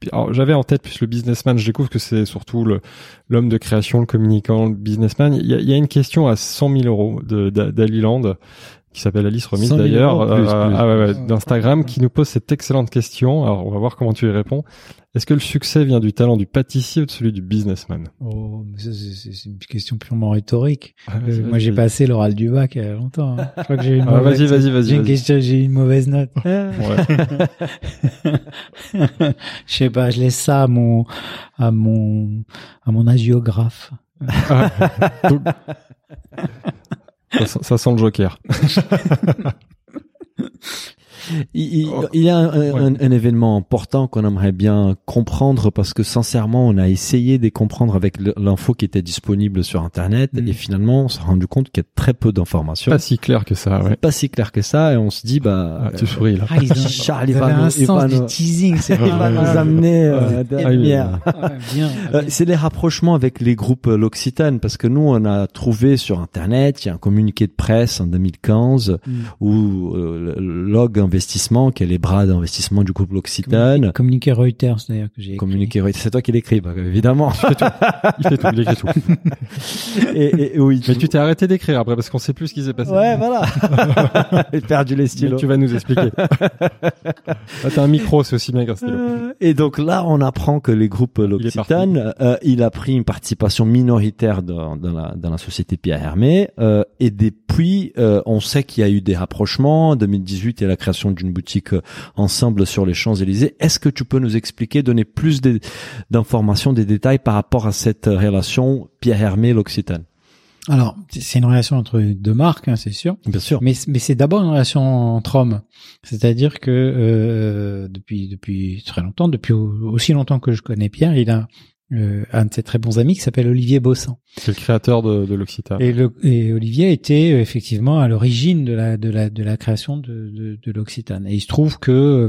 alors, j'avais en tête plus le businessman. Je découvre que c'est surtout le l'homme de création, le communicant, le businessman. Il y a, il y a une question à cent mille euros de d'Aliland, qui s'appelle Alice Remise d'ailleurs, euros, plus, euh, plus. Ah ouais, ouais, d'Instagram, qui nous pose cette excellente question. Alors, on va voir comment tu y réponds. Est-ce que le succès vient du talent du pâtissier ou de celui du businessman? Oh, mais ça, c'est, c'est une question purement rhétorique. Ah, Euh, moi, j'ai passé l'oral du bac il y a longtemps. Hein. Je crois que j'ai eu une Ah, mauvaise... vas-y, vas-y, vas-y. J'ai une vas-y. question, j'ai eu une mauvaise note. Ouais. Je sais pas, je laisse ça à mon, à mon, à mon hagiographe. Ah, donc, ça, sent- ça sent le Joker. Il, il- Oh. il y a un, Ouais. un, un événement important qu'on aimerait bien comprendre parce que sincèrement, on a essayé de comprendre avec le- l'info qui était disponible sur Internet Mm. et finalement, on s'est rendu compte qu'il y a très peu d'informations. Pas si clair que ça, ouais. C'est pas si clair que ça et on se dit, bah, Ah, tu souris, là. Ah, ils ont, Charles, il ils va avaient nous- un il va sens nous- du teasing, c'est il va pas nous mal. amener euh, Ouais. derrière. Ah, bien, Euh, bien. c'est les rapprochements avec les groupes euh, L'Occitane parce que nous on a trouvé sur internet il y a un communiqué de presse en deux mille quinze Mm. où euh, le Log Investissement qui est les bras d'investissement du groupe L'Occitane Communiqué Reuters, d'ailleurs, que j'ai écrit. communiqué c'est toi qui l'écris bah, évidemment Il fait tout, il écrit tout. et, et- et oui Mais tu t'es arrêté d'écrire après parce qu'on sait plus ce qui s'est passé. ouais voilà j'ai perdu les Mais stylos. tu vas nous expliquer. Là, t'as un micro, c'est aussi bien qu'un stylo. Euh, Et donc là, on apprend que les groupes L'Occitane, euh, il a pris une participation minoritaire dans, dans, la, dans la société Pierre Hermé. Euh, et depuis, euh, on sait qu'il y a eu des rapprochements. En deux mille dix-huit, il y a la création d'une boutique euh, ensemble sur les Champs-Élysées. Est-ce que tu peux nous expliquer, donner plus de- d'informations, des détails par rapport à cette relation Pierre Hermé L'Occitane? Alors, c'est une relation entre deux marques, hein, c'est sûr. Bien sûr. Mais, mais c'est d'abord une relation entre hommes. C'est-à-dire que euh, depuis depuis très longtemps, depuis au- aussi longtemps que je connais Pierre, il a euh, un de ses très bons amis qui s'appelle Olivier Bossan. C'est le créateur de, de l'Occitane. Et, le, et Olivier était euh, effectivement à l'origine de la de la de la création de de, de l'Occitane. Et il se trouve que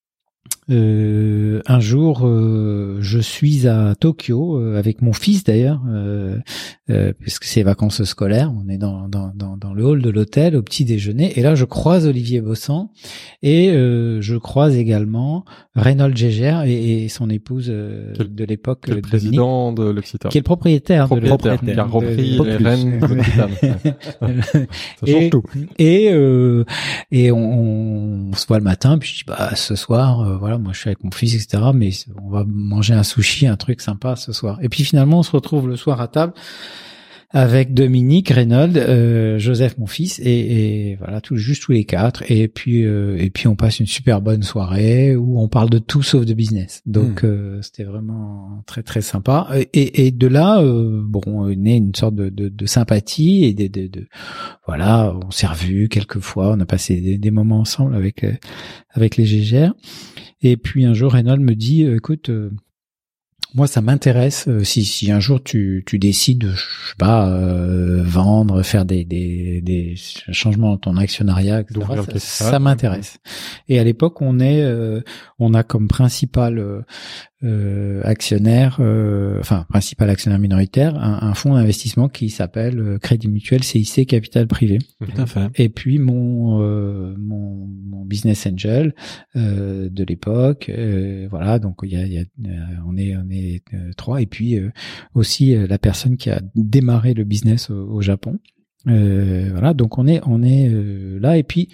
Euh, un jour, euh, je suis à Tokyo euh, avec mon fils d'ailleurs, euh, euh, puisque c'est les vacances scolaires. On est dans, dans, dans, dans le hall de l'hôtel au petit déjeuner, et là je croise Olivier Bossan et euh, je croise également Reynold Gégère et, et son épouse euh, Quel- de l'époque, Qui est le Dominique, président de l'Occitane. qui est le propriétaire, Propriétaire, de qui a de- repris de- les de- rênes de l'Occitane. Ouais. Ça change Et- tout. Et euh, et on, on se voit le matin, puis je dis bah ce soir, euh, voilà, moi je suis avec mon fils, et cetera. Mais on va manger un sushi, un truc sympa ce soir. Et puis finalement, on se retrouve le soir à table avec Dominique, Reynold, euh, Joseph, mon fils, et, et voilà, tout, juste tous les quatre. Et puis euh, et puis on passe une super bonne soirée où on parle de tout sauf de business. Donc euh, c'était vraiment très très sympa. Et, et de là, euh, bon, naît une sorte de, de, de sympathie et de, de, de voilà, on s'est revus quelques fois, on a passé des, des moments ensemble avec euh, avec les Gégères. Et puis un jour, Reynold me dit, euh, écoute, euh, moi ça m'intéresse, euh, si si un jour tu tu décides, je sais pas, euh, vendre, faire des des des changements dans ton actionnariat, et cetera, D'ouvrir le ça, capital. ça m'intéresse. Et à l'époque, on est, euh, on a comme principal euh, euh, actionnaire, euh, enfin principal actionnaire minoritaire, un, un fonds d'investissement qui s'appelle euh, Crédit Mutuel C I C Capital Privé. Tout à fait. Et puis mon euh, mon, mon business angel euh, de l'époque, euh, voilà. Donc il y a, il y a euh, on est on est euh, trois. Et puis euh, aussi euh, la personne qui a démarré le business au, au Japon. Euh, voilà. Donc on est on est euh, là. Et puis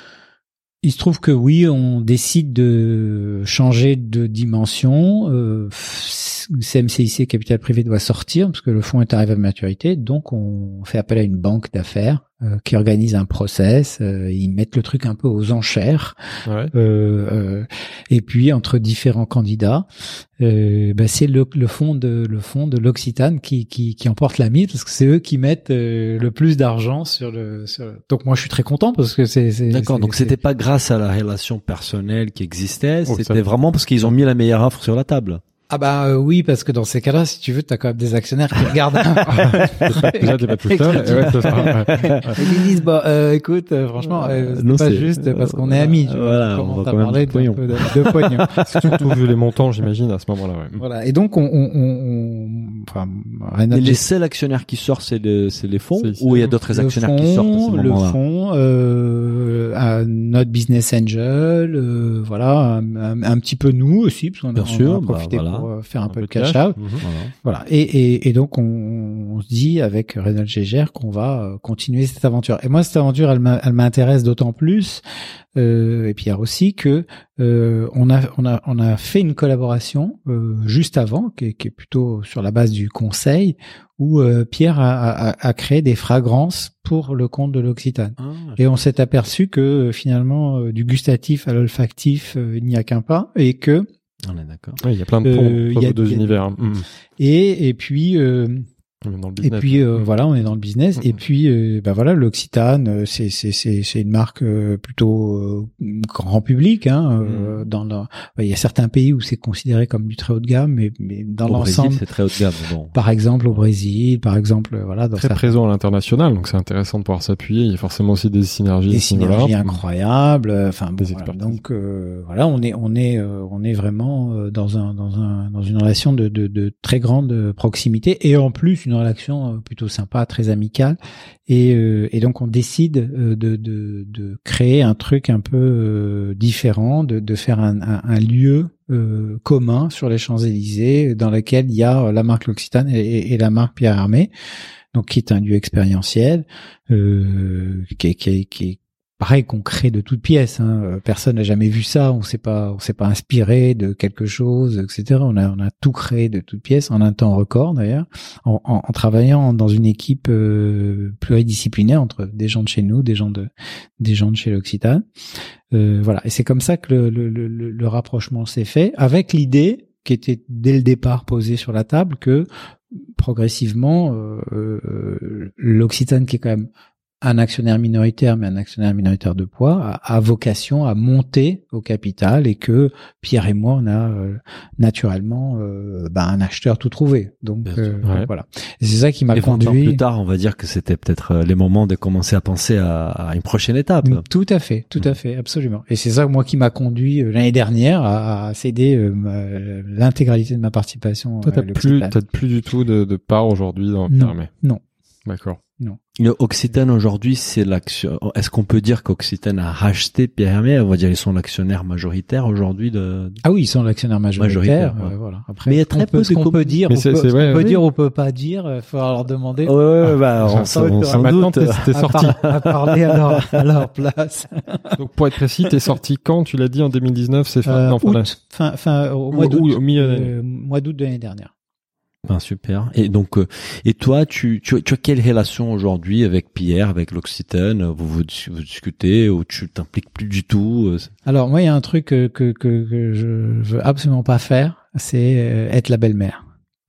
il se trouve que oui, on décide de changer de dimension. Euh, C M C I C Capital Privé doit sortir parce que le fonds est arrivé à maturité. Donc, on fait appel à une banque d'affaires euh, qui organise un process. Euh, ils mettent le truc un peu aux enchères. Ouais. Euh, euh, et puis, entre différents candidats, euh, bah, c'est le, le fonds de le fonds de l'Occitane qui, qui, qui emporte la mise parce que c'est eux qui mettent euh, le plus d'argent sur le. Sur... Donc, moi, je suis très content parce que c'est. c'est D'accord, c'est- donc c'est- c'était pas grâce à la relation personnelle qui existait, Oh, c'était ça- vraiment parce qu'ils ont mis la meilleure offre sur la table. Ah bah euh, oui, parce que dans ces cas-là, si tu veux, t'as quand même des actionnaires qui regardent. Déjà, t'es pas tout seul. Et ouais, c'est ça, ouais. Ils disent bah euh, écoute, euh, franchement, euh, c'est Non, pas c'est- juste parce qu'on est amis. Tu vois. Voilà, Comment on va t'as quand même parlé du pognon. d'un peu de, de pognon. Surtout vu les montants, j'imagine, à ce moment-là, ouais. Voilà. Et donc on, on, on, on enfin, Reynald Et les Gesser- seuls actionnaires qui sortent, c'est le, c'est les fonds, C'est ici. ou il y a d'autres le actionnaires qui sortent à ce fonds, le moment-là? fonds, euh, à notre business angel, euh, voilà, un, un, un petit peu nous aussi, parce qu'on a, Bien on sûr, a bah, profité voilà. pour euh, faire un, Un peu peu de de cash cash. out. Mhm. Voilà. Voilà. Et, et, et donc on, on se dit avec Reynald Gesser qu'on va euh, continuer cette aventure. Et moi cette aventure, elle m'a- elle m'intéresse d'autant plus, euh, et Pierre aussi, que euh, on a on a on a fait une collaboration euh, juste avant, qui est, qui est plutôt sur la base du conseil, où euh, Pierre a, a, a créé des fragrances pour le compte de l'Occitane. Ah, Et on s'est aperçu que euh, finalement euh, du gustatif à l'olfactif, euh, il n'y a qu'un pas, et que on est d'accord. Oui, il y a plein de Euh, ponts il entre y a- vos deux il y a- univers. hein. Mhm. et et puis euh, Même dans le Et business. puis euh, voilà, on est dans le business. Mhm. Et puis euh, bah voilà, l'Occitane, euh, c'est c'est c'est c'est une marque euh, plutôt euh, grand public. Hein, euh, Mhm. dans le- il y a certains pays où c'est considéré comme du très haut de gamme, mais mais dans Au Brésil, l'ensemble, c'est très haut de gamme. Bon. par exemple au Brésil, par exemple, euh, voilà, dans Très certains- présent à l'international, donc c'est intéressant de pouvoir s'appuyer. Il y a forcément aussi des synergies. des à ce niveau-là. synergies incroyables. euh, Enfin bon, Des voilà. expertises. Donc euh, voilà, on est on est euh, on est vraiment euh, dans un dans un dans une relation de de, de très grande proximité, et en plus une relation euh, plutôt sympa, très amicale. Et euh, et donc on décide euh, de de de créer un truc un peu euh, différent, de de faire un un, un lieu euh, commun sur les Champs-Élysées dans lequel il y a la marque L'Occitane et, et, et la marque Pierre Hermé. Donc qui est un lieu expérientiel, euh, qui est, qui est, qui est pareil, qu'on crée de toutes pièces. Hein. Personne n'a jamais vu ça. On s'est pas, on s'est pas inspiré de quelque chose, et cetera. On a, on a tout créé de toutes pièces en un temps record d'ailleurs, en, en, en travaillant dans une équipe euh, pluridisciplinaire entre des gens de chez nous, des gens de, des gens de chez l'Occitane. Euh, voilà. Et c'est comme ça que le, le, le, le rapprochement s'est fait, avec l'idée qui était dès le départ posée sur la table que progressivement, euh, euh, l'Occitane, qui est quand même un actionnaire minoritaire, mais un actionnaire minoritaire de poids, a, a vocation à monter au capital, et que Pierre et moi, on a euh, naturellement euh, bah, un acheteur tout trouvé. Donc, Bien euh, sûr. Ouais. donc voilà. Et c'est ça qui m'a Et vingt ans conduit. plus tard, on va dire que c'était peut-être euh, les moments de commencer à penser à, à une prochaine étape. Tout à fait, tout à fait, absolument. Et c'est ça, moi, qui m'a conduit euh, l'année dernière à, à céder euh, ma- l'intégralité de ma participation. Toi, à t'as plus, l'Occitane. t'as plus du tout de, de part aujourd'hui dans Non. Pierre Hermé. Non. D'accord. Le Occitane aujourd'hui, c'est l'action. Est-ce qu'on peut dire qu'Occitane a racheté Pierre Hermé? On va dire ils sont l'actionnaire majoritaire aujourd'hui de. Ah oui, ils sont l'actionnaire majoritaire. Majoritaire, ouais. euh, voilà. Après, Mais il y a très on peut, peu ce de qu'on com- peut dire, Mais on c'est- peut, c'est ce vrai, qu'on peut oui. dire, on peut pas dire. Il faut leur demander. Ouais, ouais, bah, on, Ça, s'en- on ça, s'en maintenant, doute. t'es, t'es à, sorti. par- à parler à leur, à leur place. Donc, pour être précis, t'es sorti quand? Tu l'as dit en deux mille dix-neuf, c'est fin, Euh, non, fin d'année. août, fin, fin, au Ou- mois d'août, ou au milieu d'année. euh, mois d'août de l'année dernière. Ben, super. Et donc, euh, et toi, tu, tu, tu as quelle relation aujourd'hui avec Pierre, avec l'Occitane? Vous, vous, vous discutez ou tu t'impliques plus du tout? euh, Alors moi, il y a un truc que, que, que, que je veux absolument pas faire, c'est euh, être la belle-mère.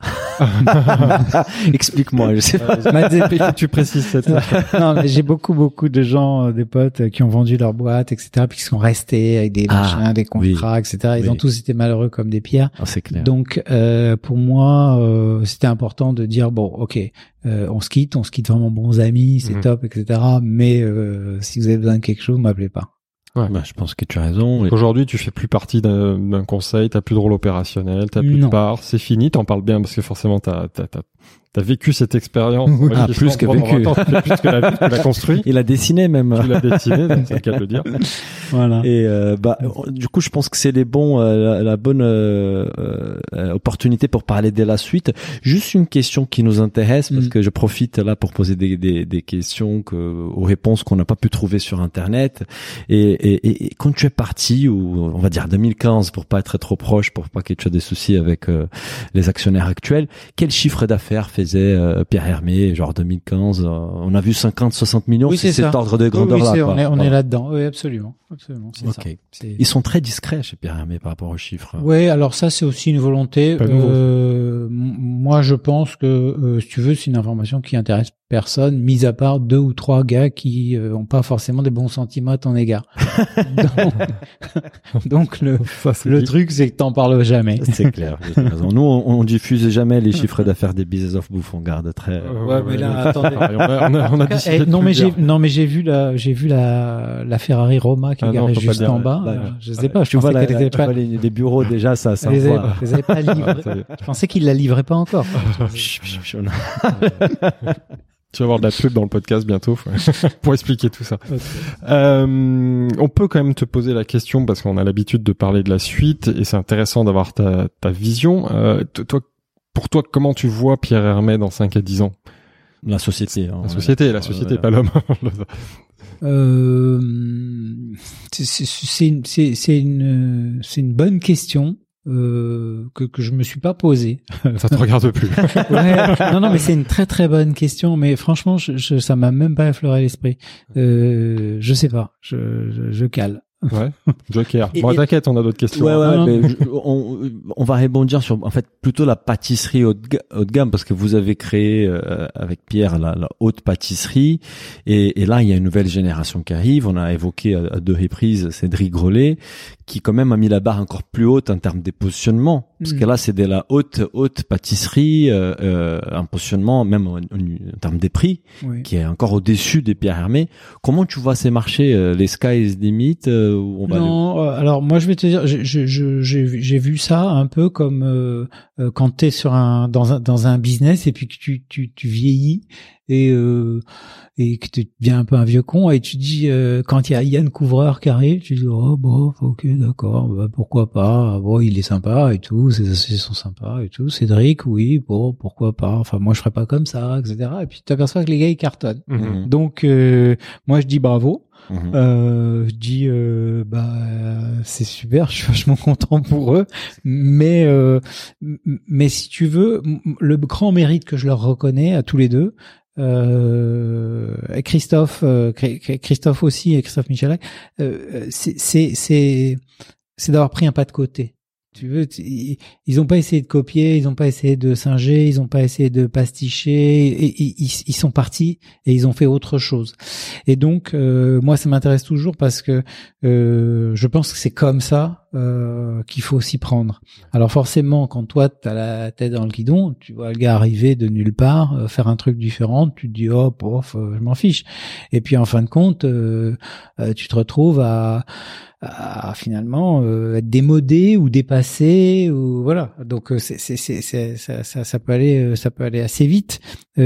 Explique-moi, je sais pas. Ma dé- Tu précises cette. non, mais j'ai beaucoup, beaucoup de gens, euh, des potes euh, qui ont vendu leur boîte, et cetera, puis qui sont restés avec des Ah, machins, des contrats, et cetera. Ils oui. ont tous été malheureux comme des pierres. Ah, c'est clair. Donc, euh, pour moi, euh, c'était important de dire, bon, ok, euh, on se quitte, on se quitte vraiment bons amis, c'est Mhm. top, et cetera. Mais euh, si vous avez besoin de quelque chose, m'appelez pas. Ben, je pense que tu as raison. Et- Aujourd'hui, tu fais plus partie d'un, d'un conseil, t'as plus de rôle opérationnel, t'as plus Non. de part, c'est fini, t'en parles bien parce que forcément t'as, t'as, t'as, t'as vécu cette expérience. Oui. Moi, Ah, je dis plus souvent, que pendant vécu. vingt ans, tu fais plus que la, que la construit. Il a dessiné même. Tu l'as dessiné, donc c'est le cas de le dire. Voilà. Et euh, bah du coup je pense que c'est les bons euh, la, la bonne euh, euh, opportunité pour parler de la suite. Juste une question qui nous intéresse parce Mm. que je profite là pour poser des des, des questions que aux réponses qu'on n'a pas pu trouver sur internet. Et, et, et quand tu es parti, ou on va dire deux mille quinze pour pas être trop proche, pour pas que tu aies des soucis avec euh, les actionnaires actuels, quel chiffre d'affaires faisait euh, Pierre Hermé genre deux mille quinze? euh, On a vu cinquante soixante millions, Oui, c'est c'est cet ça. ordre de Oui, grandeur oui, là. c'est- quoi. on est, on Voilà. est là-dedans. Oui, absolument. absolument, c'est Ok. ça. C'est... Ils sont très discrets chez Pierre Hermé par rapport aux chiffres. Ouais, alors ça c'est aussi une volonté. Pas nouveau. Euh, m- moi je pense que euh, si tu veux, c'est une information qui intéresse personne, mis à part deux ou trois gars qui euh, ont pas forcément des bons sentiments à ton égard. donc, donc le Ça, c'est le dit. truc c'est que t'en parles jamais. C'est clair. j'ai raison. Nous, on, on diffuse jamais les chiffres d'affaires des Business of Bouffe. On garde très. Euh, Ouais, mais là, attendez. pareil, on a, on a, on a décidé Eh, de non plus mais j'ai dire. non mais j'ai vu la j'ai vu la la Ferrari Roma qui Ah est non, garée faut pas juste dire, en bas. là, Euh, là. je sais pas, je tu vois, pensais la, qu'elle la, était tu pas vois les, les bureaux déjà, ça, ça elle les envoie. avait- elle les avait pas livrés. Ça y est. Je pensais qu'il la livrait pas encore. Chut, chut, chut, on a- Tu vas avoir de la pub dans le podcast bientôt pour expliquer tout ça. Euh, on peut quand même te poser la question parce qu'on a l'habitude de parler de la suite et c'est intéressant d'avoir ta, ta vision. Euh, t- toi, pour toi, comment tu vois Pierre Hermé dans cinq à dix ans? La société. hein, La société, la société, ouais. pas l'homme. Euh, c'est c'est- c'est une c'est c'est une c'est une bonne question. Euh, que que je me suis pas posée. Ça te regarde plus. Ouais, non non mais c'est une très très bonne question, mais franchement je, je ça m'a même pas effleuré l'esprit. Euh, je sais pas, je je, je cale. Ouais. Joker. Et- Bon, et- t'inquiète, on a d'autres questions. Ouais, ouais, Non, mais je- on, on va rebondir sur, en fait, plutôt la pâtisserie haut de, ga- haut de gamme, parce que vous avez créé euh, avec Pierre la, la haute pâtisserie, et, et là il y a une nouvelle génération qui arrive. On a évoqué à, à deux reprises Cédric Grolet, qui quand même a mis la barre encore plus haute en termes des positionnements, parce Mm. que là c'est de la haute haute pâtisserie, euh, euh, un positionnement même en, en termes des prix, Oui. qui est encore au-dessus des Pierre Hermé. Comment tu vois ces marchés, euh, les sky is the limit, euh, où on va Non, euh, alors moi je vais te dire, j'ai je- je- j'ai vu j'ai vu ça un peu comme euh, euh, quand t'es sur un dans un dans un business et puis que tu tu tu vieillis et euh, et que tu deviens un peu un vieux con et tu dis euh, quand il y a Yann Couvreur qui arrive, tu dis oh bon ok d'accord bah, pourquoi pas, bon il est sympa et tout, ses associés sont sympas et tout, Cédric oui bon pourquoi pas, enfin moi je ferais pas comme ça etc, et puis tu t'aperçois que les gars ils cartonnent. Mhm. Donc euh, moi je dis bravo. Mhm. Euh, je dis euh, bah euh, c'est super, je suis vachement content pour eux, mais euh, m- mais si tu veux, m- le grand mérite que je leur reconnais à tous les deux, euh, et Christophe, euh, Chr- Christophe aussi et Christophe Michalak, euh, c'est c'est c'est c'est d'avoir pris un pas de côté. Tu veux, tu- ils ils ont pas essayé de copier, ils ont pas essayé de singer, ils ont pas essayé de pasticher, et, et- et- ils, ils sont partis et ils ont fait autre chose. Et donc, euh, moi, ça m'intéresse toujours parce que euh, je pense que c'est comme ça euh, qu'il faut s'y prendre. Alors forcément, quand toi, t'as la tête dans le guidon, tu vois le gars arriver de nulle part, euh, faire un truc différent, tu te dis, oh, pof, euh, je m'en fiche. Et puis, en fin de compte, euh, euh, tu te retrouves à... à finalement euh, être démodé ou dépassé ou voilà, donc euh, c'est c'est c'est c'est- ça, ça ça peut aller euh, ça peut aller assez vite.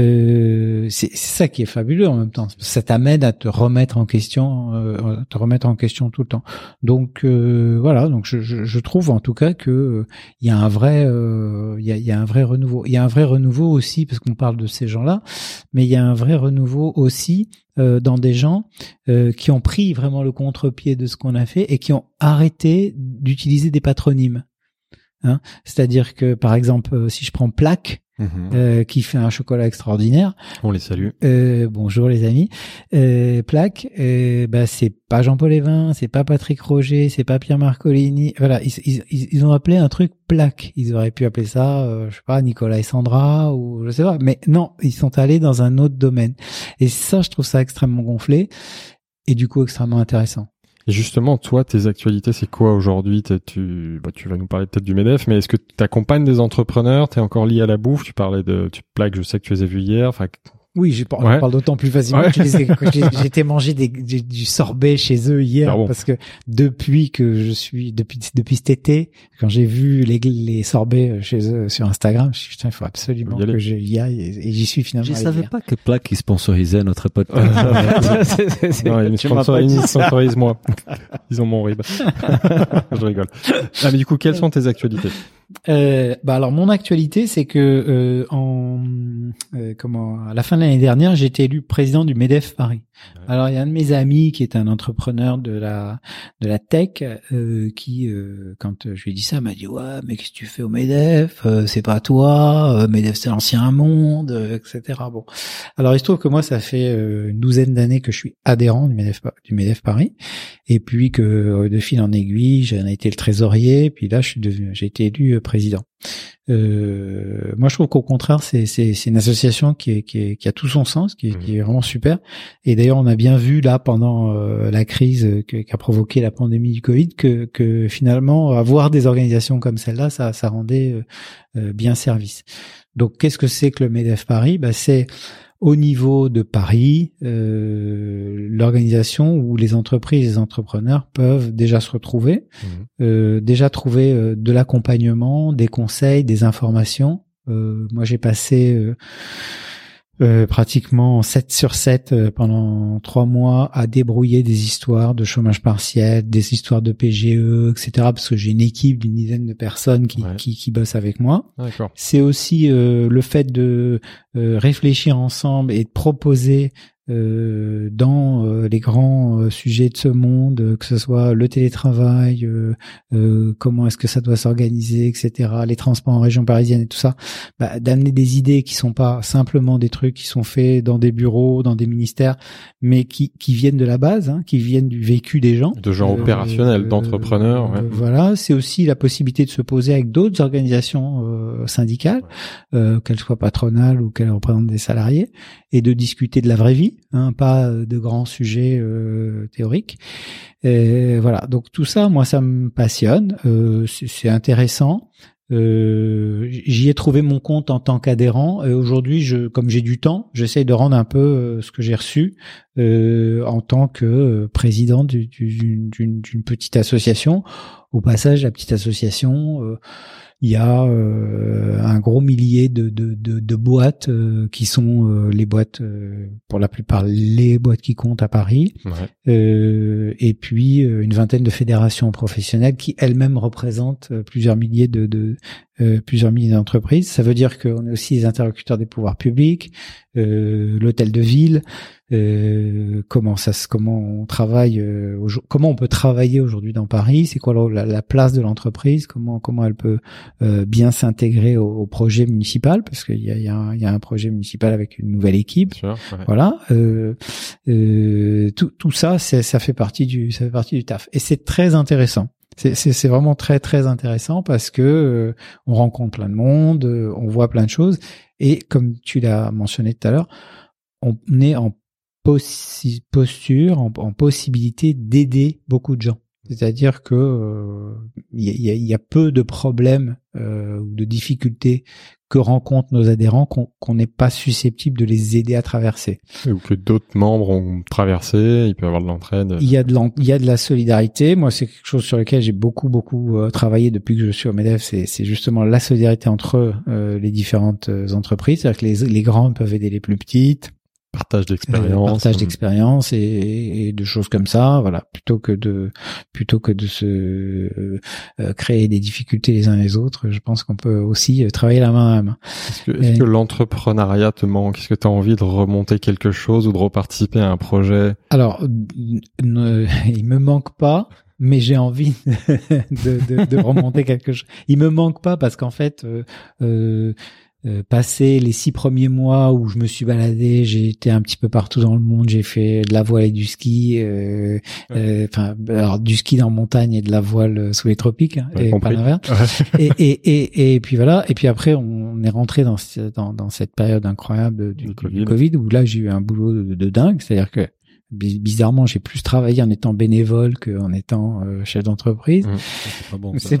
Euh, c'est c'est ça qui est fabuleux en même temps, ça t'amène à te remettre en question, euh, te remettre en question tout le temps. Donc euh, voilà, donc je, je je trouve en tout cas que euh, il y a un vrai euh, il y a il y a un vrai renouveau, il y a un vrai renouveau aussi parce qu'on parle de ces gens-là, mais il y a un vrai renouveau aussi euh, dans des gens euh, qui ont pris vraiment le contre-pied de ce qu'on a fait et qui ont arrêté d'utiliser des patronymes. Hein, c'est-à-dire que, par exemple, euh, si je prends Plaque, Mhm. euh, qui fait un chocolat extraordinaire, On les salue. euh, bonjour les amis, euh, Plaque, euh, bah c'est pas Jean-Paul Evin, c'est pas Patrick Roger, c'est pas Pierre Marcolini, voilà, ils, ils, ils ont appelé un truc Plaque, ils auraient pu appeler ça, euh, je sais pas, Nicolas et Sandra ou je sais pas, mais non, ils sont allés dans un autre domaine. Et ça, je trouve ça extrêmement gonflé et du coup extrêmement intéressant. Et justement, toi, tes actualités, c'est quoi aujourd'hui? T'es- tu, bah, tu vas nous parler peut-être du MEDEF, mais est-ce que tu accompagnes des entrepreneurs? T'es encore lié à la bouffe? Tu parlais de, tu plaques, je sais que tu les as vus hier. Enfin, Oui, je parle, Ouais. je parle d'autant plus facilement Ouais. que je les ai- que j'ai j'ai été manger des, du, du sorbet chez eux hier Ah bon. parce que depuis que je suis depuis depuis cet été, quand j'ai vu les les sorbets chez eux sur Instagram, je me suis dit, putain, il faut absolument Faut y aller. que j'y aille et, et j'y suis finalement. Je allé savais hier. pas que Plaque qui sponsorisait notre podcast. C'est- c'est- c'est- non, ils me tu m'as pas sponsorisent, dit ils me ça. sponsorisent moi. Ils ont mon rib. Je rigole. Ah, mais du coup, quelles sont tes actualités? Euh, bah alors mon actualité, c'est que euh, en euh, comment à la fin de l'année dernière, j'ai été élu président du MEDEF Paris. Ouais. Alors il y a un de mes amis qui est un entrepreneur de la de la tech euh, qui euh, quand je lui ai dit ça, m'a dit ouais mais qu'est-ce que tu fais au MEDEF, euh, c'est pas toi, euh, MEDEF c'est l'ancien monde, euh, et cetera. Bon, alors il se trouve que moi ça fait euh, une douzaine d'années que je suis adhérent du MEDEF du MEDEF Paris, et puis que euh, de fil en aiguille, j'en ai été le trésorier, puis là je suis devenu, j'ai été élu président. Euh, moi, je trouve qu'au contraire, c'est, c'est, c'est une association qui, est, qui, est, qui a tout son sens, qui, mmh. qui est vraiment super. Et d'ailleurs, on a bien vu là pendant euh, la crise que, qu'a provoqué la pandémie du Covid que, que finalement, avoir des organisations comme celle-là, ça, ça rendait euh, bien service. Donc, qu'est-ce que c'est que le MEDEF Paris ? Bah, c'est au niveau de Paris, euh, l'organisation où les entreprises et les entrepreneurs peuvent déjà se retrouver, mmh. euh, déjà trouver euh, de l'accompagnement, des conseils, des informations. Euh, moi, j'ai passé euh, euh, pratiquement sept sur sept euh, pendant trois mois à débrouiller des histoires de chômage partiel, des histoires de P G E, et cetera. Parce que j'ai une équipe d'une dizaine de personnes qui, ouais. qui, qui bossent avec moi. D'accord. C'est aussi euh, le fait de euh, réfléchir ensemble et de proposer euh, dans euh, les grands euh, sujets de ce monde, euh, que ce soit le télétravail, euh, euh, comment est-ce que ça doit s'organiser, et cetera, les transports en région parisienne et tout ça, bah, d'amener des idées qui sont pas simplement des trucs qui sont faits dans des bureaux, dans des ministères, mais qui, qui viennent de la base, hein, qui viennent du vécu des gens. De gens euh, opérationnels, euh, d'entrepreneurs. Ouais. Euh, voilà, c'est aussi la possibilité de se poser avec d'autres organisations euh, syndicales, euh, qu'elles soient patronales ou qu'elles représentent des salariés, et de discuter de la vraie vie. Hein, pas de grands sujets euh, théoriques. Et voilà, donc tout ça, moi, ça me passionne. Euh, c'est, c'est intéressant. Euh, j'y ai trouvé mon compte en tant qu'adhérent. Et aujourd'hui, je, comme j'ai du temps, j'essaye de rendre un peu euh, ce que j'ai reçu euh, en tant que euh, président du, du, d'une, d'une petite association. Au passage, la petite association. Euh, Il y a euh, un gros millier de, de, de, de boîtes euh, qui sont euh, les boîtes, euh, pour la plupart, les boîtes qui comptent à Paris. Ouais. Euh, et puis euh, une vingtaine de fédérations professionnelles qui elles-mêmes représentent euh, plusieurs milliers de, de euh, plusieurs milliers d'entreprises. Ça veut dire qu'on est aussi les interlocuteurs des pouvoirs publics, euh, l'hôtel de ville. Euh, comment ça se, comment on travaille, euh, au, comment on peut travailler aujourd'hui dans Paris, c'est quoi la, la place de l'entreprise, comment comment elle peut euh, bien s'intégrer au, au projet municipal, parce qu'il y a il y a un, il y a un projet municipal avec une nouvelle équipe, sûr, ouais. Voilà, euh, euh, tout tout ça c'est ça fait partie du ça fait partie du taf et c'est très intéressant. C'est, c'est, c'est vraiment très très intéressant parce que euh, on rencontre plein de monde, euh, on voit plein de choses et comme tu l'as mentionné tout à l'heure, on est en Possi- posture, en, en possibilité d'aider beaucoup de gens. C'est-à-dire que euh, y, a, y a peu de problèmes euh, ou de difficultés que rencontrent nos adhérents qu'on, qu'on n'est pas susceptible de les aider à traverser. Ou que d'autres membres ont traversé, il peut y avoir de l'entraide. Il y a de, l'en, il y a de la solidarité. Moi, c'est quelque chose sur lequel j'ai beaucoup, beaucoup euh, travaillé depuis que je suis au MEDEF. C'est, c'est justement la solidarité entre euh, les différentes euh, entreprises. C'est-à-dire que les, les grandes peuvent aider les plus petites. Partage d'expérience, euh, partage d'expérience et, et de choses comme ça, voilà, plutôt que de plutôt que de se euh, euh, créer des difficultés les uns les autres. Je pense qu'on peut aussi travailler la main à la main. Est-ce que, est-ce et, que l'entrepreneuriat te manque? Est-ce que tu as envie de remonter quelque chose ou de reparticiper à un projet? Alors, ne, il me manque pas. Mais j'ai envie de, de, de remonter quelque chose. Il me manque pas parce qu'en fait, euh, euh, Euh, passé les six premiers mois où je me suis baladé, j'ai été un petit peu partout dans le monde, j'ai fait de la voile et du ski, euh, ouais. euh, enfin alors du ski en montagne et de la voile sous les tropiques, hein, et pas l'inverse. Ouais. et, et, et, et puis voilà. Et puis après, on est rentré dans dans, dans cette période incroyable du, du, COVID. du Covid où là j'ai eu un boulot de, de dingue, c'est-à-dire que bizarrement, j'ai plus travaillé en étant bénévole qu'en étant euh, chef d'entreprise. Mmh, c'est pas bon. Ça. C'est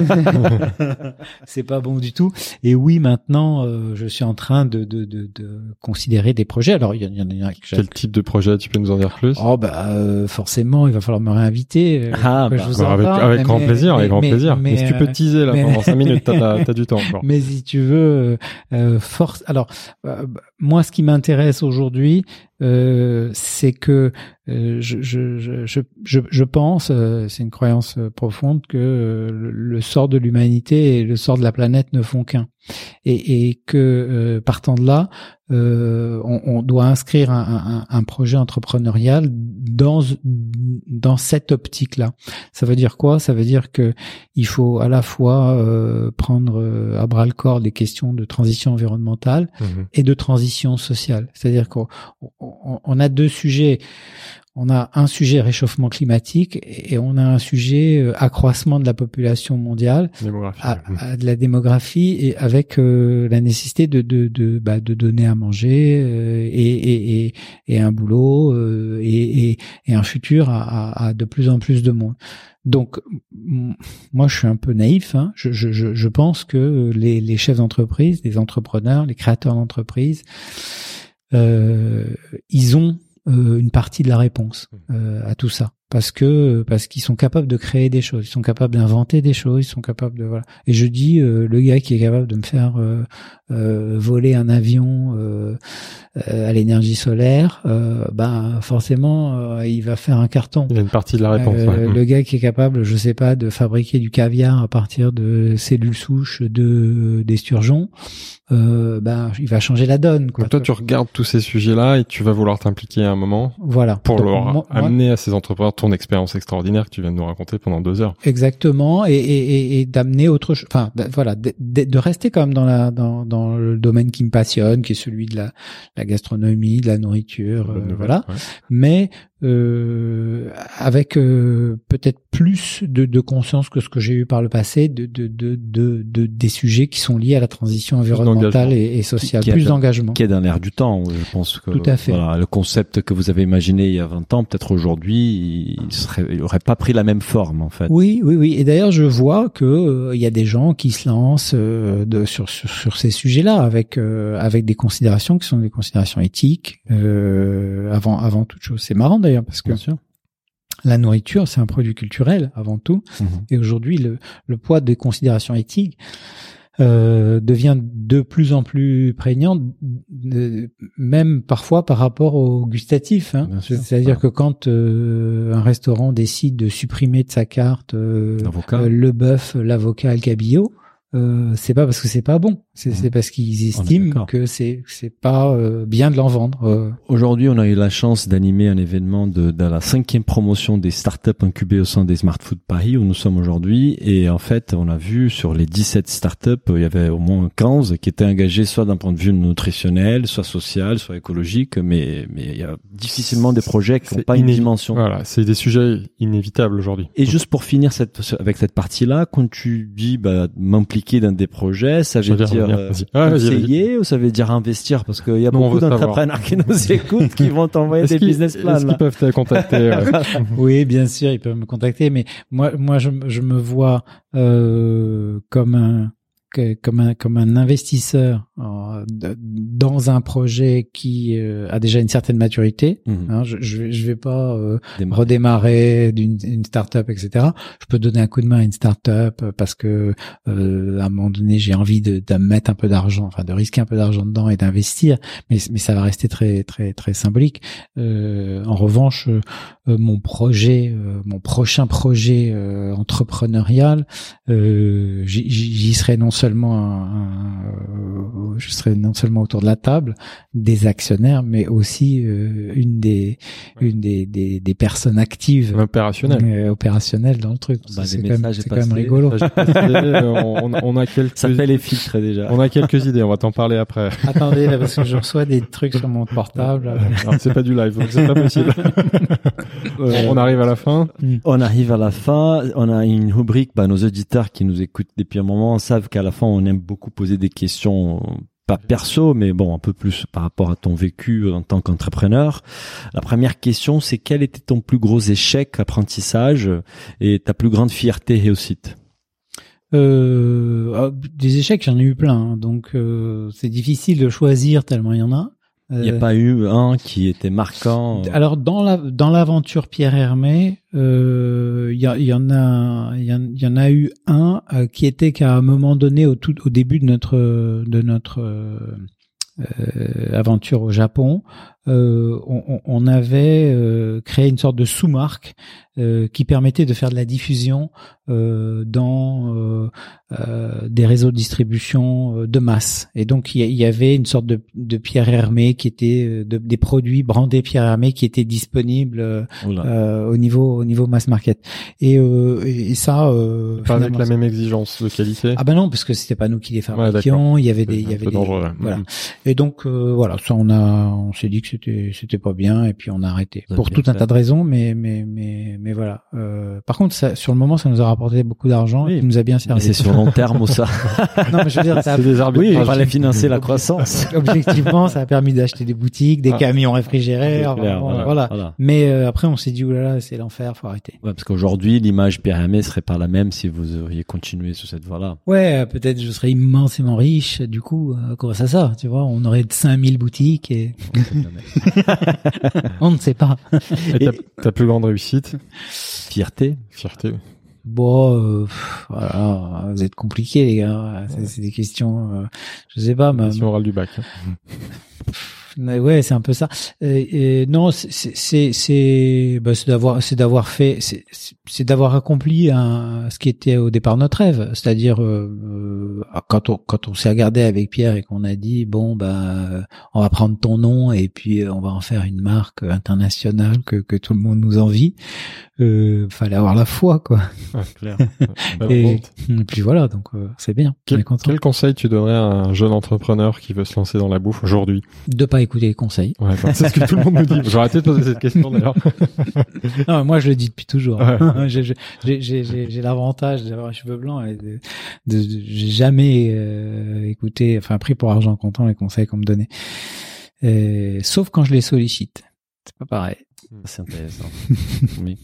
pas, c'est pas bon du tout. Et oui, maintenant, euh, je suis en train de, de, de, de considérer des projets. Alors, il y, y en a. Quel type de projet? Tu peux nous en dire plus? Oh bah euh, forcément, il va falloir me réinviter. Ah, bah, je vous bah, avec, parle, avec grand mais, plaisir, mais, avec grand mais, plaisir. Mais, mais si tu peux teaser là mais, pendant cinq minutes, t'as, t'as du temps encore. Mais si tu veux, euh, force. Alors, euh, moi, ce qui m'intéresse aujourd'hui. Euh, c'est que euh, je, je, je, je, je pense, euh, c'est une croyance profonde, que euh, le, le sort de l'humanité et le sort de la planète ne font qu'un. Et, et que euh, partant de là, euh, on, on doit inscrire un, un, un projet entrepreneurial dans dans cette optique-là. Ça veut dire quoi? Ça veut dire que il faut à la fois euh, prendre à bras le corps des questions de transition environnementale mmh. et de transition sociale. C'est-à-dire qu'on on, on a deux sujets. On a un sujet réchauffement climatique et on a un sujet accroissement de la population mondiale, à, à de la démographie, et avec euh, la nécessité de de de, bah, de donner à manger euh, et, et et et un boulot euh, et, et et un futur à, à, à de plus en plus de monde. Donc moi je suis un peu naïf, hein. je, je je je pense que les les chefs d'entreprise, les entrepreneurs, les créateurs d'entreprise, euh, ils ont Euh, une partie de la réponse euh, à tout ça, parce que parce qu'ils sont capables de créer des choses, ils sont capables d'inventer des choses, ils sont capables de voilà. Et je dis euh, le gars qui est capable de me faire euh, euh, voler un avion euh, euh, à l'énergie solaire, euh, bah forcément euh, il va faire un carton. Il y a une partie de la réponse. Euh, ouais. Le gars qui est capable, je sais pas, de fabriquer du caviar à partir de cellules souches de d'esturgeons, euh, bah il va changer la donne. Quoi. Donc toi, tu regardes tous ces sujets-là et tu vas vouloir t'impliquer à un moment. Voilà. Pour Donc, leur moi, amener à ces entrepreneurs ton expérience extraordinaire que tu viens de nous raconter pendant deux heures. Exactement, et, et, et d'amener autre chose. Enfin, d- voilà, de, de, de rester quand même dans la dans dans le domaine qui me passionne, qui est celui de la la gastronomie, de la nourriture, euh, nouvelle, voilà. Ouais. Mais euh, avec euh, peut-être plus de, de conscience que ce que j'ai eu par le passé de de, de de de des sujets qui sont liés à la transition environnementale et, et sociale, qui, qui plus dans, d'engagement. Qui est dans l'air du temps, je pense que. Tout à fait. Voilà, le concept que vous avez imaginé il y a vingt ans, peut-être aujourd'hui, il serait, il aurait pas pris la même forme en fait. Oui, oui, oui. Et d'ailleurs, je vois que euh, il y a des gens qui se lancent euh, de, sur, sur sur ces sujets-là avec euh, avec des considérations qui sont des considérations éthiques euh, avant avant toute chose. C'est marrant d'ailleurs parce que Bien sûr. la nourriture, c'est un produit culturel avant tout. Mmh. Et aujourd'hui, le le poids des considérations éthiques Euh, devient de plus en plus prégnant, de, même parfois par rapport au gustatif. Hein. C'est-à-dire que quand euh, un restaurant décide de supprimer de sa carte euh, euh, le bœuf, l'avocat, le cabillaud, euh, c'est pas parce que c'est pas bon, c'est, mmh. c'est parce qu'ils estiment que c'est c'est pas euh, bien de l'en vendre. Euh. Aujourd'hui, on a eu la chance d'animer un événement de, de la cinquième promotion des startups incubées au sein des Smart Food Paris où nous sommes aujourd'hui, et en fait, on a vu sur les dix-sept startups, il y avait au moins quinze qui étaient engagées soit d'un point de vue nutritionnel, soit social, soit écologique, mais mais il y a difficilement des projets qui n'ont pas inévi- une dimension. Voilà, c'est des sujets inévitables aujourd'hui. Et juste pour finir cette avec cette partie-là, quand tu dis bah m'impliquer dans des projets, ça veut dire euh, ah, conseiller ou ça veut dire investir, parce qu'il y a non, beaucoup d'entrepreneurs qui nous écoutent qui vont t'envoyer est-ce des business plans. Est-ce qu'ils peuvent te contacter ouais. Oui, bien sûr, ils peuvent me contacter, mais moi, moi, je, je me vois euh, comme un comme un comme un investisseur euh, dans un projet qui euh, a déjà une certaine maturité. Mmh. Hein, je je vais, je vais pas euh, redémarrer d'une une start-up, et cetera. Je peux donner un coup de main à une start-up parce que euh, à un moment donné j'ai envie de, de mettre un peu d'argent, enfin de risquer un peu d'argent dedans et d'investir, mais mais ça va rester très très très symbolique. Euh, en revanche, euh, mon projet, euh, mon prochain projet euh, entrepreneurial, euh, j'y, j'y serai non seulement un, un, je serai non seulement autour de la table des actionnaires, mais aussi euh, une des ouais. une des, des des personnes actives opérationnelles euh, opérationnelles dans le truc. Bah, c'est quand même, c'est quand même rigolo. on, on a quelques ça fait les filtres déjà. On a quelques idées, on va t'en parler après. Attendez là, parce que je reçois des trucs sur mon portable. Alors, c'est pas du live, donc c'est pas possible. euh, on arrive à la fin. On arrive à la fin. On a une rubrique. Bah, nos auditeurs qui nous écoutent depuis un moment savent qu'à la fin on aime beaucoup poser des questions, pas perso, mais bon, un peu plus par rapport à ton vécu en tant qu'entrepreneur. La première question, c'est quel était ton plus gros échec, apprentissage, et ta plus grande fierté, réussite? Euh, des échecs, j'en ai eu plein, hein, donc euh, c'est difficile de choisir tellement il y en a. Il n'y a pas eu un qui était marquant. Alors dans la dans l'aventure Pierre Hermé, euh, il y, y en a il y, y en a eu un euh, qui était qu'à un moment donné au tout au début de notre de notre euh, aventure au Japon, euh, on, on avait euh, créé une sorte de sous-marque euh, qui permettait de faire de la diffusion euh, dans euh, euh, des réseaux de distribution euh, de masse. Et donc il y, y avait une sorte de, de Pierre Hermé qui était de, des produits brandés Pierre Hermé qui étaient disponibles euh, euh, au niveau au niveau mass market. Et, euh, et ça, euh, pas avec la même exigence de qualité. Ah ben non, parce que c'était pas nous qui les fabriquions. Ouais, il y avait des, il y avait des, dangereux, voilà. Mmh. Et donc euh, voilà, ça on a, on s'est dit que c'était c'était pas bien et puis on a arrêté pour tout un tas de raisons. Mais mais mais mais voilà. Euh, par contre, ça, sur le moment, ça nous a rapporté beaucoup d'argent oui, et nous a bien servi. Mais c'est sur long terme ou ça. Non, mais je veux dire, ça a... c'est des arbitrages. Oui, il fallait financer la croissance. Objectivement, ça a permis d'acheter des boutiques, des ah, camions réfrigérés. Enfin, clair, voilà, voilà, voilà. voilà. Mais euh, après, on s'est dit oulala, c'est l'enfer, faut arrêter. Ouais, parce qu'aujourd'hui, l'image Pierre Hermé serait pas la même si vous auriez continué sur cette voie-là. Ouais, peut-être je serais immensément riche. Du coup, euh, grâce à ça, tu vois, on aurait cinq mille boutiques et on ne sait pas. Et ta, ta plus grande réussite? Fierté. Fierté. Bon, euh, voilà, vous êtes compliqués les gars. C'est, c'est des questions, euh, je sais pas. Ma... Question orale du bac. Ouais, c'est un peu ça. Et, et non, c'est c'est c'est bah, c'est d'avoir c'est d'avoir fait c'est c'est d'avoir accompli un, ce qui était au départ notre rêve, c'est-à-dire euh, quand on quand on s'est regardé avec Pierre et qu'on a dit bon bah on va prendre ton nom et puis on va en faire une marque internationale que que tout le monde nous envie. Euh, fallait avoir la foi quoi. Ah, clair. et, et puis voilà, donc euh, c'est bien. Quel, quel conseil tu donnerais à un jeune entrepreneur qui veut se lancer dans la bouffe aujourd'hui? De pas écouter les conseils. Ouais, c'est ce que tout le monde nous dit. J'aurais arrêté de poser cette question d'ailleurs. Non, moi je le dis depuis toujours. Ouais. j'ai, j'ai, j'ai, j'ai, j'ai l'avantage d'avoir les cheveux blancs et de, de, de j'ai jamais euh, écouté, enfin pris pour argent comptant les conseils qu'on me donnait. Euh, sauf quand je les sollicite. C'est pas pareil. C'est intéressant. Oui.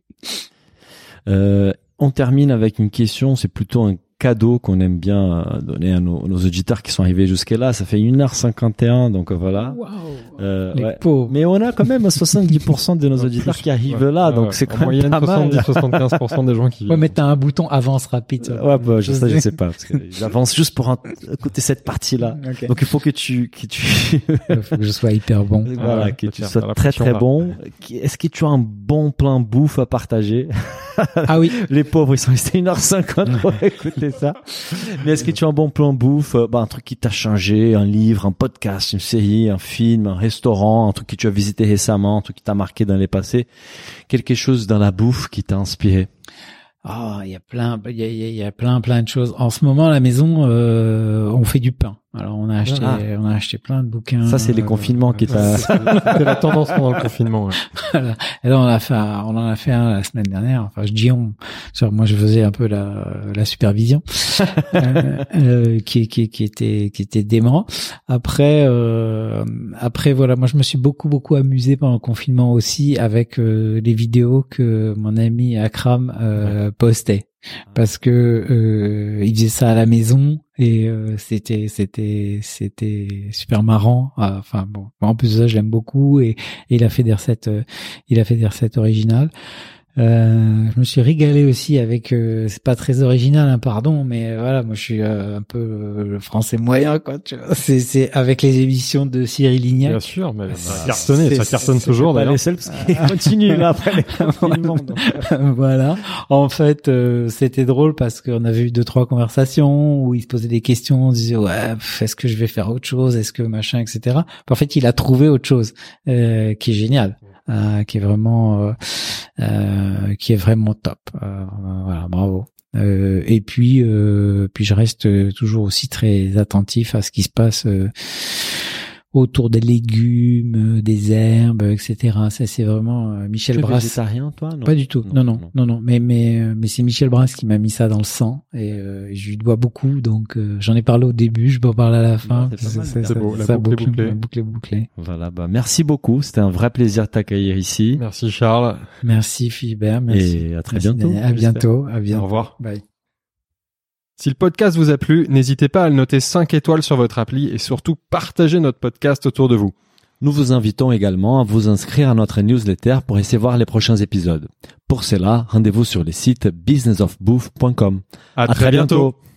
Euh, on termine avec une question, c'est plutôt un cadeau qu'on aime bien donner à nos, nos auditeurs qui sont arrivés jusque-là. Ça fait une heure cinquante et un, donc voilà. Wow. Euh, Les ouais. pauvres. Mais on a quand même soixante-dix pour cent de nos auditeurs qui arrivent ouais, là, ouais, donc ouais. c'est quand en même moyenne pas soixante-dix mal. à soixante-quinze pour cent des gens qui viennent. Ouais, mais t'as un bouton avance rapide. Ça. Ouais, bah, je, ça, je sais pas, parce qu'ils avancent juste pour écouter cette partie-là. Okay. Donc il faut que tu, que tu... il faut que je sois hyper bon. Voilà, ouais, que tu faire, sois très très bon. Est-ce que tu as un bon plan bouffe à partager? Ah oui. Les pauvres, ils sont restés une heure cinquante pour écouter ça. Mais est-ce que tu as un bon plan bouffe, bah, un truc qui t'a changé, un livre, un podcast, une série, un film, un restaurant, un truc que tu as visité récemment, un truc qui t'a marqué dans les passés, quelque chose dans la bouffe qui t'a inspiré? Ah, oh, il y a plein, il y a, il y a plein, plein de choses. En ce moment, à la maison, euh, on fait du pain. Alors, on a acheté, ah. on a acheté plein de bouquins. Ça, c'est les confinements euh, qui t'a... C'était la tendance pendant le confinement. Ouais. Voilà. Et là, on a fait, un, on en a fait un la semaine dernière. Enfin, je dis on. Moi, je faisais un peu la, la supervision, euh, euh, qui, qui, qui était, qui était dément. Après, euh, après, voilà, moi, je me suis beaucoup, beaucoup amusé pendant le confinement aussi avec euh, les vidéos que mon ami Akram euh, ouais. postait. Parce que euh, il faisait ça à la maison et euh, c'était c'était c'était super marrant. Enfin bon, en plus de ça, je l'aime beaucoup et, et il a fait des recettes, euh, il a fait des recettes originales. Euh, je me suis régalé aussi avec, euh, c'est pas très original, hein, pardon, mais voilà, moi je suis euh, un peu euh, le français moyen, quoi. Tu vois, c'est c'est avec les émissions de Cyril Lignac. Bien sûr, mais ça cartonne, ça cartonne toujours d'ailleurs. Les seuls parce qu'ils continuent là après les confinements. Voilà. En fait, euh, c'était drôle parce qu'on avait eu deux trois conversations où il se posait des questions, on disait ouais, est-ce que je vais faire autre chose, est-ce que machin, et cetera. En fait, il a trouvé autre chose euh, qui est génial. Euh, qui est vraiment euh, euh, qui est vraiment top. Euh, voilà, bravo. Euh, et puis euh, puis je reste toujours aussi très attentif à ce qui se passe euh, autour des légumes, des herbes, et cetera. Ça, c'est vraiment euh, Michel tu es Brasse. végétarien, toi? Non. Pas du tout. Non, non, non, non. non. Mais mais mais c'est Michel Brasse qui m'a mis ça dans le sang et euh, je lui dois beaucoup. Donc euh, j'en ai parlé au début, je peux en parler à la fin. Non, c'est, c'est, c'est, c'est beau. La boucle est bouclée. bouclée, bouclée. Voilà. Bah merci beaucoup. C'était un vrai plaisir de t'accueillir ici. Merci Charles. Merci Philibert. Merci. Et à très merci bientôt. Daniel. À bientôt. À bientôt. Au revoir. Bye. Si le podcast vous a plu, n'hésitez pas à le noter cinq étoiles sur votre appli et surtout partagez notre podcast autour de vous. Nous vous invitons également à vous inscrire à notre newsletter pour recevoir les prochains épisodes. Pour cela, rendez-vous sur le site business of bouffe point com. À, à très, très bientôt. bientôt.